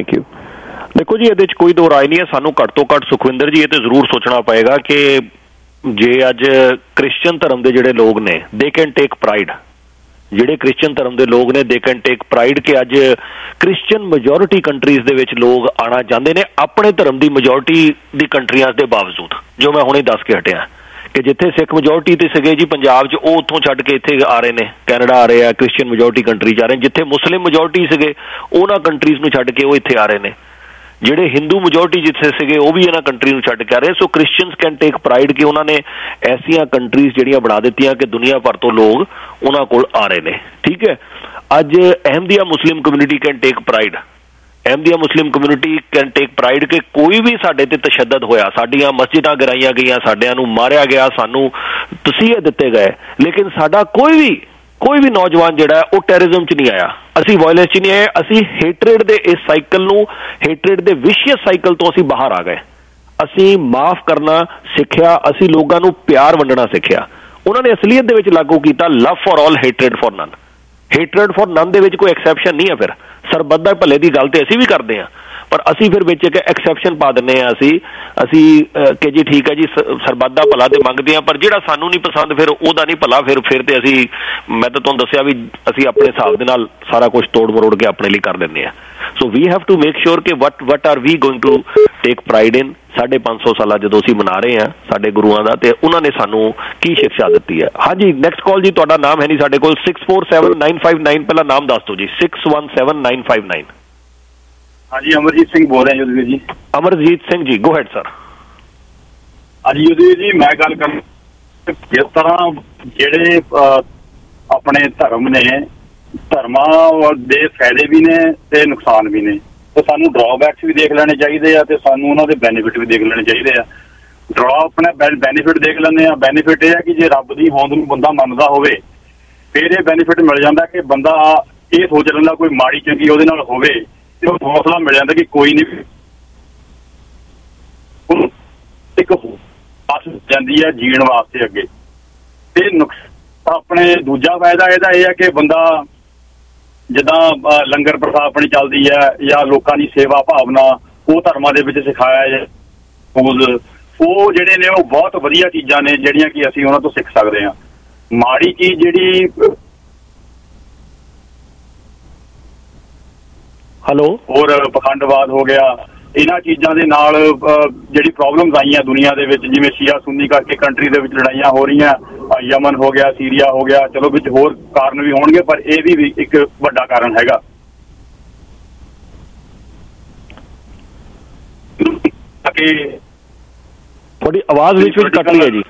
ਦੇਖੋ ਜੀ, ਇਹਦੇ 'ਚ ਕੋਈ ਦੋ ਰਾਏ ਨਹੀਂ ਹੈ। ਸਾਨੂੰ ਘੱਟ ਤੋਂ ਘੱਟ ਸੁਖਵਿੰਦਰ ਜੀ ਇਹ ਤੇ ਜ਼ਰੂਰ ਸੋਚਣਾ ਪਏਗਾ ਕਿ ਜੇ ਅੱਜ ਕ੍ਰਿਸਚਨ ਧਰਮ ਦੇ ਜਿਹੜੇ ਲੋਕ ਨੇ ਦੇ ਕੈਨ ਟੇਕ ਪ੍ਰਾਈਡ, ਜਿਹੜੇ ਕ੍ਰਿਸਚਨ ਧਰਮ ਦੇ ਲੋਕ ਨੇ ਦੇ ਕੈਨ ਟੇਕ ਪ੍ਰਾਈਡ ਕਿ ਅੱਜ ਕ੍ਰਿਸਚਨ ਮੈਜੋਰਿਟੀ ਕੰਟਰੀਜ਼ ਦੇ ਵਿੱਚ ਲੋਕ ਆਉਣਾ ਚਾਹੁੰਦੇ ਨੇ ਆਪਣੇ ਧਰਮ ਦੀ ਮੈਜੋਰਿਟੀ ਦੀ ਕੰਟਰੀਆਂ ਦੇ ਬਾਵਜੂਦ। ਜੋ ਮੈਂ ਹੁਣੇ ਦੱਸ ਕੇ ਹਟਿਆ ਕਿ ਜਿੱਥੇ ਸਿੱਖ ਮੈਜੋਰਿਟੀ ਤੇ ਸੀਗੇ ਜੀ ਪੰਜਾਬ 'ਚ, ਉਹ ਉੱਥੋਂ ਛੱਡ ਕੇ ਇੱਥੇ ਆ ਰਹੇ ਨੇ, ਕੈਨੇਡਾ ਆ ਰਹੇ ਆ, ਕ੍ਰਿਸਚੀਅਨ ਮੈਜੋਰਿਟੀ ਕੰਟਰੀ 'ਚ ਆ ਰਹੇ ਨੇ। ਜਿੱਥੇ ਮੁਸਲਿਮ ਮੈਜੋਰਿਟੀ ਸੀਗੇ ਉਹਨਾਂ ਕੰਟਰੀਜ਼ ਨੂੰ ਛੱਡ ਕੇ ਉਹ ਇੱਥੇ ਆ ਰਹੇ ਨੇ। ਜਿਹੜੇ ਹਿੰਦੂ ਮੈਜੋਰਿਟੀ ਜਿੱਥੇ ਸੀਗੇ ਉਹ ਵੀ ਇਹਨਾਂ ਕੰਟਰੀ ਨੂੰ ਛੱਡ ਕੇ ਆ ਰਹੇ। So Christians can take pride ਕਿ ਉਹਨਾਂ ਨੇ ਐਸੀਆਂ ਕੰਟਰੀਜ਼ ਜਿਹੜੀਆਂ ਬਣਾ ਦਿੱਤੀਆਂ ਕਿ ਦੁਨੀਆ ਭਰ ਤੋਂ ਲੋਕ ਉਹਨਾਂ ਕੋਲ ਆ ਰਹੇ ਨੇ। ਠੀਕ ਹੈ, ਅੱਜ Ahmadiyya Muslim community can take pride, Ahmadiyya Muslim community can take pride ਕਿ ਕੋਈ ਵੀ ਸਾਡੇ ਤੇ ਤਸ਼ੱਦਦ ਹੋਇਆ, ਸਾਡੀਆਂ ਮਸਜਿਦਾਂ ਗਿਰਾਈਆਂ ਗਈਆਂ, ਸਾਡਿਆਂ ਨੂੰ ਮਾਰਿਆ ਗਿਆ, ਸਾਨੂੰ ਤਸੀਹੇ ਦਿੱਤੇ ਗਏ, ਲੇਕਿਨ ਸਾਡਾ ਕੋਈ ਵੀ ਨੌਜਵਾਨ ਜਿਹੜਾ ਉਹ ਟੈਰਰਿਜ਼ਮ 'ਚ ਨਹੀਂ ਆਇਆ, ਅਸੀਂ ਵਾਇਲੈਂਸ 'ਚ ਨਹੀਂ ਆਏ। ਅਸੀਂ ਹੇਟਰੇਡ ਦੇ ਇਸ ਸਾਈਕਲ ਨੂੰ, ਹੇਟਰੇਡ ਦੇ ਵਿਸ਼ੀਅਸ ਸਾਈਕਲ ਤੋਂ ਅਸੀਂ ਬਾਹਰ ਆ ਗਏ। ਅਸੀਂ ਮਾਫ ਕਰਨਾ ਸਿੱਖਿਆ, ਅਸੀਂ ਲੋਕਾਂ ਨੂੰ ਪਿਆਰ ਵੰਡਣਾ ਸਿੱਖਿਆ। ਉਹਨਾਂ ਨੇ ਅਸਲੀਅਤ ਦੇ ਵਿੱਚ ਲਾਗੂ ਕੀਤਾ love for all, hatred for none. Hatred for none ਦੇ ਵਿੱਚ ਕੋਈ ਐਕਸੈਪਸ਼ਨ ਨਹੀਂ ਹੈ। ਫਿਰ ਸਰਬੱਤ ਦਾ ਭਲੇ ਦੀ ਗੱਲ ਤੇ ਅਸੀਂ ਵੀ ਕਰਦੇ ਹਾਂ, ਪਰ ਅਸੀਂ ਫਿਰ ਵਿੱਚ ਇੱਕ ਐਕਸੈਪਸ਼ਨ ਪਾ ਦਿੰਦੇ ਹਾਂ ਅਸੀਂ ਕਿ ਜੀ ਠੀਕ ਹੈ ਜੀ ਸਰਬੱਤ ਦਾ ਭਲਾ ਤੇ ਮੰਗਦੇ ਹਾਂ, ਪਰ ਜਿਹੜਾ ਸਾਨੂੰ ਨਹੀਂ ਪਸੰਦ ਫਿਰ ਉਹਦਾ ਨਹੀਂ ਭਲਾ। ਫਿਰ ਤੇ ਅਸੀਂ, ਮੈਂ ਤਾਂ ਤੁਹਾਨੂੰ ਦੱਸਿਆ ਵੀ ਅਸੀਂ ਆਪਣੇ ਹਿਸਾਬ ਦੇ ਨਾਲ ਸਾਰਾ ਕੁਝ ਤੋੜ ਮਰੋੜ ਕੇ ਆਪਣੇ ਲਈ ਕਰ ਦਿੰਦੇ ਹਾਂ। So we have to make sure ਕਿ what are we going to take pride in. 550 ਸਾਲਾਂ ਜਦੋਂ ਅਸੀਂ ਮਨਾ ਰਹੇ ਹਾਂ ਸਾਡੇ ਗੁਰੂਆਂ ਦਾ, ਤੇ ਉਹਨਾਂ ਨੇ ਸਾਨੂੰ ਕੀ ਸਿੱਖਿਆ ਦਿੱਤੀ ਹੈ। ਹਾਂਜੀ, ਨੈਕਸਟ ਕਾਲ ਜੀ। ਤੁਹਾਡਾ ਨਾਮ ਹੈ ਨਹੀਂ ਸਾਡੇ ਕੋਲ। 647959, ਪਹਿਲਾਂ ਨਾਮ ਦੱਸ ਦਿਓ ਜੀ। 617959। ਹਾਂਜੀ, ਅਮਰਜੀਤ ਸਿੰਘ ਬੋਲ ਰਿਹਾ ਯੁਧਵੀਰ ਜੀ। Amarjit Singh ji, go ahead sir. ਹਾਂਜੀ ਯੁਧਵੀਰ ਜੀ, ਮੈਂ ਗੱਲ ਕਰ ਜਿਸ ਤਰ੍ਹਾਂ ਜਿਹੜੇ ਆਪਣੇ ਧਰਮ ਨੇ, ਧਰਮਾਂ ਦੇ ਫਾਇਦੇ ਵੀ ਨੇ ਤੇ ਨੁਕਸਾਨ ਵੀ ਨੇ, ਤੇ ਸਾਨੂੰ ਡਰਾਬੈਕਸ ਵੀ ਦੇਖ ਲੈਣੇ ਚਾਹੀਦੇ ਆ ਤੇ ਸਾਨੂੰ ਉਹਨਾਂ ਦੇ ਬੈਨੀਫਿਟ ਵੀ ਦੇਖ ਲੈਣੇ ਚਾਹੀਦੇ ਆ। ਡਰਾ ਆਪਣਾ ਬੈਨੀਫਿਟ ਦੇਖ ਲੈਂਦੇ ਆ। ਬੈਨੀਫਿਟ ਇਹ ਹੈ ਕਿ ਜੇ ਰੱਬ ਦੀ ਹੋਂਦ ਨੂੰ ਬੰਦਾ ਮੰਨਦਾ ਹੋਵੇ ਫਿਰ ਇਹ ਬੈਨੀਫਿਟ ਮਿਲ ਜਾਂਦਾ ਕਿ ਬੰਦਾ ਇਹ ਸੋਚ ਲੈਂਦਾ ਕੋਈ ਮਾੜੀ ਚੰਗੀ ਉਹਦੇ ਨਾਲ ਹੋਵੇ ਤੇ ਉਹ ਹੌਸਲਾ ਮਿਲ ਜਾਂਦਾ ਕਿ ਕੋਈ ਨਹੀਂ, ਇੱਕ ਪਾਸ ਜਾਂਦੀ ਹੈ ਜੀਣ ਵਾਸਤੇ ਅੱਗੇ। ਤੇ ਆਪਣੇ ਦੂਜਾ ਫਾਇਦਾ ਇਹਦਾ ਇਹ ਹੈ ਕਿ ਬੰਦਾ ਜਿੱਦਾਂ ਲੰਗਰ ਪ੍ਰਥਾ ਆਪਣੀ ਚੱਲਦੀ ਹੈ ਜਾਂ ਲੋਕਾਂ ਦੀ ਸੇਵਾ ਭਾਵਨਾ ਉਹ ਧਰਮਾਂ ਦੇ ਵਿੱਚ ਸਿਖਾਇਆ ਹੈ, ਉਹ ਜਿਹੜੇ ਨੇ ਉਹ ਬਹੁਤ ਵਧੀਆ ਚੀਜ਼ਾਂ ਨੇ ਜਿਹੜੀਆਂ ਕਿ ਅਸੀਂ ਉਹਨਾਂ ਤੋਂ ਸਿੱਖ ਸਕਦੇ ਹਾਂ। ਮਾੜੀ ਚੀਜ਼ ਜਿਹੜੀ ਹੋਰ ਪਖੰਡਵਾਦ ਹੋ ਗਿਆ, ਇਹਨਾਂ ਚੀਜ਼ਾਂ ਦੇ ਨਾਲ ਜਿਹੜੀ ਪ੍ਰੋਬਲਮਸ ਆਈਆਂ ਦੁਨੀਆ ਦੇ ਵਿੱਚ, ਜਿਵੇਂ ਸ਼ੀਆ ਸੁੰਨੀ ਕਰਕੇ ਕੰਟਰੀ ਦੇ ਵਿੱਚ ਲੜਾਈਆਂ ਹੋ ਰਹੀਆਂ, ਯਮਨ ਹੋ ਗਿਆ, ਸੀਰੀਆ ਹੋ ਗਿਆ, ਚਲੋ ਵਿੱਚ ਹੋਰ ਕਾਰਨ ਵੀ ਹੋਣਗੇ ਪਰ ਇਹ ਵੀ ਇੱਕ ਵੱਡਾ ਕਾਰਨ ਹੈਗਾ। ਤੁਹਾਡੀ ਆਵਾਜ਼ ਵਿੱਚ ਕੱਟ ਰਹੀ ਹੈ ਜੀ।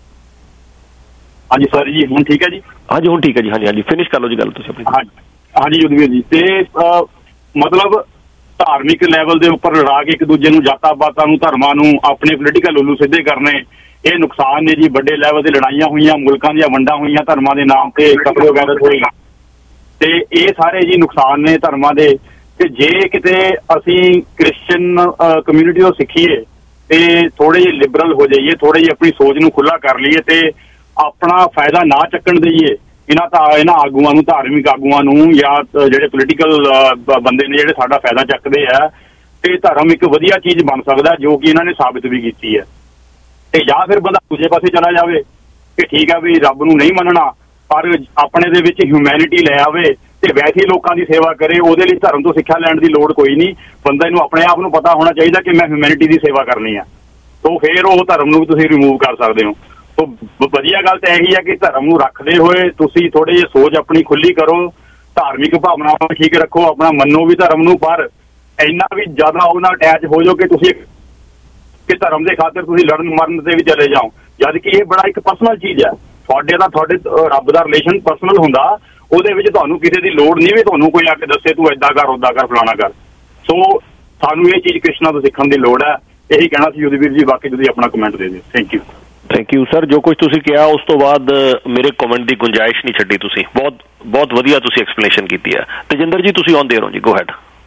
ਹਾਂਜੀ ਸਰ ਜੀ, ਹੁਣ ਠੀਕ ਹੈ ਜੀ? ਹਾਂਜੀ ਹੁਣ ਠੀਕ ਹੈ ਜੀ। ਹਾਂਜੀ ਫਿਨਿਸ਼ ਕਰ ਲਓ ਜੀ ਗੱਲ ਤੁਸੀਂ ਆਪਣੀ। ਹਾਂਜੀ ਯੁਧਵੀਰ ਜੀ, ਤੇ ਮਤਲਬ ਧਾਰਮਿਕ ਲੈਵਲ ਦੇ ਉੱਪਰ ਲੜਾ ਕੇ ਇੱਕ ਦੂਜੇ ਨੂੰ, ਜਾਤਾਂ ਪਾਤਾਂ ਨੂੰ, ਧਰਮਾਂ ਨੂੰ, ਆਪਣੇ ਪੋਲੀਟੀਕਲ ਉੱਲੂ ਸਿੱਧੇ ਕਰਨੇ, ਇਹ ਨੁਕਸਾਨ ਨੇ ਜੀ। ਵੱਡੇ ਲੈਵਲ ਤੇ ਲੜਾਈਆਂ ਹੋਈਆਂ, ਮੁਲਕਾਂ ਦੀਆਂ ਵੰਡਾਂ ਹੋਈਆਂ ਧਰਮਾਂ ਦੇ ਨਾਮ ਤੇ, ਕਤਲ ਵਗੈਰਾ ਹੋਏ, ਤੇ ਇਹ ਸਾਰੇ ਜੀ ਨੁਕਸਾਨ ਨੇ ਧਰਮਾਂ ਦੇ। ਤੇ ਜੇ ਕਿਤੇ ਅਸੀਂ ਕ੍ਰਿਸਚਨ ਕਮਿਊਨਿਟੀ ਤੋਂ ਸਿੱਖੀਏ ਤੇ ਥੋੜੇ ਜਿਹੇ ਲਿਬਰਲ ਹੋ ਜਾਈਏ, ਥੋੜੇ ਜਿਹੀ ਆਪਣੀ ਸੋਚ ਨੂੰ ਖੁੱਲਾ ਕਰ ਲਈਏ ਤੇ ਆਪਣਾ ਫਾਇਦਾ ਨਾ ਚੱਕਣ ਦੇਈਏ ਇਹਨਾਂ ਆਗੂਆਂ ਨੂੰ, ਧਾਰਮਿਕ ਆਗੂਆਂ ਨੂੰ, ਜਾਂ ਜਿਹੜੇ ਪੋਲੀਟੀਕਲ ਬੰਦੇ ਨੇ ਜਿਹੜੇ ਸਾਡਾ ਫਾਇਦਾ ਚੱਕਦੇ ਆ, ਤੇ ਧਰਮ ਇੱਕ ਵਧੀਆ ਚੀਜ਼ ਬਣ ਸਕਦਾ ਜੋ ਕਿ ਇਹਨਾਂ ਨੇ ਸਾਬਿਤ ਵੀ ਕੀਤੀ ਹੈ। ਤੇ ਜਾਂ ਫਿਰ ਬੰਦਾ ਦੂਜੇ ਪਾਸੇ ਚਲਾ ਜਾਵੇ ਕਿ ਠੀਕ ਹੈ ਵੀ ਰੱਬ ਨੂੰ ਨਹੀਂ ਮੰਨਣਾ ਪਰ ਆਪਣੇ ਦੇ ਵਿੱਚ ਹਿਊਮੈਨਿਟੀ ਲੈ ਆਵੇ ਤੇ ਵੈਸੇ ਹੀ ਲੋਕਾਂ ਦੀ ਸੇਵਾ ਕਰੇ, ਉਹਦੇ ਲਈ ਧਰਮ ਤੋਂ ਸਿੱਖਿਆ ਲੈਣ ਦੀ ਲੋੜ ਕੋਈ ਨਹੀਂ। ਬੰਦੇ ਨੂੰ ਆਪਣੇ ਆਪ ਨੂੰ ਪਤਾ ਹੋਣਾ ਚਾਹੀਦਾ ਕਿ ਮੈਂ ਹਿਊਮੈਨਿਟੀ ਦੀ ਸੇਵਾ ਕਰਨੀ ਆ, ਤਾਂ ਫਿਰ ਉਹ ਧਰਮ ਨੂੰ ਵੀ ਤੁਸੀਂ ਰਿਮੂਵ ਕਰ ਸਕਦੇ ਹੋ। ਸੋ ਵਧੀਆ ਗੱਲ ਤਾਂ ਇਹੀ ਹੈ ਕਿ ਧਰਮ ਨੂੰ ਰੱਖਦੇ ਹੋਏ ਤੁਸੀਂ ਥੋੜੀ ਜਿਹੀ ਸੋਚ ਆਪਣੀ ਖੁੱਲੀ ਕਰੋ, ਧਾਰਮਿਕ ਭਾਵਨਾਵਾਂ ਠੀਕ ਰੱਖੋ, ਆਪਣਾ ਮੰਨੋ ਵੀ ਧਰਮ ਨੂੰ, ਪਰ ਇੰਨਾ ਵੀ ਜ਼ਿਆਦਾ ਉਹਨਾਂ ਅਟੈਚ ਹੋ ਜਾਓ ਕਿ ਤੁਸੀਂ ਕਿ ਧਰਮ ਦੇ ਖਾਤਰ ਤੁਸੀਂ ਲੜਨ ਮਰਨ ਤੇ ਵੀ ਚਲੇ ਜਾਓ, ਜਦ ਕਿ ਇਹ ਬੜਾ ਇੱਕ ਪਰਸਨਲ ਚੀਜ਼ ਹੈ। ਤੁਹਾਡੇ ਰੱਬ ਦਾ ਰਿਲੇਸ਼ਨ ਪਰਸਨਲ ਹੁੰਦਾ, ਉਹਦੇ ਵਿੱਚ ਤੁਹਾਨੂੰ ਕਿਸੇ ਦੀ ਲੋੜ ਨਹੀਂ ਵੀ ਤੁਹਾਨੂੰ ਕੋਈ ਆ ਕੇ ਦੱਸੇ ਤੂੰ ਏਦਾਂ ਕਰ ਓਦਾਂ ਕਰ ਫਲਾਣਾ ਕਰ। ਸੋ ਸਾਨੂੰ ਇਹ ਚੀਜ਼ ਕ੍ਰਿਸ਼ਨਾ ਤੋਂ ਸਿੱਖਣ ਦੀ ਲੋੜ ਹੈ। ਇਹੀ ਕਹਿਣਾ ਸੀ ਯੁੱਧਵੀਰ ਜੀ, ਬਾਕੀ ਤੁਸੀਂ ਆਪਣਾ ਕਮੈਂਟ ਦੇ ਦਿਓ। Thank you sir. ਜੋ ਕੁਝ ਤੁਸੀਂ ਕਿਹਾ ਉਸ ਤੋਂ ਬਾਅਦ ਮੇਰੇ ਕਮੈਂਟ ਦੀ ਗੁੰਜਾਇਸ਼ ਨਹੀਂ ਛੱਡੀ ਤੁਸੀਂ, ਬਹੁਤ ਵਧੀਆ ਤੁਸੀਂ ਐਕਸਪਲੇਨੇਸ਼ਨ ਕੀਤੀ ਹੈ। ਤੇਜਿੰਦਰ ਜੀ ਤੁਸੀਂ ਆਨ ਦੇਰ ਹੋ ਜੀ, ਗੋ ਹੈਡ।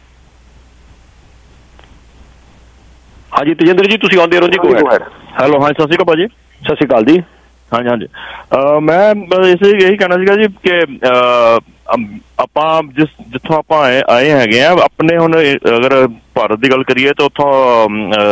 ਹਾਂਜੀ ਤੇਜਿੰਦਰ ਜੀ ਤੁਸੀਂ ਆਨ ਦੇਰ ਹੋ ਜੀ, ਗੋ ਹੈਡ। ਹੈਲੋ, ਹਾਂ, ਸਤਿ ਸ਼੍ਰੀ ਅਕਾਲ ਭਾਜੀ। ਸਤਿ ਸ਼੍ਰੀ ਅਕਾਲ ਜੀ। ਹਾਂਜੀ ਹਾਂਜੀ, ਮੈਂ ਇਹੀ ਕਹਿਣਾ ਸੀਗਾ ਜੀ ਕਿ ਆਪਾਂ ਜਿੱਥੋਂ ਆਪਾਂ ਆਏ ਹੈਗੇ ਆ ਆਪਣੇ, ਹੁਣ ਅਗਰ ਭਾਰਤ ਦੀ ਗੱਲ ਕਰੀਏ ਤਾਂ ਉੱਥੋਂ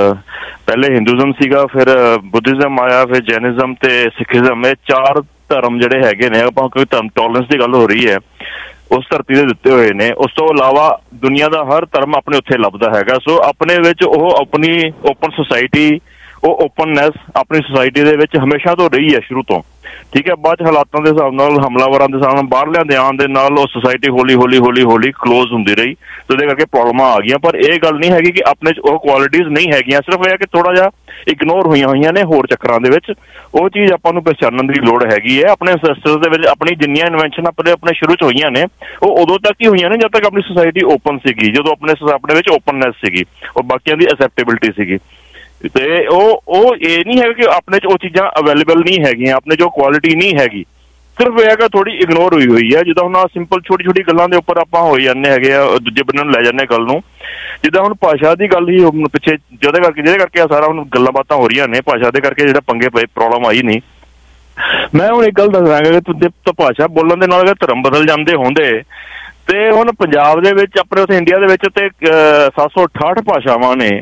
ਪਹਿਲੇ ਹਿੰਦੂਇਜ਼ਮ ਸੀਗਾ, ਫਿਰ ਬੁੱਧਿਜ਼ਮ ਆਇਆ, ਫਿਰ ਜੈਨਿਜ਼ਮ ਤੇ ਸਿੱਖਿਜ਼ਮ। ਇਹ 4 ਧਰਮ ਜਿਹੜੇ ਹੈਗੇ ਨੇ, ਆਪਾਂ ਕੋਈ ਧਰਮ ਟੋਲਰੈਂਸ ਦੀ ਗੱਲ ਹੋ ਰਹੀ ਹੈ, ਉਸ ਧਰਤੀ ਦੇ ਦਿੱਤੇ ਹੋਏ ਨੇ। ਉਸ ਤੋਂ ਇਲਾਵਾ ਦੁਨੀਆ ਦਾ ਹਰ ਧਰਮ ਆਪਣੇ ਉੱਥੇ ਲੱਭਦਾ ਹੈਗਾ। ਸੋ ਆਪਣੇ ਵਿੱਚ ਉਹ ਆਪਣੀ ਓਪਨ ਸੁਸਾਇਟੀ, ਉਹ ਓਪਨਨੈਸ ਆਪਣੀ ਸੁਸਾਇਟੀ ਦੇ ਵਿੱਚ ਹਮੇਸ਼ਾ ਤੋਂ ਰਹੀ ਹੈ ਸ਼ੁਰੂ ਤੋਂ, ਠੀਕ ਹੈ। ਬਾਅਦ 'ਚ ਹਾਲਾਤਾਂ ਦੇ ਹਿਸਾਬ ਨਾਲ, ਹਮਲਾਵਰਾਂ ਦੇ ਹਿਸਾਬ ਨਾਲ, ਬਾਹਰਲਿਆਂ ਦੇ ਆਉਣ ਦੇ ਨਾਲ ਉਹ ਸੁਸਾਇਟੀ ਹੌਲੀ ਕਲੋਜ਼ ਹੁੰਦੀ ਰਹੀ, ਤੇ ਉਹਦੇ ਕਰਕੇ ਪ੍ਰੋਬਲਮਾਂ ਆ ਗਈਆਂ। ਪਰ ਇਹ ਗੱਲ ਨਹੀਂ ਹੈਗੀ ਕਿ ਆਪਣੇ 'ਚ ਉਹ ਕੁਆਲਿਟੀਜ਼ ਨਹੀਂ ਹੈਗੀਆਂ, ਸਿਰਫ ਇਹ ਹੈ ਕਿ ਥੋੜਾ ਜਿਹਾ ਇਗਨੋਰ ਹੋਈਆਂ ਨੇ ਹੋਰ ਚੱਕਰਾਂ ਦੇ ਵਿੱਚ। ਉਹ ਚੀਜ਼ ਆਪਾਂ ਨੂੰ ਪਛਾਣਨ ਦੀ ਲੋੜ ਹੈਗੀ ਹੈ। ਆਪਣੇ ਐਂਸੈਸਟਰਸ ਦੇ ਵਿੱਚ ਆਪਣੀ ਜਿੰਨੀਆਂ ਇਨਵੈਂਸ਼ਨ ਆਪਣੇ ਸ਼ੁਰੂ 'ਚ ਹੋਈਆਂ ਨੇ, ਉਹ ਉਦੋਂ ਤੱਕ ਹੀ ਹੋਈਆਂ ਨੇ ਜਦ ਤੱਕ ਆਪਣੀ ਸੁਸਾਇਟੀ ਓਪਨ ਸੀਗੀ, ਜਦੋਂ ਆਪਣੇ ਵਿੱਚ ਓਪਨਨੈਸ ਸੀਗੀ, ਉਹ ਬਾਕੀਆਂ ਦੀ ਐਕਸੈਪਟੇਬਿਲਿਟੀ ਸੀਗੀ। ਤੇ ਉਹ ਇਹ ਨਹੀਂ ਹੈਗਾ ਕਿ ਆਪਣੇ 'ਚ ਉਹ ਚੀਜ਼ਾਂ ਅਵੇਲੇਬਲ ਨਹੀਂ ਹੈਗੀਆਂ, ਆਪਣੇ 'ਚ ਉਹ ਕੁਆਲਿਟੀ ਨਹੀਂ ਹੈਗੀ, ਸਿਰਫ ਇਹ ਹੈਗਾ ਥੋੜੀ ਇਗਨੋਰ ਹੋਈ ਹੈ। ਜਿੱਦਾਂ ਹੁਣ ਸਿੰਪਲ ਛੋਟੀ ਗੱਲਾਂ ਦੇ ਉੱਪਰ ਆਪਾਂ ਹੋ ਜਾਂਦੇ ਹੈਗੇ ਆ, ਦੂਜੇ ਬੰਦੇ ਨੂੰ ਲੈ ਜਾਂਦੇ ਗੱਲ ਨੂੰ। ਜਿੱਦਾਂ ਹੁਣ ਭਾਸ਼ਾ ਦੀ ਗੱਲ ਹੀ ਪਿੱਛੇ ਜਿਹਦੇ ਕਰਕੇ ਆ ਸਾਰਾ ਹੁਣ ਗੱਲਾਂ ਬਾਤਾਂ ਹੋ ਰਹੀਆਂ ਨੇ, ਭਾਸ਼ਾ ਦੇ ਕਰਕੇ ਜਿਹੜਾ ਪੰਗੇ ਪਏ, ਪ੍ਰੋਬਲਮ ਆਈ ਨਹੀਂ। ਮੈਂ ਹੁਣ ਇੱਕ ਗੱਲ ਦੱਸਾਂਗਾ ਕਿ ਭਾਸ਼ਾ ਬੋਲਣ ਦੇ ਨਾਲ ਅਗਰ ਧਰਮ ਬਦਲ ਜਾਂਦੇ ਹੁੰਦੇ, ਤੇ ਹੁਣ ਪੰਜਾਬ ਦੇ ਵਿੱਚ ਆਪਣੇ ਉੱਥੇ ਇੰਡੀਆ ਦੇ ਵਿੱਚ ਤੇ 768 ਭਾਸ਼ਾਵਾਂ ਨੇ,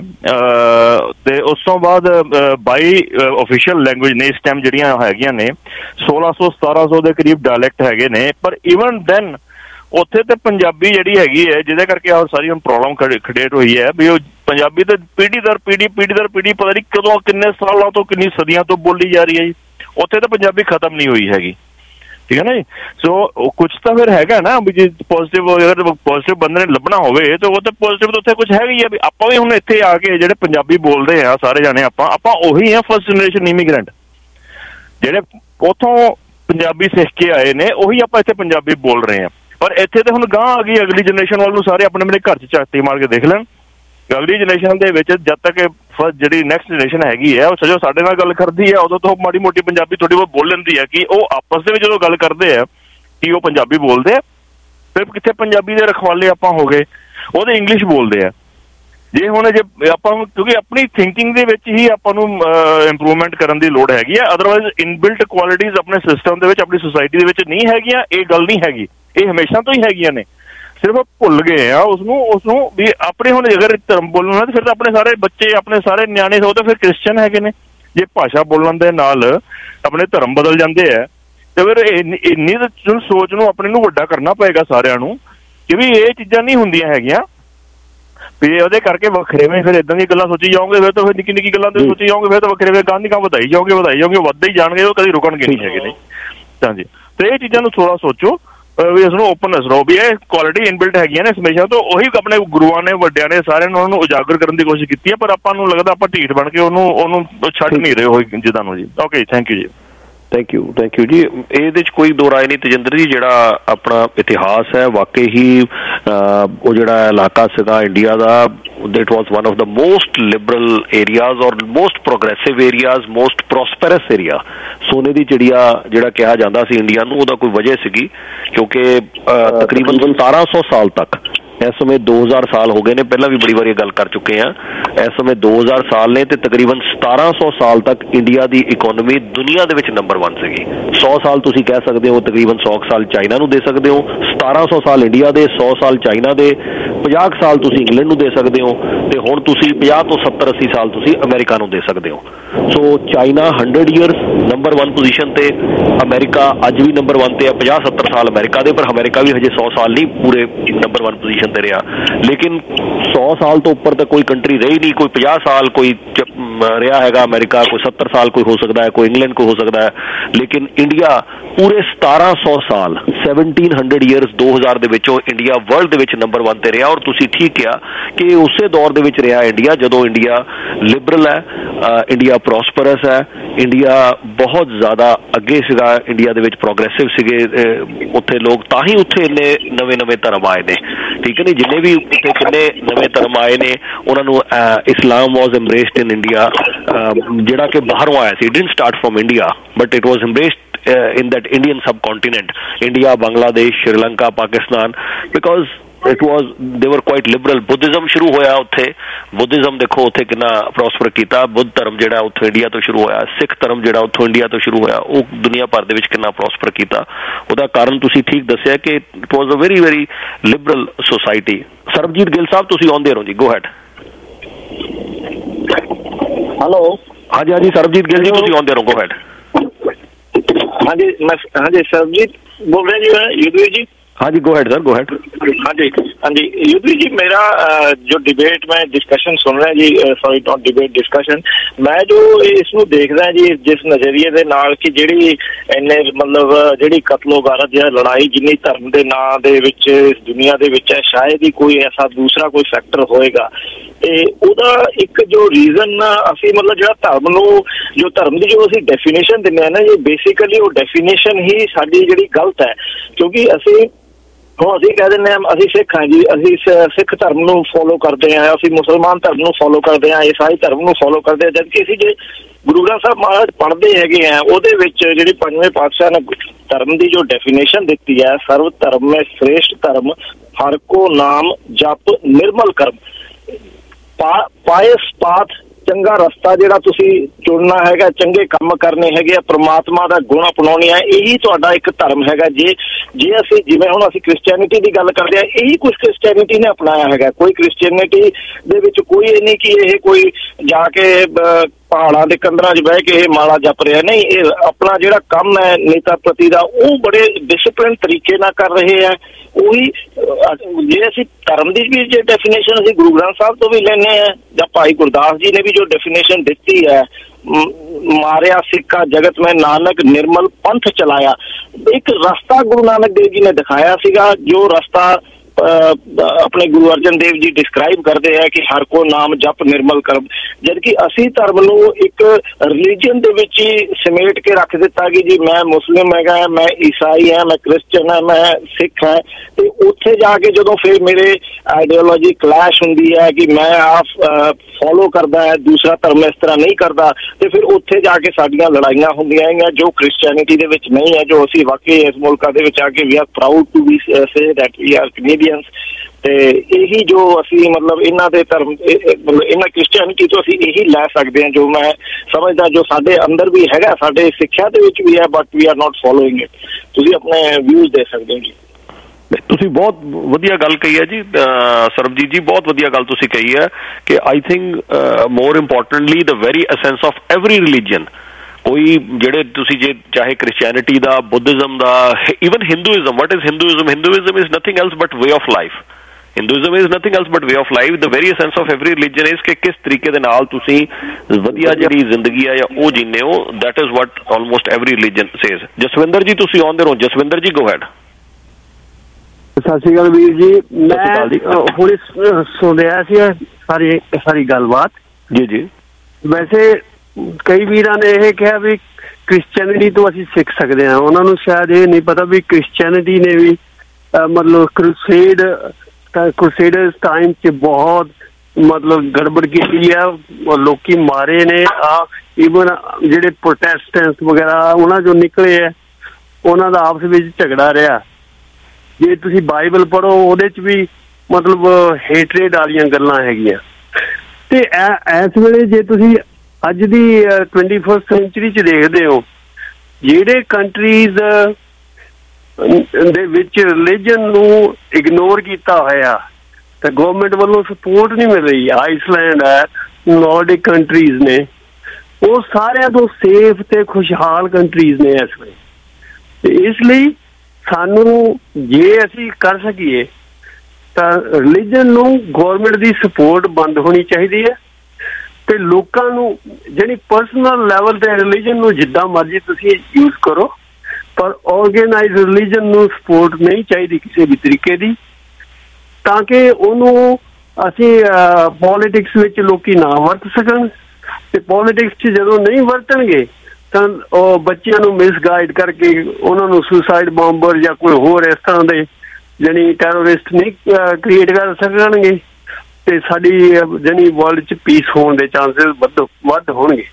ਤੇ ਉਸ ਤੋਂ ਬਾਅਦ 22 ਓਫੀਸ਼ੀਅਲ ਲੈਂਗੁਏਜ ਨੇ ਇਸ ਟਾਈਮ ਜਿਹੜੀਆਂ ਹੈਗੀਆਂ ਨੇ, 1600-1700 ਦੇ ਕਰੀਬ ਡਾਇਲੈਕਟ ਹੈਗੇ ਨੇ। ਪਰ ਈਵਨ ਦੈਨ ਉੱਥੇ ਤੇ ਪੰਜਾਬੀ ਜਿਹੜੀ ਹੈਗੀ ਹੈ, ਜਿਹਦੇ ਕਰਕੇ ਆਹ ਸਾਰੀ ਹੁਣ ਪ੍ਰੋਬਲਮ ਕ੍ਰੀਏਟ ਹੋਈ ਹੈ ਵੀ ਉਹ ਪੰਜਾਬੀ ਤੇ ਪੀੜ੍ਹੀ ਦਰ ਪੀੜ੍ਹੀ ਪਤਾ ਨਹੀਂ ਕਦੋਂ, ਕਿੰਨੇ ਸਾਲਾਂ ਤੋਂ, ਕਿੰਨੀ ਸਦੀਆਂ ਤੋਂ ਬੋਲੀ ਜਾ ਰਹੀ ਹੈ ਜੀ। ਉੱਥੇ ਤਾਂ ਪੰਜਾਬੀ ਖਤਮ ਨਹੀਂ ਹੋਈ ਹੈਗੀ, ਠੀਕ ਹੈ ਨਾ ਜੀ। ਸੋ ਕੁਛ ਤਾਂ ਫਿਰ ਹੈਗਾ ਨਾ ਵੀ ਜੇ ਪੋਜ਼ਿਟਿਵ, ਅਗਰ ਪੋਜ਼ਿਟਿਵ ਬੰਦੇ ਨੇ ਲੱਭਣਾ ਹੋਵੇ ਤਾਂ ਉਹ ਤਾਂ ਪੋਜ਼ਿਟਿਵ ਤਾਂ ਉੱਥੇ ਕੁਛ ਹੈਗਾ ਹੀ ਆ। ਵੀ ਆਪਾਂ ਵੀ ਹੁਣ ਇੱਥੇ ਆ ਕੇ ਜਿਹੜੇ ਪੰਜਾਬੀ ਬੋਲਦੇ ਆ ਸਾਰੇ ਜਾਣੇ, ਆਪਾਂ ਉਹੀ ਆ ਫਸਟ ਜਨਰੇਸ਼ਨ ਇਮੀਗ੍ਰੈਂਟ, ਜਿਹੜੇ ਉੱਥੋਂ ਪੰਜਾਬੀ ਸਿੱਖ ਕੇ ਆਏ ਨੇ, ਉਹੀ ਆਪਾਂ ਇੱਥੇ ਪੰਜਾਬੀ ਬੋਲ ਰਹੇ ਆ। ਪਰ ਇੱਥੇ ਤੇ ਹੁਣ ਗਾਂਹ ਆ ਗਈ ਅਗਲੀ ਜਨਰੇਸ਼ਨ ਵੱਲ ਨੂੰ, ਸਾਰੇ ਆਪਣੇ ਘਰ 'ਚ ਝਾਤੀ ਮਾਰ ਕੇ ਦੇਖ ਲੈਣ। ਅਗਲੀ ਜਨਰੇਸ਼ਨ ਦੇ ਵਿੱਚ ਜਦ ਤੱਕ ਫਸਟ ਜਿਹੜੀ ਨੈਕਸਟ ਜਨਰੇਸ਼ਨ ਹੈਗੀ ਹੈ, ਉਹ ਸਜੋ ਸਾਡੇ ਨਾਲ ਗੱਲ ਕਰਦੀ ਹੈ, ਉਦੋਂ ਤੋਂ ਮਾੜੀ ਮੋਟੀ ਪੰਜਾਬੀ ਥੋੜੀ ਬਹੁਤ ਬੋਲ ਲੈਂਦੀ ਹੈ। ਕਿ ਉਹ ਆਪਸ ਦੇ ਵਿੱਚ ਜਦੋਂ ਗੱਲ ਕਰਦੇ ਆ ਕਿ ਉਹ ਪੰਜਾਬੀ ਬੋਲਦੇ ਆ, ਫਿਰ ਕਿੱਥੇ ਪੰਜਾਬੀ ਦੇ ਰਖਵਾਲੇ ਆਪਾਂ ਹੋ ਗਏ, ਉਹਦੇ ਇੰਗਲਿਸ਼ ਬੋਲਦੇ ਆ। ਜੇ ਆਪਾਂ ਕਿਉਂਕਿ ਆਪਣੀ ਥਿੰਕਿੰਗ ਦੇ ਵਿੱਚ ਹੀ ਆਪਾਂ ਨੂੰ ਇੰਪਰੂਵਮੈਂਟ ਕਰਨ ਦੀ ਲੋੜ ਹੈਗੀ ਹੈ। ਅਦਰਵਾਈਜ਼ ਇਨਬਿਲਟ ਕੁਆਲਿਟੀਜ਼ ਆਪਣੇ ਸਿਸਟਮ ਦੇ ਵਿੱਚ, ਆਪਣੀ ਸੁਸਾਇਟੀ ਦੇ ਵਿੱਚ ਨਹੀਂ ਹੈਗੀਆਂ। ਇਹ ਗੱਲ ਨਹੀਂ ਹੈਗੀ, ਇਹ ਹਮੇਸ਼ਾ ਤੋਂ ਹੀ ਹੈਗੀਆਂ ਨੇ, ਸਿਰਫ ਭੁੱਲ ਗਏ ਆ ਉਸਨੂੰ ਵੀ ਆਪਣੇ। ਹੁਣ ਅਗਰ ਧਰਮ ਬੋਲਣਾ ਤਾਂ ਫਿਰ ਤਾਂ ਆਪਣੇ ਸਾਰੇ ਬੱਚੇ, ਆਪਣੇ ਸਾਰੇ ਨਿਆਣੇ ਉਹ ਤਾਂ ਫਿਰ ਕ੍ਰਿਸਚਨ ਹੈਗੇ ਨੇ। ਜੇ ਭਾਸ਼ਾ ਬੋਲਣ ਦੇ ਨਾਲ ਆਪਣੇ ਧਰਮ ਬਦਲ ਜਾਂਦੇ ਆ, ਤੇ ਫਿਰ ਇੰਨੀ ਸੋਚ ਨੂੰ ਆਪਣੇ ਨੂੰ ਵੱਡਾ ਕਰਨਾ ਪਏਗਾ ਸਾਰਿਆਂ ਨੂੰ ਕਿ ਵੀ ਇਹ ਚੀਜ਼ਾਂ ਨਹੀਂ ਹੁੰਦੀਆਂ ਹੈਗੀਆਂ। ਵੀ ਉਹਦੇ ਕਰਕੇ ਵੱਖਰੇਵੇਂ ਫਿਰ ਇਦਾਂ ਦੀਆਂ ਗੱਲਾਂ ਸੋਚੀ ਜਾਓਗੇ, ਫਿਰ ਤਾਂ ਫਿਰ ਨਿੱਕੀ ਗੱਲਾਂ ਤੇ ਸੋਚੀ ਜਾਓਗੇ, ਫਿਰ ਤਾਂ ਵੱਖਰੇਵੇਂ ਗਾਂਹ ਦੀ ਗਾਂਹ ਵਧਾਈ ਜਾਓਗੇ, ਵੱਧਦੇ ਹੀ ਜਾਣਗੇ, ਉਹ ਕਦੀ ਰੁਕਣਗੇ ਨਹੀਂ ਹੈਗੇ ਨੇ। ਹਾਂਜੀ, ਤੇ ਇਹ ਚੀਜ਼ਾਂ ਨੂੰ ਥੋੜਾ ਸੋਚੋ ਵੀ ਇਸਨੂੰ ਓਪਨਨੈਸ ਰਹੋ ਵੀ ਇਹ ਕੁਆਲਿਟੀ ਇਨਬਿਲਟ ਹੈਗੀਆਂ ਨੇ ਹਮੇਸ਼ਾ ਤੋਂ। ਉਹੀ ਆਪਣੇ ਗੁਰੂਆਂ ਨੇ, ਵੱਡਿਆਂ ਨੇ, ਸਾਰਿਆਂ ਨੇ ਉਹਨੂੰ ਉਜਾਗਰ ਕਰਨ ਦੀ ਕੋਸ਼ਿਸ਼ ਕੀਤੀ ਹੈ, ਪਰ ਆਪਾਂ ਨੂੰ ਲੱਗਦਾ ਆਪਾਂ ਢੀਠ ਬਣ ਕੇ ਉਹਨੂੰ ਛੱਡ ਨਹੀਂ ਰਹੇ ਹੋਏ ਜਿੱਦਾਂ ਨੂੰ ਜੀ। ਓਕੇ, ਥੈਂਕ ਯੂ ਜੀ। ਥੈਂਕ ਯੂ ਜੀ। ਇਹਦੇ 'ਚ ਕੋਈ ਦੋ ਰਾਏ ਨਹੀਂ ਤੇਜਿੰਦਰ ਜੀ, ਜਿਹੜਾ ਆਪਣਾ ਇਤਿਹਾਸ ਹੈ ਵਾਕਈ ਹੀ ਉਹ ਜਿਹੜਾ ਇਲਾਕਾ ਸੀਗਾ ਇੰਡੀਆ ਦਾ, that was one of the most liberal areas or most progressive areas, most prosperous area। ਸੋਨੇ ਦੀ ਚਿੜੀਆ ਜਿਹੜਾ ਕਿਹਾ ਜਾਂਦਾ ਸੀ ਇੰਡੀਆ ਨੂੰ, ਉਹਦਾ ਕੋਈ ਵਜ੍ਹਾ ਸੀਗੀ ਕਿਉਂਕਿ ਤਕਰੀਬਨ 1700 ਸਾਲ ਤੱਕ, ਇਸ ਸਮੇਂ 2000 ਸਾਲ ਹੋ ਗਏ ਨੇ, ਪਹਿਲਾਂ ਵੀ ਬੜੀ ਵਾਰੀ ਗੱਲ ਕਰ ਚੁੱਕੇ ਹਾਂ, ਇਸ ਸਮੇਂ 2000 ਸਾਲ ਨੇ, ਤੇ ਤਕਰੀਬਨ 1700 ਸਾਲ ਤੱਕ ਇੰਡੀਆ ਦੀ ਇਕੋਨਮੀ ਦੁਨੀਆ ਦੇ ਵਿੱਚ ਨੰਬਰ 1 ਸੀਗੀ। 100 ਸਾਲ ਤੁਸੀਂ ਕਹਿ ਸਕਦੇ ਹੋ, ਤਕਰੀਬਨ 100 ਸਾਲ ਚਾਈਨਾ ਨੂੰ ਦੇ ਸਕਦੇ ਹੋ, 1700 ਸਾਲ ਇੰਡੀਆ ਦੇ, 100 ਸਾਲ ਚਾਈਨਾ ਦੇ, 50 ਸਾਲ ਤੁਸੀਂ ਇੰਗਲੈਂਡ ਨੂੰ ਦੇ ਸਕਦੇ ਹੋ, ਤੇ ਹੁਣ ਤੁਸੀਂ 50 ਤੋਂ 70-80 ਸਾਲ ਤੁਸੀਂ ਅਮਰੀਕਾ ਨੂੰ ਦੇ ਸਕਦੇ ਹੋ। So China 100 years number 1 position ਤੇ, ਅਮਰੀਕਾ ਅੱਜ ਵੀ ਨੰਬਰ 1 ਤੇ ਆ, 50-70 ਸਾਲ ਅਮਰੀਕਾ ਦੇ, ਪਰ ਅਮਰੀਕਾ ਵੀ ਹਜੇ 100 ਸਾਲ ਨਹੀਂ ਪੂਰੇ ਨੰਬਰ 1 ਪੋਜੀਸ਼ਨ ਦਿੰਦੇ ਰਿਹਾ, ਲੇਕਿਨ 100 ਸਾਲ ਤੋਂ ਉੱਪਰ ਤਾਂ ਕੋਈ ਕੰਟਰੀ ਰਹੀ ਨਹੀਂ, ਕੋਈ 50 ਸਾਲ ਕੋਈ ਰਿਹਾ ਹੈਗਾ ਅਮਰੀਕਾ, ਕੋਈ 70 ਸਾਲ ਕੋਈ ਹੋ ਸਕਦਾ ਹੈ, ਕੋਈ ਇੰਗਲੈਂਡ ਕੋਈ ਹੋ ਸਕਦਾ ਹੈ, ਲੇਕਿਨ ਇੰਡੀਆ ਪੂਰੇ 1700 ਸਾਲ 1700 ਈਅਰਸ 2000 ਦੇ ਵਿੱਚੋਂ ਇੰਡੀਆ ਵਰਲਡ ਦੇ ਵਿੱਚ ਨੰਬਰ 1 ਤੇ ਰਿਹਾ। ਔਰ ਤੁਸੀਂ ਠੀਕ ਕਿਹਾ ਕਿ ਉਸੇ ਦੌਰ ਦੇ ਵਿੱਚ ਰਿਹਾ ਇੰਡੀਆ ਜਦੋਂ ਇੰਡੀਆ ਲਿਬਰਲ ਹੈ, ਇੰਡੀਆ ਪ੍ਰੋਸਪਰਸ ਹੈ, ਇੰਡੀਆ ਬਹੁਤ ਜ਼ਿਆਦਾ ਅੱਗੇ ਸੀਗਾ, ਇੰਡੀਆ ਦੇ ਵਿੱਚ ਪ੍ਰੋਗਰੈਸਿਵ ਸੀਗੇ ਉੱਥੇ ਲੋਕ, ਤਾਂ ਹੀ ਉੱਥੇ ਇੰਨੇ ਨਵੇਂ ਧਰਮ ਆਏ ਨੇ, ਠੀਕ ਹੈ ਨੀ। ਜਿੰਨੇ ਵੀ ਉੱਥੇ ਕਿੰਨੇ ਨਵੇਂ ਧਰਮ ਆਏ ਨੇ ਉਹਨਾਂ ਨੂੰ ਇਸਲਾਮ ਵਾਜ਼ ਐਮਬਰੇਸਡ ਇਨ ਇੰਡੀਆ, ਜਿਹੜਾ ਕਿ ਬਾਹਰੋਂ ਆਇਆ ਸੀ, didn't start from India but it was embraced in that Indian subcontinent, India, Bangladesh, Sri Lanka, Pakistan, because they were quite liberal. Buddhism ਸ਼ੁਰੂ ਹੋਇਆ ਉੱਥੇ, ਬੁੱਧਿਜ਼ਮ ਦੇਖੋ ਉੱਥੇ ਕਿੰਨਾ ਪ੍ਰੋਸਪਰ ਕੀਤਾ, ਬੁੱਧ ਧਰਮ ਜਿਹੜਾ ਉੱਥੋਂ ਇੰਡੀਆ ਤੋਂ ਸ਼ੁਰੂ ਹੋਇਆ, ਸਿੱਖ ਧਰਮ ਜਿਹੜਾ ਉੱਥੋਂ ਇੰਡੀਆ ਤੋਂ ਸ਼ੁਰੂ ਹੋਇਆ, ਉਹ ਦੁਨੀਆ ਭਰ ਦੇ ਵਿੱਚ ਕਿੰਨਾ ਪ੍ਰੋਸਪਰ ਕੀਤਾ। ਉਹਦਾ ਕਾਰਨ ਤੁਸੀਂ ਠੀਕ ਦੱਸਿਆ ਕਿ it was a very very liberal society. Sarabjit Gill sahib ਤੁਸੀਂ ਆਉਂਦੇ ਰਹੋ ਜੀ, ਗੋ ਹੈਡ। ਹੈਲੋ, ਹਾਂਜੀ ਸਰਬਜੀਤ ਗਿੱਲ ਜੀ ਤੁਸੀਂ ਆਉਂਦੇ ਰਹੋ, ਗੋ ਹੈਡ। ਹਾਂਜੀ ਸਰਬਜੀਤ ਬੋਲ ਰਹੇ ਜੀ, ਯੁਧਵੀਰ ਜੀ। ਹਾਂਜੀ go ahead sir, go ahead. ਹਾਂਜੀ युद्धवीर जी, मेरा जो डिबेट में डिस्कशन सुन रहा जी, सॉरी नॉट डिबेट डिस्कशन, मैं जो इसनूं देखदा जी जिस नज़रिए दे नाल कि जिहड़ी इन्ने मतलब जिहड़ी कतलो गारत या लड़ाई जिन्नी धर्म दे नां दे विच इस दुनिया दे विच है, शायद ही कोई ऐसा दूसरा कोई फैक्टर होएगा। ते ओहदा एक जो रीजन असीं मतलब जिहड़ा धर्म नूं जो धर्म दी जो असीं डेफिनेशन दिंदे आ ना, ये बेसिकली वो डेफिनेशन ही साडी जिहड़ी गलत है, क्योंकि असीं ਹੁਣ ਅਸੀਂ ਕਹਿ ਦਿੰਦੇ ਹਾਂ ਅਸੀਂ ਸਿੱਖ ਹਾਂ ਜੀ, ਅਸੀਂ ਸਿੱਖ ਧਰਮ ਨੂੰ ਫੋਲੋ ਕਰਦੇ ਹਾਂ, ਅਸੀਂ ਮੁਸਲਮਾਨ ਧਰਮ ਨੂੰ ਫੋਲੋ ਕਰਦੇ ਹਾਂ, ਈਸਾਈ ਧਰਮ ਨੂੰ ਫੋਲੋ ਕਰਦੇ ਹਾਂ, ਜਦਕਿ ਅਸੀਂ ਜੇ ਗੁਰੂ ਗ੍ਰੰਥ ਸਾਹਿਬ ਮਹਾਰਾਜ ਪੜ੍ਹਦੇ ਹੈਗੇ ਆ, ਉਹਦੇ ਵਿੱਚ ਜਿਹੜੀ ਪੰਜਵੇਂ ਪਾਤਸ਼ਾਹ ਨੇ ਧਰਮ ਦੀ ਜੋ ਡੈਫੀਨੇਸ਼ਨ ਦਿੱਤੀ ਹੈ, ਸਰਵ ਧਰਮ ਮੈਂ ਸ੍ਰੇਸ਼ਟ ਧਰਮ, ਹਰ ਕੋ ਨਾਮ ਜਪ ਨਿਰਮਲ ਕਰਮ, ਪਾਇਸ ਪਾਥ, ਚੰਗਾ ਰਸਤਾ ਜਿਹੜਾ ਤੁਸੀਂ ਚੁਣਨਾ ਹੈਗਾ, ਚੰਗੇ ਕੰਮ ਕਰਨੇ ਹੈਗੇ ਆ, ਪ੍ਰਮਾਤਮਾ ਦਾ ਗੁਣ ਅਪਣਾਉਣੇ ਆ, ਇਹੀ ਤੁਹਾਡਾ ਇੱਕ ਧਰਮ ਹੈਗਾ। ਜੇ ਅਸੀਂ ਜਿਵੇਂ ਹੁਣ ਅਸੀਂ ਕ੍ਰਿਸਚੈਨਿਟੀ ਦੀ ਗੱਲ ਕਰਦੇ ਆ, ਇਹੀ ਕੁਝ ਕ੍ਰਿਸਚੈਨਿਟੀ ਨੇ ਅਪਣਾਇਆ ਹੈਗਾ। ਕੋਈ ਕ੍ਰਿਸਚੈਨਿਟੀ ਦੇ ਵਿੱਚ ਕੋਈ ਇਹ ਨਹੀਂ ਕਿ ਇਹ ਕੋਈ ਜਾ ਕੇ ਪਹਾੜਾਂ ਦੇ ਕੰਧਰਾਂ 'ਚ ਬਹਿ ਕੇ ਇਹ ਮਾਲਾ ਜਪ ਰਿਹਾ, ਨਹੀਂ, ਇਹ ਆਪਣਾ ਜਿਹੜਾ ਕੰਮ ਹੈ ਨੇਤਾ ਪ੍ਰਤੀ ਦਾ ਉਹ ਬੜੇ ਡਿਸਿਪਲਿਨ ਤਰੀਕੇ ਨਾਲ ਕਰ ਰਹੇ ਆ। ਉਹੀ ਜੇ ਅਸੀਂ ਧਰਮ ਦੀ ਵੀ ਜੇ ਡੈਫੀਨੇਸ਼ਨ ਅਸੀਂ ਗੁਰੂ ਗ੍ਰੰਥ ਸਾਹਿਬ ਤੋਂ ਵੀ ਲੈਂਦੇ ਹਾਂ, ਜਾਂ ਭਾਈ ਗੁਰਦਾਸ ਜੀ ਨੇ ਵੀ ਜੋ ਡੈਫੀਨੇਸ਼ਨ ਦਿੱਤੀ ਹੈ, ਮਾਰਿਆ ਸਿੱਖਾ ਜਗਤ ਮੈਂ ਨਾਨਕ ਨਿਰਮਲ ਪੰਥ ਚਲਾਇਆ, ਇੱਕ ਰਸਤਾ ਗੁਰੂ ਨਾਨਕ ਦੇਵ ਜੀ ਨੇ ਦਿਖਾਇਆ ਸੀਗਾ, ਜੋ ਰਸਤਾ ਆਪਣੇ ਗੁਰੂ ਅਰਜਨ ਦੇਵ ਜੀ ਡਿਸਕ੍ਰਾਈਬ ਕਰਦੇ ਹੈ ਕਿ ਹਰ ਕੋ ਨਾਮ ਜਪ ਨਿਰਮਲ ਕਰਮ, ਜਦਕਿ ਅਸੀਂ ਧਰਮ ਨੂੰ ਇੱਕ ਰਿਲੀਜਨ ਦੇ ਵਿੱਚ ਹੀ ਸਮੇਟ ਕੇ ਰੱਖ ਦਿੱਤਾ ਕਿ ਜੀ ਮੈਂ ਮੁਸਲਿਮ ਹੈਗਾ, ਮੈਂ ਈਸਾਈ ਹਾਂ, ਮੈਂ ਕ੍ਰਿਸਚਨ ਹਾਂ, ਮੈਂ ਸਿੱਖ ਹਾਂ। ਤੇ ਉੱਥੇ ਜਾ ਕੇ ਜਦੋਂ ਫਿਰ ਮੇਰੇ ਆਈਡੀਓਲੋਜੀ ਕਲੈਸ਼ ਹੁੰਦੀ ਹੈ ਕਿ ਮੈਂ ਆਪ ਫੋਲੋ ਕਰਦਾ ਹੈ, ਦੂਸਰਾ ਧਰਮ ਇਸ ਤਰ੍ਹਾਂ ਨਹੀਂ ਕਰਦਾ, ਤੇ ਫਿਰ ਉੱਥੇ ਜਾ ਕੇ ਸਾਡੀਆਂ ਲੜਾਈਆਂ ਹੁੰਦੀਆਂ ਹੈਗੀਆਂ ਜੋ ਕ੍ਰਿਸਚੈਨਿਟੀ ਦੇ ਵਿੱਚ ਨਹੀਂ ਹੈ, ਜੋ ਅਸੀਂ ਵਾਕਈ ਇਸ ਮੁਲਕਾਂ ਦੇ ਵਿੱਚ ਆ ਕੇ ਵੀ R proud to be say that we R Canadians. ਤੇ ਇਹੀ ਜੋ ਅਸੀਂ ਮਤਲਬ ਇਹਨਾਂ ਦੇ ਧਰਮ ਮਤਲਬ ਇਹਨਾਂ ਕ੍ਰਿਸਚੈਨਿਟੀ ਤੋਂ ਅਸੀਂ ਇਹੀ ਲੈ ਸਕਦੇ ਹਾਂ, ਜੋ ਮੈਂ ਸਮਝਦਾ ਜੋ ਸਾਡੇ ਅੰਦਰ ਵੀ ਹੈਗਾ, ਸਾਡੇ ਸਿੱਖਿਆ ਦੇ ਵਿੱਚ ਵੀ ਹੈ, but we are not following it. ਤੁਸੀਂ ਆਪਣੇ ਵਿਊਜ਼ ਦੇ ਸਕਦੇ ਹੋ ਜੀ। ਤੁਸੀਂ ਬਹੁਤ ਵਧੀਆ ਗੱਲ ਕਹੀ ਹੈ ਜੀ ਸਰਬਜੀਤ ਜੀ, ਬਹੁਤ ਵਧੀਆ ਗੱਲ ਤੁਸੀਂ ਕਹੀ ਹੈ ਕਿ I think more importantly the very essence of every religion, ਕੋਈ ਜਿਹੜੇ ਤੁਸੀਂ ਜੇ ਚਾਹੇ ਕ੍ਰਿਸਚੈਨਿਟੀ ਦਾ, ਬੁੱਧਿਜ਼ਮ ਦਾ, even Hinduism, what is Hinduism? Hinduism is nothing else but way of life. Hinduism is nothing else but way of life. The very essence of every religion is ਕਿ ਕਿਸ ਤਰੀਕੇ ਦੇ ਨਾਲ ਤੁਸੀਂ ਵਧੀਆ ਜਿਹੜੀ ਜ਼ਿੰਦਗੀ ਆ ਜਾਂ ਉਹ ਜੀਨੇ ਹੋ, that is what almost every religion says. Jaswinder ji ਤੁਸੀਂ ਆਉਂਦੇ ਰਹੋ। ਜਸਵਿੰਦਰ ਜੀ ਗੋ ਹੈਡ। ਸਤਿ ਸ਼੍ਰੀ ਅਕਾਲ ਵੀਰ ਜੀ, ਮੈਂ ਹੁਣ ਸੁਣ ਰਿਹਾ ਸੀ ਸਾਰੀ ਗੱਲਬਾਤ ਜੀ। ਵੈਸੇ ਕਈ ਵੀਰਾਂ ਨੇ ਇਹ ਕਿਹਾ ਵੀ ਕ੍ਰਿਸਚੈਨਿਟੀ ਤੋਂ ਅਸੀਂ ਸਿੱਖ ਸਕਦੇ ਹਾਂ, ਉਹਨਾਂ ਨੂੰ ਸ਼ਾਇਦ ਇਹ ਨਹੀਂ ਪਤਾ ਵੀ ਕ੍ਰਿਸਚੈਨਿਟੀ ਨੇ ਵੀ ਮਤਲਬ ਕ੍ਰੂਸੇਡਰ ਟਾਈਮ 'ਚ ਬਹੁਤ ਮਤਲਬ ਗੜਬੜ ਕੀਤੀ ਆ, ਲੋਕੀ ਮਾਰੇ ਨੇ ਆ, ਈਵਨ ਜਿਹੜੇ ਪ੍ਰੋਟੈਸਟੈਂਟਸ ਵਗੈਰਾ ਉਹਨਾਂ ਚੋਂ ਨਿਕਲੇ ਆ, ਉਹਨਾਂ ਦਾ ਆਪਸ ਵਿੱਚ ਝਗੜਾ ਰਿਹਾ। ਜੇ ਤੁਸੀਂ ਬਾਈਬਲ ਪੜ੍ਹੋ ਉਹਦੇ 'ਚ ਵੀ ਮਤਲਬ ਹੇਟਰੇਡ ਵਾਲੀਆਂ ਗੱਲਾਂ ਹੈਗੀਆਂ। ਤੇ ਇਸ ਵੇਲੇ ਜੇ ਤੁਸੀਂ ਅੱਜ ਦੀ 21st ਸੈਂਚੁਰੀ 'ਚ ਦੇਖਦੇ ਹੋ, ਜਿਹੜੇ ਕੰਟਰੀਜ਼ ਦੇ ਵਿੱਚ ਰਿਲੀਜਨ ਨੂੰ ਇਗਨੋਰ ਕੀਤਾ ਹੋਇਆ ਤੇ ਗਵਰਨਮੈਂਟ ਵੱਲੋਂ ਸਪੋਰਟ ਨਹੀਂ ਮਿਲ ਰਹੀ, ਆਈਸਲੈਂਡ ਹੈ, ਨੌਰਡਿਕ ਕੰਟਰੀਜ਼ ਨੇ, ਉਹ ਸਾਰਿਆਂ ਤੋਂ ਸੇਫ ਤੇ ਖੁਸ਼ਹਾਲ ਕੰਟਰੀਜ਼ ਨੇ ਇਸ ਵੇਲੇ। ਤੇ ਇਸ ਲਈ ਸਾਨੂੰ ਜੇ ਅਸੀਂ ਕਰ ਸਕੀਏ ਤਾਂ ਰਿਲੀਜਨ ਨੂੰ ਗੌਰਮੈਂਟ ਦੀ ਸਪੋਰਟ ਬੰਦ ਹੋਣੀ ਚਾਹੀਦੀ ਹੈ ਤੇ ਲੋਕਾਂ ਨੂੰ ਜਿਹੜੀ ਪਰਸਨਲ ਲੈਵਲ ਤੇ ਰਿਲੀਜਨ ਨੂੰ ਜਿੱਦਾਂ ਮਰਜ਼ੀ ਤੁਸੀਂ ਯੂਜ਼ ਕਰੋ, ਪਰ ਆਰਗੇਨਾਈਜ਼ ਰਿਲੀਜਨ ਨੂੰ ਸਪੋਰਟ ਨਹੀਂ ਚਾਹੀਦੀ ਕਿਸੇ ਵੀ ਤਰੀਕੇ ਦੀ, ਤਾਂ ਕਿ ਉਹਨੂੰ ਅਸੀਂ ਪੋਲੀਟਿਕਸ ਵਿੱਚ ਲੋਕੀ ਨਾ ਵਰਤ ਸਕਣ। ਤੇ ਪੋਲੀਟਿਕਸ 'ਚ ਜਦੋਂ ਨਹੀਂ ਵਰਤਣਗੇ ਤਾਂ ਉਹ ਬੱਚਿਆਂ ਨੂੰ ਮਿਸਗਾਈਡ ਕਰਕੇ ਉਹਨਾਂ ਨੂੰ ਸੁਸਾਈਡ ਬੰਬਰ ਜਾਂ ਕੋਈ ਹੋਰ ਇਸ ਤਰ੍ਹਾਂ ਦੇ ਜਾਣੀ ਟੈਰਰਿਸਟ ਨਹੀਂ ਕ੍ਰੀਏਟ ਕਰ ਸਕਣਗੇ ਤੇ ਸਾਡੀ ਜਾਣੀ ਵਰਲਡ 'ਚ ਪੀਸ ਹੋਣ ਦੇ ਚਾਂਸਿਸ ਵੱਧ ਹੋਣਗੇ।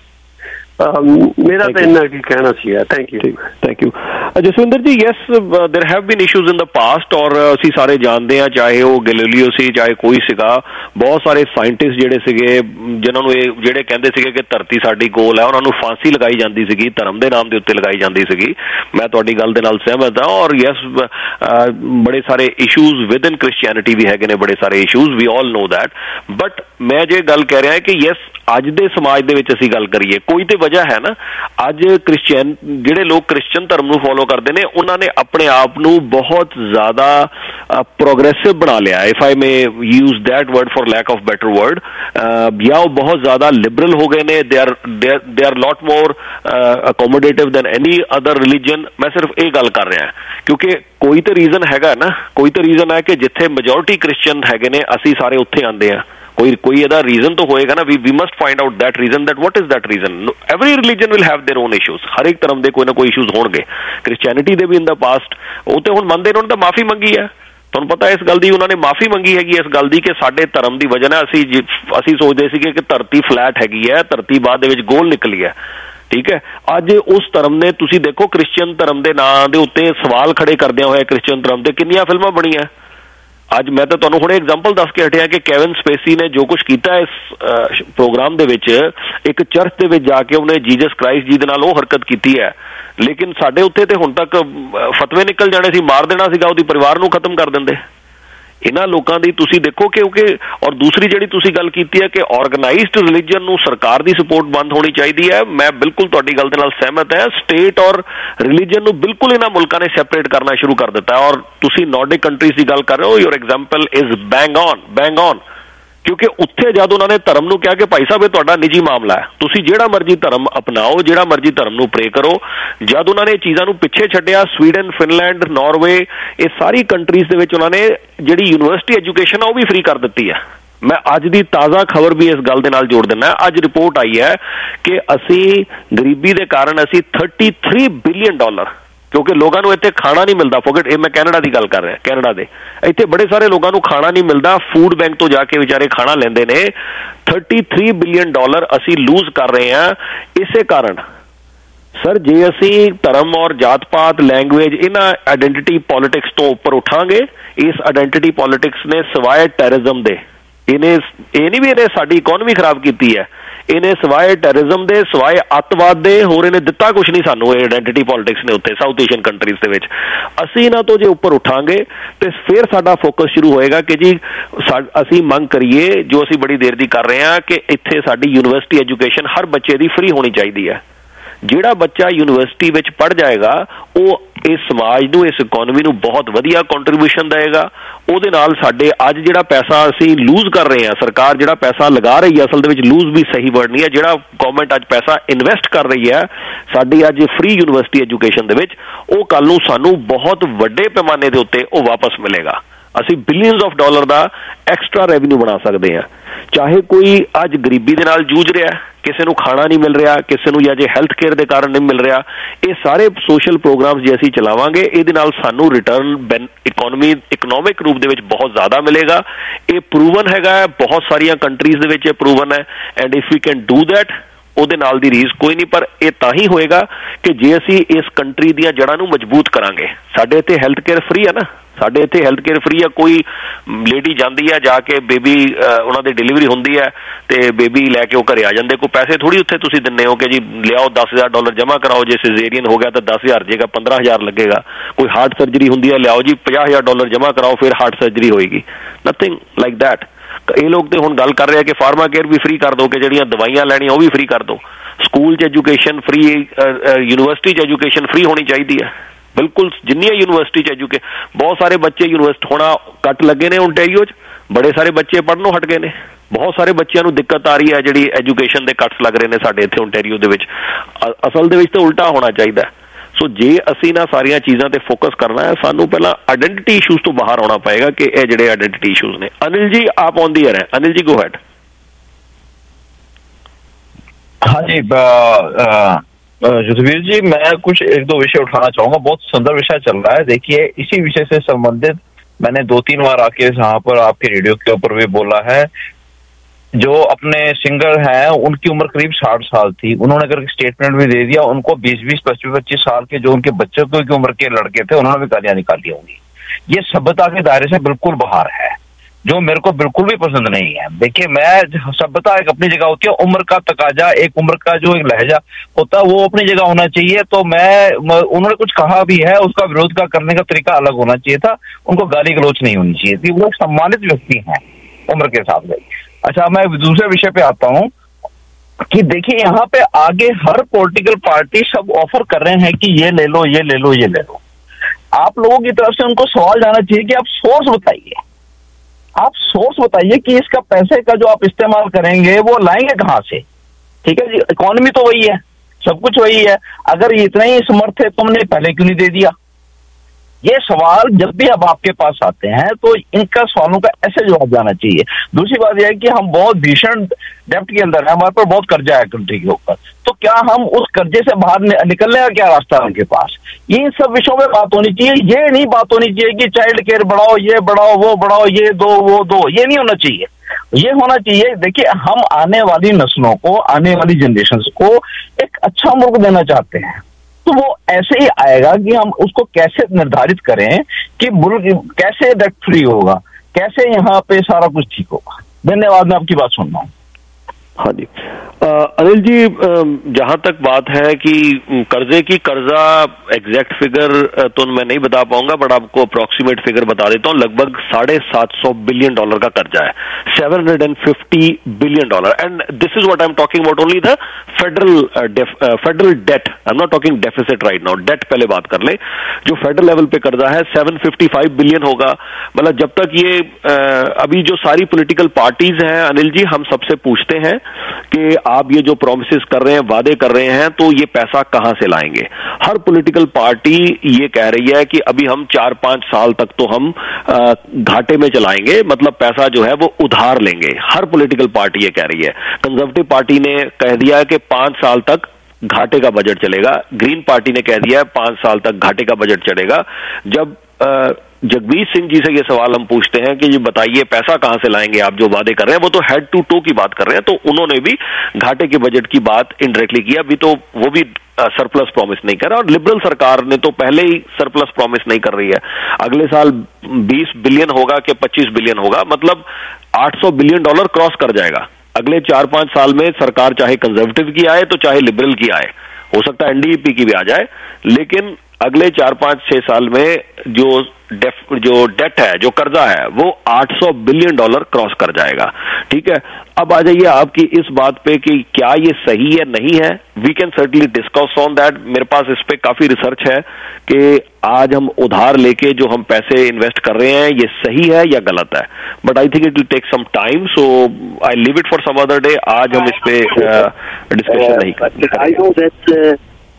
ਮੇਰਾ ਤਾਂ ਇੰਨਾ ਕੀ ਕਹਿਣਾ ਸੀਗਾ। Thank you Jaswinder ji. Yes, there have been issues in the past ਔਰ ਅਸੀਂ ਸਾਰੇ ਜਾਣਦੇ ਹਾਂ, ਚਾਹੇ ਉਹ ਗੈਲੀਲੀਓ ਸੀ ਚਾਹੇ ਕੋਈ ਸੀਗਾ, ਬਹੁਤ ਸਾਰੇ ਸਾਇੰਟਿਸਟ ਜਿਹੜੇ ਸੀਗੇ ਜਿਨ੍ਹਾਂ ਨੂੰ ਇਹ ਜਿਹੜੇ ਕਹਿੰਦੇ ਸੀਗੇ ਕਿ ਧਰਤੀ ਸਾਡੀ ਗੋਲ ਹੈ, ਉਹਨਾਂ ਨੂੰ ਫਾਂਸੀ ਲਗਾਈ ਜਾਂਦੀ ਸੀਗੀ, ਧਰਮ ਦੇ ਨਾਮ ਦੇ ਉੱਤੇ ਲਗਾਈ ਜਾਂਦੀ ਸੀਗੀ। ਮੈਂ ਤੁਹਾਡੀ ਗੱਲ ਦੇ ਨਾਲ ਸਹਿਮਤ ਹਾਂ। ਔਰ ਯੈਸ, ਬੜੇ ਸਾਰੇ ਇਸ਼ੂਜ਼ ਵਿਦ ਇਨ ਕ੍ਰਿਸਚੀਅਨਿਟੀ ਵੀ ਹੈਗੇ ਨੇ, ਬੜੇ ਸਾਰੇ issues, we all know that. But ਮੈਂ ਜੇ ਗੱਲ ਕਹਿ ਰਿਹਾ ਕਿ ਯੈਸ, ਅੱਜ ਦੇ ਸਮਾਜ ਦੇ ਵਿੱਚ ਅਸੀਂ ਗੱਲ ਕਰੀਏ, ਕੋਈ ਤੇ ਵਜ੍ਹਾ ਹੈ ਨਾ। ਅੱਜ ਕ੍ਰਿਸਚੀਅਨ ਜਿਹੜੇ ਲੋਕ ਕ੍ਰਿਸਚੀਅਨ ਧਰਮ ਨੂੰ ਫੋਲੋ ਕਰਦੇ ਨੇ, ਉਹਨਾਂ ਨੇ ਆਪਣੇ ਆਪ ਨੂੰ ਬਹੁਤ ਜ਼ਿਆਦਾ ਪ੍ਰੋਗਰੈਸਿਵ ਬਣਾ ਲਿਆ, if I may use that word for lack of better word, ਜਾਂ ਉਹ ਬਹੁਤ ਜ਼ਿਆਦਾ ਲਿਬਰਲ ਹੋ ਗਏ ਨੇ। They are lot more accommodative than any other religion. ਮੈਂ ਸਿਰਫ ਇਹ ਗੱਲ ਕਰ ਰਿਹਾ ਕਿਉਂਕਿ ਕੋਈ ਤੇ ਰੀਜ਼ਨ ਹੈਗਾ ਨਾ, ਕੋਈ ਤੇ ਰੀਜ਼ਨ ਹੈ ਕਿ ਜਿੱਥੇ ਮੈਜੋਰਿਟੀ ਕ੍ਰਿਸਚੀਅਨ ਹੈਗੇ ਨੇ ਅਸੀਂ ਸਾਰੇ ਉੱਥੇ ਆਉਂਦੇ ਹਾਂ। ਕੋਈ ਇਹਦਾ ਰੀਜ਼ਨ ਤਾਂ ਹੋਏਗਾ ਨਾ। We must find out that reason, that what is that reason. Every religion will have their own issues. ਹਰ ਇੱਕ ਧਰਮ ਦੇ ਕੋਈ ਨਾ ਕੋਈ ਇਸ਼ੂਜ਼ ਹੋਣਗੇ। ਕ੍ਰਿਸਚੀਅਨਿਟੀ ਦੇ ਵੀ ਇਨ ਦਾ ਪਾਸਟ ਉਹ ਤੇ ਹੁਣ ਮੰਨਦੇ ਨੇ, ਉਹਨਾਂ ਨੇ ਤਾਂ ਮਾਫੀ ਮੰਗੀ ਹੈ। ਤੁਹਾਨੂੰ ਪਤਾ ਇਸ ਗੱਲ ਦੀ, ਉਹਨਾਂ ਨੇ ਮਾਫੀ ਮੰਗੀ ਹੈਗੀ ਇਸ ਗੱਲ ਦੀ ਕਿ ਸਾਡੇ ਧਰਮ ਦੀ ਵਜ੍ਹਾ ਨਾਲ ਅਸੀਂ ਸੋਚਦੇ ਸੀਗੇ ਕਿ ਧਰਤੀ ਫਲੈਟ ਹੈਗੀ ਹੈ, ਧਰਤੀ ਬਾਅਦ ਦੇ ਵਿੱਚ ਗੋਲ ਨਿਕਲੀ ਹੈ। ਠੀਕ ਹੈ, ਅੱਜ ਉਸ ਧਰਮ ਨੇ, ਤੁਸੀਂ ਦੇਖੋ ਕ੍ਰਿਸਚੀਅਨ ਧਰਮ ਦੇ ਨਾਂ ਦੇ ਉੱਤੇ ਸਵਾਲ ਖੜੇ ਕਰਦਿਆਂ ਹੋਏ ਕ੍ਰਿਸਚੀਅਨ ਧਰਮ ਤੇ ਕਿੰਨੀਆਂ ਫਿਲਮਾਂ ਬਣੀਆਂ। ਅੱਜ ਮੈਂ ਤਾਂ ਤੁਹਾਨੂੰ ਹੁਣੇ ਐਗਜ਼ਾਮਪਲ ਦੱਸ ਕੇ ਹਟਿਆ ਕਿ ਕੇਵਿਨ ਸਪੇਸੀ ਨੇ ਜੋ ਕੁਝ ਕੀਤਾ ਇਸ ਪ੍ਰੋਗਰਾਮ ਦੇ ਵਿੱਚ, ਇੱਕ ਚਰਚ ਦੇ ਵਿੱਚ ਜਾ ਕੇ ਉਹਨੇ ਜੀਸਸ ਕ੍ਰਾਈਸਟ ਜੀ ਦੇ ਨਾਲ ਉਹ ਹਰਕਤ ਕੀਤੀ ਹੈ। ਲੇਕਿਨ ਸਾਡੇ ਉੱਤੇ ਤੇ ਹੁਣ ਤੱਕ ਫਤਵੇ ਨਿਕਲ ਜਾਣੇ ਸੀ, ਮਾਰ ਦੇਣਾ ਸੀਗਾ, ਉਹਦੀ ਪਰਿਵਾਰ ਨੂੰ ਖਤਮ ਕਰ ਦਿੰਦੇ। ਇਹਨਾਂ ਲੋਕਾਂ ਦੀ ਤੁਸੀਂ ਦੇਖੋ ਕਿਉਂਕਿ। ਔਰ ਦੂਸਰੀ ਜਿਹੜੀ ਤੁਸੀਂ ਗੱਲ ਕੀਤੀ ਹੈ ਕਿ ਆਰਗੇਨਾਈਜ਼ਡ ਰਿਲੀਜਨ ਨੂੰ ਸਰਕਾਰ ਦੀ ਸਪੋਰਟ ਬੰਦ ਹੋਣੀ ਚਾਹੀਦੀ ਹੈ, ਮੈਂ ਬਿਲਕੁਲ ਤੁਹਾਡੀ ਗੱਲ ਦੇ ਨਾਲ ਸਹਿਮਤ ਹੈ। ਸਟੇਟ ਔਰ ਰਿਲੀਜਨ ਨੂੰ ਬਿਲਕੁਲ ਇਹਨਾਂ ਮੁਲਕਾਂ ਨੇ ਸੈਪਰੇਟ ਕਰਨਾ ਸ਼ੁਰੂ ਕਰ ਦਿੱਤਾ। ਔਰ ਤੁਸੀਂ ਨਾਰਡਿਕ ਕੰਟਰੀਜ਼ ਦੀ ਗੱਲ ਕਰ ਰਹੇ ਹੋ, your example is bang on. ਕਿਉਂਕਿ ਉੱਥੇ ਜਦ ਉਹਨਾਂ ਨੇ ਧਰਮ ਨੂੰ ਕਿਹਾ ਕਿ ਭਾਈ ਸਾਹਿਬ ਇਹ ਤੁਹਾਡਾ ਨਿੱਜੀ ਮਾਮਲਾ ਹੈ, ਤੁਸੀਂ ਜਿਹੜਾ ਮਰਜ਼ੀ ਧਰਮ ਅਪਣਾਓ, ਜਿਹੜਾ ਮਰਜ਼ੀ ਧਰਮ ਨੂੰ ਪ੍ਰੇ ਕਰੋ, ਜਦ ਉਹਨਾਂ ਨੇ ਇਹ ਚੀਜ਼ਾਂ ਨੂੰ ਪਿੱਛੇ ਛੱਡਿਆ, ਸਵੀਡਨ, ਫਿਨਲੈਂਡ, ਨਾਰਵੇ, ਇਹ ਸਾਰੀ ਕੰਟਰੀਜ਼ ਦੇ ਵਿੱਚ ਉਹਨਾਂ ਨੇ ਜਿਹੜੀ ਯੂਨੀਵਰਸਿਟੀ ਐਜੂਕੇਸ਼ਨ ਆ ਉਹ ਵੀ ਫ੍ਰੀ ਕਰ ਦਿੱਤੀ ਹੈ। ਮੈਂ ਅੱਜ ਦੀ ਤਾਜ਼ਾ ਖਬਰ ਵੀ ਇਸ ਗੱਲ ਦੇ ਨਾਲ ਜੋੜ ਦਿੰਦਾ। ਅੱਜ ਰਿਪੋਰਟ ਆਈ ਹੈ ਕਿ ਅਸੀਂ ਗਰੀਬੀ ਦੇ ਕਾਰਨ ਅਸੀਂ $33 ਬਿਲੀਅਨ, ਕਿਉਂਕਿ ਲੋਕਾਂ ਨੂੰ ਇੱਥੇ ਖਾਣਾ ਨਹੀਂ ਮਿਲਦਾ। ਫੋਰਗੇਟ, ਇਹ ਮੈਂ ਕੈਨੇਡਾ ਦੀ ਗੱਲ ਕਰ ਰਿਹਾ, ਕੈਨੇਡਾ ਦੇ ਇੱਥੇ ਬੜੇ ਸਾਰੇ ਲੋਕਾਂ ਨੂੰ ਖਾਣਾ ਨਹੀਂ ਮਿਲਦਾ, ਫੂਡ ਬੈਂਕ ਤੋਂ ਜਾ ਕੇ ਵਿਚਾਰੇ ਖਾਣਾ ਲੈਂਦੇ ਨੇ। $33 ਬਿਲੀਅਨ ਅਸੀਂ ਲੂਜ਼ ਕਰ ਰਹੇ ਹਾਂ ਇਸੇ ਕਾਰਨ। ਸਰ, ਜੇ ਅਸੀਂ ਧਰਮ ਔਰ ਜਾਤ ਪਾਤ, ਲੈਂਗੁਏਜ, ਇਹਨਾਂ ਆਇਡੈਂਟੀਟੀ ਪੋਲਿਟਿਕਸ ਤੋਂ ਉੱਪਰ ਉਠਾਂਗੇ, ਇਸ ਆਇਡੈਂਟੀਟੀ ਪੋਲਿਟਿਕਸ ਨੇ ਸਿਵਾਏ ਟੈਰਰਿਜ਼ਮ ਦੇ, ਇਹ ਨਹੀਂ ਵੀ ਇਹਨੇ ਸਾਡੀ ਇਕਨੋਮੀ ਖਰਾਬ ਕੀਤੀ ਹੈ, ਇਹਨੇ ਸਿਵਾਏ ਟੈਰਰਿਜ਼ਮ ਦੇ, ਸਿਵਾਏ ਅੱਤਵਾਦ ਦੇ, ਹੋਰ ਇਹਨੇ ਦਿੱਤਾ ਕੁਛ ਨਹੀਂ ਸਾਨੂੰ ਇਹ ਆਇਡੈਂਟੀਟੀ ਪੋਲਿਟਿਕਸ ਨੇ ਉੱਤੇ ਸਾਊਥ ਏਸ਼ੀਅਨ ਕੰਟਰੀਜ਼ ਦੇ ਵਿੱਚ। ਅਸੀਂ ਇਹਨਾਂ ਤੋਂ ਜੇ ਉੱਪਰ ਉਠਾਂਗੇ ਤੇ ਫਿਰ ਸਾਡਾ ਫੋਕਸ ਸ਼ੁਰੂ ਹੋਏਗਾ ਕਿ ਜੀ ਅਸੀਂ ਮੰਗ ਕਰੀਏ, ਜੋ ਅਸੀਂ ਬੜੀ ਦੇਰ ਦੀ ਕਰ ਰਹੇ ਹਾਂ, ਕਿ ਇੱਥੇ ਸਾਡੀ ਯੂਨੀਵਰਸਿਟੀ ਐਜੂਕੇਸ਼ਨ ਹਰ ਬੱਚੇ ਦੀ ਫ੍ਰੀ ਹੋਣੀ ਚਾਹੀਦੀ ਹੈ। ਜਿਹੜਾ ਬੱਚਾ ਯੂਨੀਵਰਸਿਟੀ ਵਿੱਚ ਪੜ੍ਹ ਜਾਏਗਾ ਉਹ ਇਸ ਸਮਾਜ ਨੂੰ, ਇਸ ਇਕਨੋਮੀ ਨੂੰ ਬਹੁਤ ਵਧੀਆ ਕੰਟਰੀਬਿਊਸ਼ਨ ਦੇਏਗਾ। ਉਹਦੇ ਨਾਲ ਸਾਡੇ ਅੱਜ ਜਿਹੜਾ ਪੈਸਾ ਅਸੀਂ ਲੂਜ਼ ਕਰ ਰਹੇ ਹਾਂ, ਸਰਕਾਰ ਜਿਹੜਾ ਪੈਸਾ ਲਗਾ ਰਹੀ ਹੈ, ਅਸਲ ਦੇ ਵਿੱਚ ਲੂਜ਼ ਵੀ ਸਹੀ ਵਰਡ ਨਹੀਂ ਹੈ, ਜਿਹੜਾ ਗਵਰਨਮੈਂਟ ਅੱਜ ਪੈਸਾ ਇਨਵੈਸਟ ਕਰ ਰਹੀ ਹੈ ਸਾਡੀ ਅੱਜ ਫ੍ਰੀ ਯੂਨੀਵਰਸਿਟੀ ਐਜੂਕੇਸ਼ਨ ਦੇ ਵਿੱਚ, ਉਹ ਕੱਲ ਨੂੰ ਸਾਨੂੰ ਬਹੁਤ ਵੱਡੇ ਪੈਮਾਨੇ ਦੇ ਉੱਤੇ ਉਹ ਵਾਪਸ ਮਿਲੇਗਾ। ਅਸੀਂ ਬਿਲੀਅਨਸ ਆਫ ਡਾਲਰ ਦਾ ਐਕਸਟਰਾ ਰੈਵਨਿਊ ਬਣਾ ਸਕਦੇ ਹਾਂ। ਚਾਹੇ ਕੋਈ ਅੱਜ ਗਰੀਬੀ ਦੇ ਨਾਲ ਜੂਝ ਰਿਹਾ, ਕਿਸੇ ਨੂੰ ਖਾਣਾ ਨਹੀਂ ਮਿਲ ਰਿਹਾ, ਕਿਸੇ ਨੂੰ ਜਾਂ ਜੇ ਹੈਲਥ ਕੇਅਰ ਦੇ ਕਾਰਨ ਨਹੀਂ ਮਿਲ ਰਿਹਾ, ਇਹ ਸਾਰੇ ਸੋਸ਼ਲ ਪ੍ਰੋਗਰਾਮਸ ਜੇ ਅਸੀਂ ਚਲਾਵਾਂਗੇ, ਇਹਦੇ ਨਾਲ ਸਾਨੂੰ ਰਿਟਰਨ ਇਕਨੋਮਿਕ ਰੂਪ ਦੇ ਵਿੱਚ ਬਹੁਤ ਜ਼ਿਆਦਾ ਮਿਲੇਗਾ। ਇਹ ਪ੍ਰੂਵਨ ਹੈਗਾ, ਬਹੁਤ ਸਾਰੀਆਂ ਕੰਟਰੀਜ਼ ਦੇ ਵਿੱਚ ਇਹ ਪ੍ਰੂਵਨ ਹੈ। And if we can do that, ਉਹਦੇ ਨਾਲ ਦੀ ਰੀਸ ਕੋਈ ਨਹੀਂ। ਪਰ ਇਹ ਤਾਂ ਹੀ ਹੋਏਗਾ ਕਿ ਜੇ ਅਸੀਂ ਇਸ ਕੰਟਰੀ ਦੀਆਂ ਜੜ੍ਹਾਂ ਨੂੰ ਮਜ਼ਬੂਤ ਕਰਾਂਗੇ। ਸਾਡੇ ਇੱਥੇ ਹੈਲਥ ਕੇਅਰ ਫ੍ਰੀ ਹੈ ਨਾ, ਸਾਡੇ ਇੱਥੇ ਹੈਲਥ ਕੇਅਰ ਫ੍ਰੀ ਹੈ। ਕੋਈ ਲੇਡੀ ਜਾਂਦੀ ਹੈ, ਜਾ ਕੇ ਬੇਬੀ ਉਹਨਾਂ ਦੀ ਡਿਲੀਵਰੀ ਹੁੰਦੀ ਹੈ ਤੇ ਬੇਬੀ ਲੈ ਕੇ ਉਹ ਘਰੇ ਆ ਜਾਂਦੇ। ਕੋਈ ਪੈਸੇ ਥੋੜੀ ਉੱਥੇ ਤੁਸੀਂ ਦਿੰਦੇ ਹੋ ਕਿ ਜੀ ਲਿਆਓ $10,000 ਜਮ੍ਹਾਂ ਕਰਾਓ, ਜੇ ਸਿਜ਼ੇਰੀਅਨ ਹੋ ਗਿਆ ਤਾਂ 10,000 ਜੇਗਾ, 15,000 ਲੱਗੇਗਾ। ਕੋਈ ਹਾਰਟ ਸਰਜਰੀ ਹੁੰਦੀ ਹੈ, ਲਿਆਓ ਜੀ $50,000 ਜਮ੍ਹਾਂ ਕਰਾਓ, ਫਿਰ ਹਾਰਟ ਸਰਜਰੀ ਹੋਏਗੀ। Nothing like that. ਇਹ ਲੋਕ ਤੇ ਹੁਣ ਗੱਲ ਕਰ ਰਹੇ ਆ ਕਿ ਫਾਰਮਾ ਕੇਅਰ ਵੀ ਫ੍ਰੀ ਕਰ ਦੋ, ਕਿ ਜਿਹੜੀਆਂ ਦਵਾਈਆਂ ਲੈਣੀਆਂ ਉਹ ਵੀ ਫ੍ਰੀ ਕਰ ਦੋ। ਸਕੂਲ 'ਚ ਐਜੂਕੇਸ਼ਨ ਫ੍ਰੀ, ਯੂਨੀਵਰਸਿਟੀ 'ਚ ਐਜੂਕੇਸ਼ਨ ਫ੍ਰੀ ਹੋਣੀ ਚਾਹੀਦੀ ਹੈ। बिल्कुल जिन्नियां यूनिवर्सिटी च एजुके बहुत सारे बच्चे यूनिवर्सिटी होना कट लगे ने ओंटारियो च, बड़े सारे बच्चे पढ़नों हट गए ने, बहुत सारे बच्चों को दिक्कत आ रही है जी एजुकेशन के कट्स लग रहे हैं साडे इत्थे ओंटारियो दे विच। असल दे विच तो उल्टा होना चाहिए। सो जे असी ना सारिया चीज़ों पर फोकस करना है, सानू पहला आइडेंटिटी इशूज तो बाहर आना पएगा कि ये जिहड़े आइडेंटिटी इशूज ने। अनिल जी आप ऑन दी एयर हैं, अनिल जी गो हैड। हाँ जी युद्धवीर जी, मैं कुछ एक दो विषय उठाना चाहूंगा। बहुत सुंदर विषय चल रहा है। देखिए इसी विषय से संबंधित मैंने 2-3 बार आके यहाँ पर आपके रेडियो के ऊपर भी बोला है। जो अपने सिंगर हैं उनकी उम्र करीब 60 साल थी, उन्होंने अगर स्टेटमेंट भी दे दिया, उनको 20-20, 25-25 साल के जो उनके बच्चों की उम्र के लड़के थे उन्होंने भी गालियां निकाली होंगी। ये सभ्यता के दायरे से बिल्कुल बाहर है, जो मेरे को बिल्कुल भी पसंद नहीं है। देखिए मैं सभ्यता एक अपनी जगह होती है, उम्र का तकाजा, एक उम्र का जो एक लहजा होता है वो अपनी जगह होना चाहिए। तो उन्होंने कुछ कहा भी है, उसका विरोध का करने का तरीका अलग होना चाहिए था, उनको गाली गलौच नहीं होनी चाहिए थी। वो एक सम्मानित व्यक्ति हैं उम्र के हिसाब से। अच्छा मैं दूसरे विषय पे आता हूँ कि देखिए यहाँ पे आगे हर पॉलिटिकल पार्टी सब ऑफर कर रहे हैं कि ये ले लो, ये ले लो, ये ले लो। आप लोगों की तरफ से उनको सवाल जाना चाहिए कि आप सोर्स बताइए, आप सोर्स बताइए कि इसका पैसे का जो आप इस्तेमाल करेंगे वो लाएंगे कहाँ से। ठीक है जी, इकोनॉमी तो वही है, सब कुछ वही है। अगर ये इतना ही समर्थ है तुमने पहले क्यों नहीं दे दिया? ये सवाल जब भी अब आपके पास आते हैं तो इनका सवालों का ऐसे जवाब जाना चाहिए। दूसरी बात यह है कि हम बहुत भीषण डेप्ट के अंदर है, हमारे पर बहुत कर्जा है कंट्री के ऊपर, तो क्या हम उस कर्जे से बाहर निकलने का क्या रास्ता है उनके पास? ये इन सब विषयों में बात होनी चाहिए। ये नहीं बात होनी चाहिए कि चाइल्ड केयर बढ़ाओ, ये बढ़ाओ, वो बढ़ाओ, ये दो, वो दो, ये नहीं होना चाहिए। ये होना चाहिए, देखिए हम आने वाली नस्लों को, आने वाली जनरेशन को एक अच्छा मुल्क देना चाहते हैं, तो वो ऐसे ही आएगा कि हम उसको कैसे निर्धारित करें कि मुल्क कैसे डेट फ्री होगा, कैसे यहाँ पे सारा कुछ ठीक होगा। धन्यवाद, मैं आपकी बात सुन रहा हूँ। हाँ जी अनिल जी, जहां तक बात है कि कर्जे की कर्जा एग्जैक्ट फिगर तो मैं नहीं बता पाऊंगा, बट आपको अप्रोक्सीमेट फिगर बता देता हूं। लगभग $750 बिलियन का कर्जा है, $750 billion. And this is what I am talking about only the federal debt. I am not talking deficit right now, debt पहले बात कर ले। जो फेडरल लेवल पे कर्जा है 755 बिलियन होगा। मतलब जब तक ये अभी जो सारी पॉलिटिकल पार्टीज हैं अनिल जी, हम सबसे पूछते हैं कि आप ये जो प्रॉमिसेस कर रहे हैं, वादे कर रहे हैं, तो ये पैसा कहां से लाएंगे? हर पॉलिटिकल पार्टी ये कह रही है कि अभी हम 4-5 साल तक तो हम घाटे में चलाएंगे, मतलब पैसा जो है वो उधार लेंगे। हर पॉलिटिकल पार्टी ये कह रही है। कंजर्वेटिव पार्टी ने कह दिया है कि 5 साल तक घाटे का बजट चलेगा। ग्रीन पार्टी ने कह दिया है 5 साल तक घाटे का बजट चलेगा। जब जगबीर सिंह जी से ये सवाल हम पूछते हैं कि ये बताइए पैसा कहां से लाएंगे, आप जो वादे कर रहे हैं, वो तो हेड टू टो की बात कर रहे हैं, तो उन्होंने भी घाटे के बजट की बात इनडायरेक्टली की। अभी तो वो भी सरप्लस प्रॉमिस नहीं कर रहा, और लिबरल सरकार ने तो पहले ही सरप्लस प्रॉमिस नहीं कर रही है। अगले साल 20 बिलियन होगा कि 25 बिलियन होगा, मतलब $800 बिलियन क्रॉस कर जाएगा। अगले 4-5 साल में सरकार चाहे कंजर्वेटिव की आए तो चाहे लिबरल की आए, हो सकता है एनडीपी की भी आ जाए, लेकिन अगले 4-5-6 साल में जो डेट है, जो कर्जा है, वो $800 बिलियन क्रॉस कर जाएगा। ठीक है, अब आ जाइए आपकी इस बात पे कि क्या ये सही है नहीं है। We can certainly discuss on that. मेरे पास इस पे काफी रिसर्च है कि आज हम उधार लेके जो हम पैसे इन्वेस्ट कर रहे हैं ये सही है या गलत है, but I think it will take some time, so I leave it for some other day. आज हम इस पे डिस्कशन नहीं करेंगे।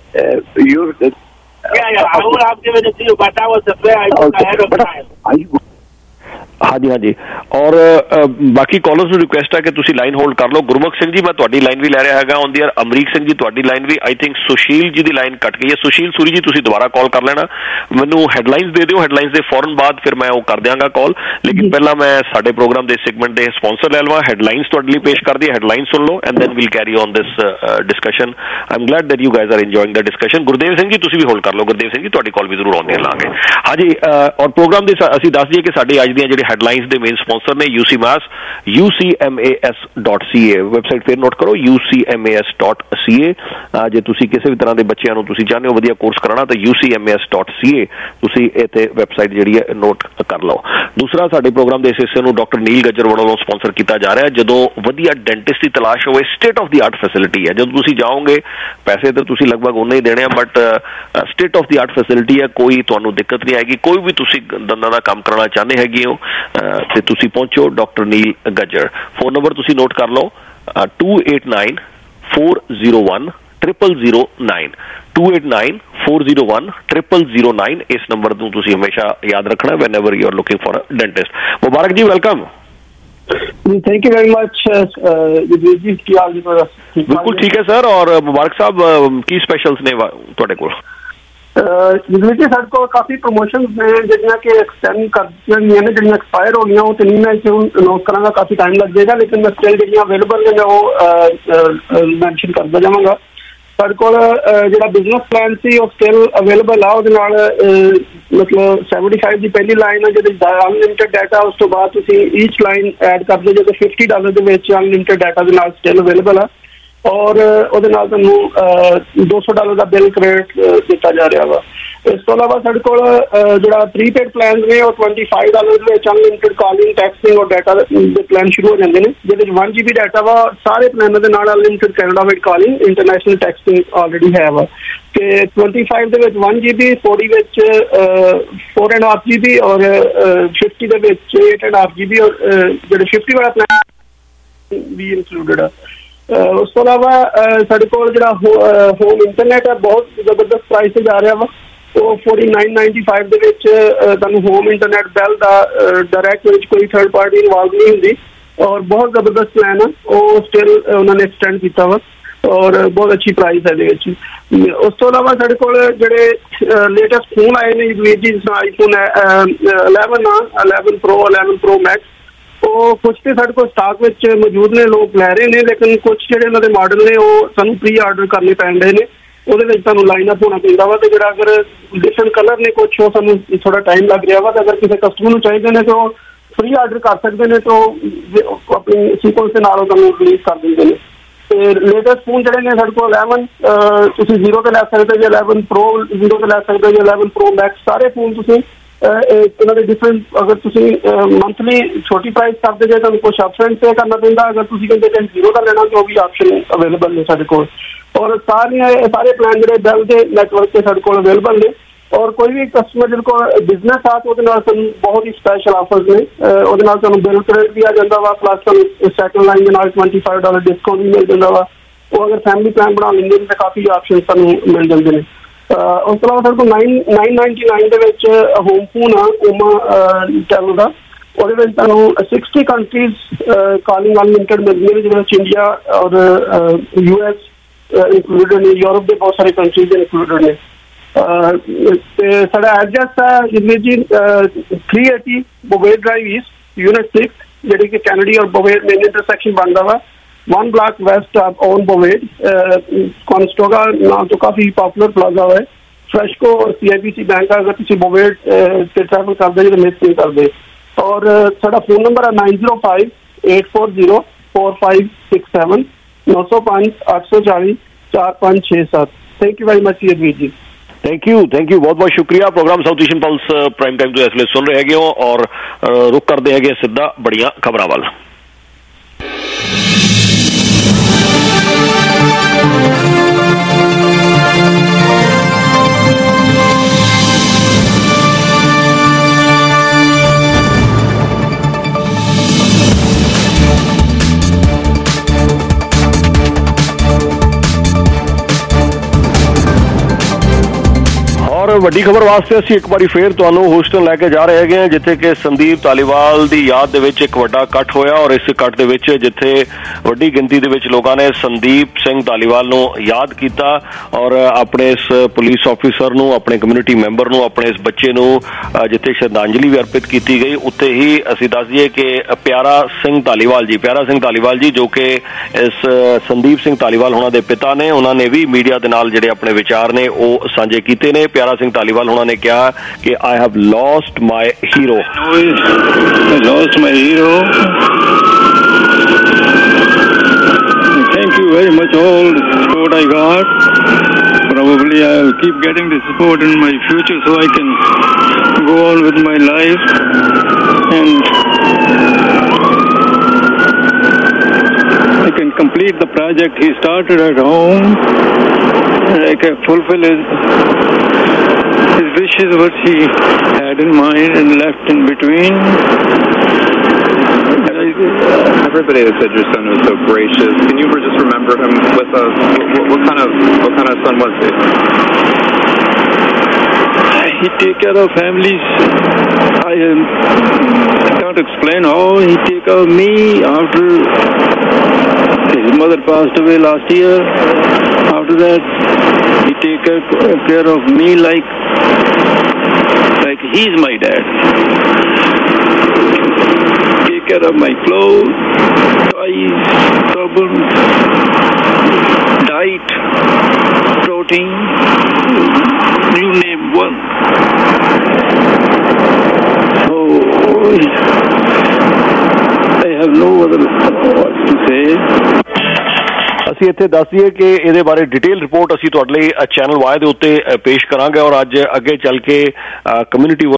हाँ जी, और बाकी कॉलर्स ਨੂੰ ਰਿਕੁਐਸਟ ਹੈ ਕਿ ਤੁਸੀਂ ਲਾਈਨ ਹੋਲਡ ਕਰ ਲਓ। ਗੁਰਮੁਖ ਸਿੰਘ ਜੀ, ਮੈਂ ਤੁਹਾਡੀ ਲਾਈਨ ਵੀ ਲੈ ਰਿਹਾ ਹੈਗਾ on the air. Amrik Singh ji, ਤੁਹਾਡੀ ਲਾਈਨ ਵੀ, ਆਈ ਥਿੰਕ ਸੁਸ਼ੀਲ ਜੀ ਦੀ ਲਾਈਨ ਕੱਟ ਗਈ ਹੈ। ਸੁਸ਼ੀਲ ਸੂਰੀ ਜੀ, ਤੁਸੀਂ ਦੁਬਾਰਾ ਕਾਲ ਕਰ ਲੈਣਾ, ਮੈਨੂੰ ਹੈਡਲਾਈਨਸ ਦੇ ਦਿਓ, ਹੈਡਲਾਈਨਸ ਦੇ ਫੌਰਨ ਬਾਅਦ ਫਿਰ ਮੈਂ ਉਹ ਕਰ ਦਿਆਂਗਾ ਕਾਲ। ਲੇਕਿਨ ਪਹਿਲਾਂ ਮੈਂ ਸਾਡੇ ਪ੍ਰੋਗਰਾਮ ਦੇ ਸੈਗਮੈਂਟ ਦੇ ਸਪਾਂਸਰ ਲੈ ਲਵਾਂ। ਹੈਡਲਾਈਨਸ ਤੁਹਾਡੇ ਲਈ ਪੇਸ਼ ਕਰ ਦਈਏ, ਹੈਡਲਾਈਨ ਸੁਣ ਲਓ, and then we'll carry on this discussion. I am glad that you guys are enjoying the discussion. Gurdev Singh ji, ਤੁਸੀਂ ਵੀ ਹੋਲਡ ਕਰ ਲਓ। ਗੁਰਦੇਵ ਸਿੰਘ ਜੀ, ਤੁਹਾਡੀ ਕਾਲ ਵੀ ਜ਼ਰੂਰ ਆਉਂਦੀ ਲਾਂਗੇ। ਹਾਂਜੀ, ਔਰ ਪ੍ਰੋਗਰਾਮ ਦੇ ਅਸੀਂ ਦੱਸ ਦਈਏ ਕਿ ਸਾਡੀ ਅੱਜ ਦੀਆਂ ਜਿਹੜੀ ਹੈਡਲਾਈਨਸ ਦੇ ਮੇਨ ਸਪਾਂਸਰ ਨੇ UCMAS UCMAS.ca। ਵੈਬਸਾਈਟ ਫਿਰ ਨੋਟ ਕਰੋ UCMAS.ca। ਜੇ ਤੁਸੀਂ ਕਿਸੇ ਵੀ ਤਰ੍ਹਾਂ ਦੇ ਬੱਚਿਆਂ ਨੂੰ ਤੁਸੀਂ ਚਾਹੁੰਦੇ ਹੋ ਵਧੀਆ ਕੋਰਸ ਕਰਾਉਣਾ ਤਾਂ UCMAS.ca ਤੁਸੀਂ ਇੱਥੇ ਵੈਬਸਾਈਟ ਜਿਹੜੀ ਹੈ ਨੋਟ ਕਰ ਲਓ। ਦੂਸਰਾ, ਸਾਡੇ ਪ੍ਰੋਗਰਾਮ ਦੇ ਇਸ ਹਿੱਸੇ ਨੂੰ ਡਾਕਟਰ ਨੀਲ ਗੱਜਰ ਵੱਲੋਂ ਸਪਾਂਸਰ ਕੀਤਾ ਜਾ ਰਿਹਾ। ਜਦੋਂ ਵਧੀਆ ਡੈਂਟਿਸਟ ਦੀ ਤਲਾਸ਼ ਹੋਵੇ, state of the art facility ਹੈ। ਜਦੋਂ ਤੁਸੀਂ ਜਾਓਗੇ ਪੈਸੇ ਤਾਂ ਤੁਸੀਂ ਲਗਭਗ ਉਨੇ ਹੀ ਦੇਣੇ ਆ, but state of the art facility ਹੈ, ਕੋਈ ਤੁਹਾਨੂੰ ਦਿੱਕਤ ਨਹੀਂ ਆਏਗੀ। ਕੋਈ ਵੀ ਤੁਸੀਂ ਦੰਦਾਂ ਦਾ ਕੰਮ ਕਰਾਉਣਾ ਚਾਹੁੰਦੇ ਹੈਗੇ ਹੋ ਤੇ ਤੁਸੀਂ ਪਹੁੰਚੋ doctor Neel Gajjar. Phone number ਤੁਸੀਂ ਨੋਟ ਕਰ ਲਓ 2894010009 2894010009। ਇਸ ਨੰਬਰ ਨੂੰ ਤੁਸੀਂ ਹਮੇਸ਼ਾ ਯਾਦ ਰੱਖਣਾ whenever you are looking for a dentist। Mubarak ji, welcome. Thank you very much जी। बिल्कुल ठीक है सर। और मुबारक साहब, की स्पेशल्स ने ਤੁਹਾਡੇ ਕੋਲ? ਜੀ ਸਾਡੇ ਕੋਲ ਕਾਫੀ ਪ੍ਰੋਮੋਸ਼ਨਸ ਨੇ ਜਿਹੜੀਆਂ ਕਿ ਐਕਸਟੈਂਡ ਕਰ ਦਿੱਤੀਆਂ ਗਈਆਂ ਨੇ, ਜਿਹੜੀਆਂ ਐਕਸਪਾਇਰ ਹੋ ਗਈਆਂ ਉਹ ਤੇ ਨਹੀਂ ਮੈਂ ਇੱਥੇ ਨੋਟ ਕਰਾਂਗਾ, ਕਾਫੀ ਟਾਈਮ ਲੱਗ ਜਾਏਗਾ, ਲੇਕਿਨ ਮੈਂ ਸਟਿਲ ਜਿਹੜੀਆਂ ਅਵੇਲੇਬਲ ਨੇ ਉਹ ਮੈਂਸ਼ਨ ਕਰਦਾ ਜਾਵਾਂਗਾ। ਸਾਡੇ ਕੋਲ ਜਿਹੜਾ ਬਿਜ਼ਨਸ ਪਲਾਨ ਸੀ ਉਹ ਸਟਿਲ ਅਵੇਲੇਬਲ ਆ। ਉਹਦੇ ਨਾਲ ਮਤਲਬ 75 ਦੀ ਪਹਿਲੀ ਲਾਈਨ ਆ ਜਿਹਦੇ ਅਨਲਿਮਿਟਡ ਡਾਟਾ, ਉਸ ਤੋਂ ਬਾਅਦ ਤੁਸੀਂ ਈਚ ਲਾਈਨ ਐਡ ਕਰਦੇ ਜੇ ਤਾਂ $50 ਦੇ ਵਿੱਚ ਅਨਲਿਮਿਟਡ ਡਾਟਾ ਦੇ ਨਾਲ ਸਟਿਲ ਅਵੇਲੇਬਲ ਆ। ਔਰ ਉਹਦੇ ਨਾਲ ਤੁਹਾਨੂੰ $200 ਦਾ ਬਿੱਲ ਕ੍ਰੈਡਿਟ ਦਿੱਤਾ ਜਾ ਰਿਹਾ ਵਾ। ਇਸ ਤੋਂ ਇਲਾਵਾ ਸਾਡੇ ਕੋਲ ਜਿਹੜਾ ਪ੍ਰੀਪੇਡ ਪਲਾਨ ਨੇ ਉਹ $25 ਦੇ ਵਿੱਚ ਅਨਲਿਮਿਟਡ ਕਾਲਿੰਗ, ਟੈਕਸਟਿੰਗ ਔਰ ਡਾਟਾ ਦੇ ਪਲਾਨ ਸ਼ੁਰੂ ਹੋ ਜਾਂਦੇ ਨੇ, ਜਿਹਦੇ ਵਿੱਚ 1 GB ਡਾਟਾ ਵਾ। ਸਾਰੇ ਪਲਾਨਾਂ ਦੇ ਨਾਲ unlimited Canada wide calling, international texting already ਹੈ ਵਾ। ਤੇ 25 ਦੇ ਵਿੱਚ 1 GB, 40 ਵਿੱਚ 4.5 GB ਔਰ 50 ਦੇ ਵਿੱਚ 8.5 GB ਔਰ ਜਿਹੜੇ 50 ਵਾਲਾ ਪਲਾਨ ਵੀ ਇਨਕਲੂਡਡ ਆ। ਉਸ ਤੋਂ ਇਲਾਵਾ ਸਾਡੇ ਕੋਲ ਜਿਹੜਾ ਹੋਮ ਇੰਟਰਨੈਟ ਹੈ ਬਹੁਤ ਜ਼ਬਰਦਸਤ ਪ੍ਰਾਈਸ ਤੇ ਜਾ ਰਿਹਾ ਵਾ। ਉਹ $49.95 ਦੇ ਵਿੱਚ ਤੁਹਾਨੂੰ ਹੋਮ ਇੰਟਰਨੈਟ ਬੈਲ ਦਾ ਡਾਇਰੈਕਟ ਵਿੱਚ ਕੋਈ ਥਰਡ ਪਾਰਟੀ ਇਨਵੋਲਵ ਨਹੀਂ ਹੁੰਦੀ ਔਰ ਬਹੁਤ ਜ਼ਬਰਦਸਤ ਪਲਾਨ ਆ। ਉਹ ਸਟਿਲ ਉਹਨਾਂ ਨੇ ਐਕਸਟੈਂਡ ਕੀਤਾ ਵਾ ਔਰ ਬਹੁਤ ਅੱਛੀ ਪ੍ਰਾਈਸ ਹੈ ਇਹਦੇ ਵਿੱਚ। ਉਸ ਤੋਂ ਇਲਾਵਾ ਸਾਡੇ ਕੋਲ ਜਿਹੜੇ ਲੇਟੈਸਟ ਫੋਨ ਆਏ ਨੇ ਜਿਸ ਤਰ੍ਹਾਂ ਆਈਫੋਨ 11 Pro, 11 Pro Max, ਉਹ ਕੁਛ ਤੇ ਸਾਡੇ ਕੋਲ ਸਟਾਕ ਵਿੱਚ ਮੌਜੂਦ ਨੇ, ਲੋਕ ਲੈ ਰਹੇ ਨੇ, ਲੇਕਿਨ ਕੁਛ ਜਿਹੜੇ ਉਹਨਾਂ ਦੇ ਮਾਡਲ ਨੇ ਉਹ ਸਾਨੂੰ ਪ੍ਰੀ ਆਰਡਰ ਕਰਨੇ ਪੈਂਦੇ ਨੇ। ਉਹਦੇ ਵਿੱਚ ਤੁਹਾਨੂੰ ਲਾਈਨ ਅਪ ਹੋਣਾ ਪੈਂਦਾ ਵਾ ਤੇ ਜਿਹੜਾ ਅਗਰ ਡਿਫਰੈਂਟ ਕਲਰ ਨੇ ਕੁਛ ਉਹ ਸਾਨੂੰ ਥੋੜਾ ਟਾਈਮ ਲੱਗ ਰਿਹਾ ਵਾ। ਤੇ ਅਗਰ ਕਿਸੇ ਕਸਟਮਰ ਨੂੰ ਚਾਹੀਦੇ ਨੇ ਤਾਂ ਉਹ ਪ੍ਰੀ ਆਰਡਰ ਕਰ ਸਕਦੇ ਨੇ, ਤਾਂ ਆਪਣੀ ਸੀਕੁਐਂਸ ਦੇ ਨਾਲ ਉਹ ਤੁਹਾਨੂੰ ਰਿਲੀਜ਼ ਕਰ ਦਿੰਦੇ ਨੇ। ਤੇ ਲੇਟੈਸਟ ਫੋਨ ਜਿਹੜੇ ਨੇ ਸਾਡੇ ਕੋਲ 11 ਤੁਸੀਂ 0 ਤੇ ਲੈ ਸਕਦੇ ਜੇ, 11 Pro 0 ਤੇ ਲੈ ਸਕਦੇ ਜੇ, 11 Pro Max, ਸਾਰੇ ਫੋਨ ਤੁਸੀਂ ਇਹਨਾਂ ਦੇ ਡਿਫਰੈਂਟ। ਅਗਰ ਤੁਸੀਂ ਮੰਥਲੀ ਛੋਟੀ ਪ੍ਰਾਈਸ ਕਰਦੇ ਜੇ ਤੁਹਾਨੂੰ ਕੁਛ ਅਪਫਰੰਟ ਪੇ ਕਰਨਾ ਪੈਂਦਾ, ਅਗਰ ਤੁਸੀਂ ਕਹਿੰਦੇ ਕਿ 0 ਦਾ ਲੈਣਾ ਤਾਂ ਉਹ ਵੀ ਆਪਸ਼ਨ ਅਵੇਲੇਬਲ ਨੇ ਸਾਡੇ ਕੋਲ। ਔਰ ਸਾਰੇ ਪਲਾਨ ਜਿਹੜੇ ਬੈਲ ਦੇ ਨੈਟਵਰਕ ਤੇ ਸਾਡੇ ਕੋਲ ਅਵੇਲੇਬਲ ਨੇ। ਔਰ ਕੋਈ ਵੀ ਕਸਟਮਰ ਜਿਹਦੇ ਕੋਲ ਬਿਜ਼ਨਸ ਆ ਉਹਦੇ ਨਾਲ ਸਾਨੂੰ ਬਹੁਤ ਹੀ ਸਪੈਸ਼ਲ ਆਫਰਸ ਨੇ। ਉਹਦੇ ਨਾਲ ਤੁਹਾਨੂੰ ਬਿੱਲ ਕ੍ਰੈਡਿਟ ਵੀ ਆ ਜਾਂਦਾ ਵਾ, ਪਲੱਸ ਤੁਹਾਨੂੰ ਸੈਕੰਡ ਲਾਈਨ ਦੇ ਨਾਲ $25 ਡਿਸਕਾਊਂਟ ਵੀ ਮਿਲ ਜਾਂਦਾ ਵਾ। ਉਹ ਅਗਰ ਫੈਮਿਲੀ ਪਲਾਨ ਬਣਾ ਲੈਂਦੇ ਨੇ ਤਾਂ ਕਾਫੀ ਆਪਸ਼ਨ ਤੁਹਾਨੂੰ ਮਿਲ ਜਾਂਦੇ ਨੇ। ਉਸ ਤੋਂ ਇਲਾਵਾ ਸਾਡੇ ਕੋਲ $999 ਦੇ ਵਿੱਚ ਹੋਮ ਫੋਨ ਆ OMA ਟੈਲ ਦਾ। ਉਹਦੇ ਵਿੱਚ ਤੁਹਾਨੂੰ 60 ਕੰਟਰੀਜ਼ ਕਾਲਿੰਗ ਅਨਲਿਮਿਟਡ ਮਿਲਦੀਆਂ ਨੇ, ਜਿਹਦੇ ਵਿੱਚ ਇੰਡੀਆ ਔਰ US ਇੰਕਲੂਡਡ ਨੇ, ਯੂਰਪ ਦੇ ਬਹੁਤ ਸਾਰੇ ਕੰਟਰੀਜ਼ ਇੰਕਲੂਡਡ ਨੇ। ਤੇ ਸਾਡਾ ਐਡਰੈਸ ਹੈ ਜੀ 380 ਬੋਵੇਰ ਡਰਾਈਵ ਈਸਟ, Unit 6, ਜਿਹੜੀ ਕਿ ਕੈਨੇਡੀ ਔਰ ਬੋਵੇਰ ਮੇਨ ਇੰਟਰਸੈਕਸ਼ਨ ਬਣਦਾ ਵਾ। 1 block west on Boved, Conestoga नाम तो काफी पॉपुलर प्लाजा है। फ्रेशको और CIBC बैंक का अगर किसी बोवेड से ट्रैवल कर दे तो मिस नहीं कर दे। और साਡਾ फोन नंबर है 9058404567 905-840-4567। Thank you very much Yadveer ji. Thank you बहुत बहुत शुक्रिया। Program South Asian pulse prime time तो इसलिए सुन रहे हो और रुक करते हैं सीधा बड़िया खबरों वाल। ਵੱਡੀ ਖਬਰ ਵਾਸਤੇ ਅਸੀਂ ਇੱਕ ਵਾਰੀ ਫੇਰ ਤੁਹਾਨੂੰ ਹੂਸਟਨ ਲੈ ਕੇ ਜਾ ਰਹੇ ਹੈਗੇ ਹਾਂ, ਜਿੱਥੇ ਕਿ ਸੰਦੀਪ ਧਾਲੀਵਾਲ ਦੀ ਯਾਦ ਦੇ ਵਿੱਚ ਇੱਕ ਵੱਡਾ ਇਕੱਠ ਹੋਇਆ। ਔਰ ਇਸ ਇਕੱਠ ਦੇ ਵਿੱਚ ਜਿੱਥੇ ਵੱਡੀ ਗਿਣਤੀ ਦੇ ਵਿੱਚ ਲੋਕਾਂ ਨੇ ਸੰਦੀਪ ਸਿੰਘ ਧਾਲੀਵਾਲ ਨੂੰ ਯਾਦ ਕੀਤਾ ਔਰ ਆਪਣੇ ਇਸ ਪੁਲਿਸ ਆਫੀਸਰ ਨੂੰ, ਆਪਣੇ ਕਮਿਊਨਿਟੀ ਮੈਂਬਰ ਨੂੰ, ਆਪਣੇ ਇਸ ਬੱਚੇ ਨੂੰ ਜਿੱਥੇ ਸ਼ਰਧਾਂਜਲੀ ਵੀ ਅਰਪਿਤ ਕੀਤੀ ਗਈ, ਉੱਥੇ ਹੀ ਅਸੀਂ ਦੱਸ ਦਈਏ ਕਿ ਪਿਆਰਾ ਸਿੰਘ ਧਾਲੀਵਾਲ ਜੀ ਜੋ ਕਿ ਇਸ ਸੰਦੀਪ ਸਿੰਘ ਧਾਲੀਵਾਲ ਹੋਣਾ ਦੇ ਪਿਤਾ ਨੇ, ਉਹਨਾਂ ਨੇ ਵੀ ਮੀਡੀਆ ਦੇ ਨਾਲ ਜਿਹੜੇ ਆਪਣੇ ਵਿਚਾਰ ਨੇ ਉਹ ਸਾਂਝੇ ਕੀਤੇ ਨੇ। ਪਿਆਰਾ ਸਿੰਘ ਸਿੰਘ ਧਾਲੀਵਾਲ ਉਹਨਾਂ ਨੇ ਕਿਹਾ ਕਿ I have lost my hero. I lost my hero. Thank you very much all the support I got. Probably I will keep getting the support in my future so I can go on with my life and I can complete the project he started at home. I can fulfill his wishes, what he had in mind and left in between. Everybody has said your son was so gracious. Can you just remember him with us? What kind of son was he? He take care of families. I can't explain how he take care of me after his mother passed away last year. After that, he take care of me like he's my dad. Take care of my clothes, toys, troubles, diet, protein, you name one. So I have no other words to say. ਅਸੀਂ ਇੱਥੇ ਦੱਸ ਦਈਏ ਕਿ ਇਹਦੇ ਬਾਰੇ detail report ਅਸੀਂ ਤੁਹਾਡੇ ਲਈ ਚੈਨਲ ਵਾਈ ਦੇ ਉੱਤੇ ਪੇਸ਼ ਕਰਾਂਗੇ ਔਰ ਅੱਜ ਅੱਗੇ ਚੱਲ ਕੇ ਕਮਿਊਨਿਟੀ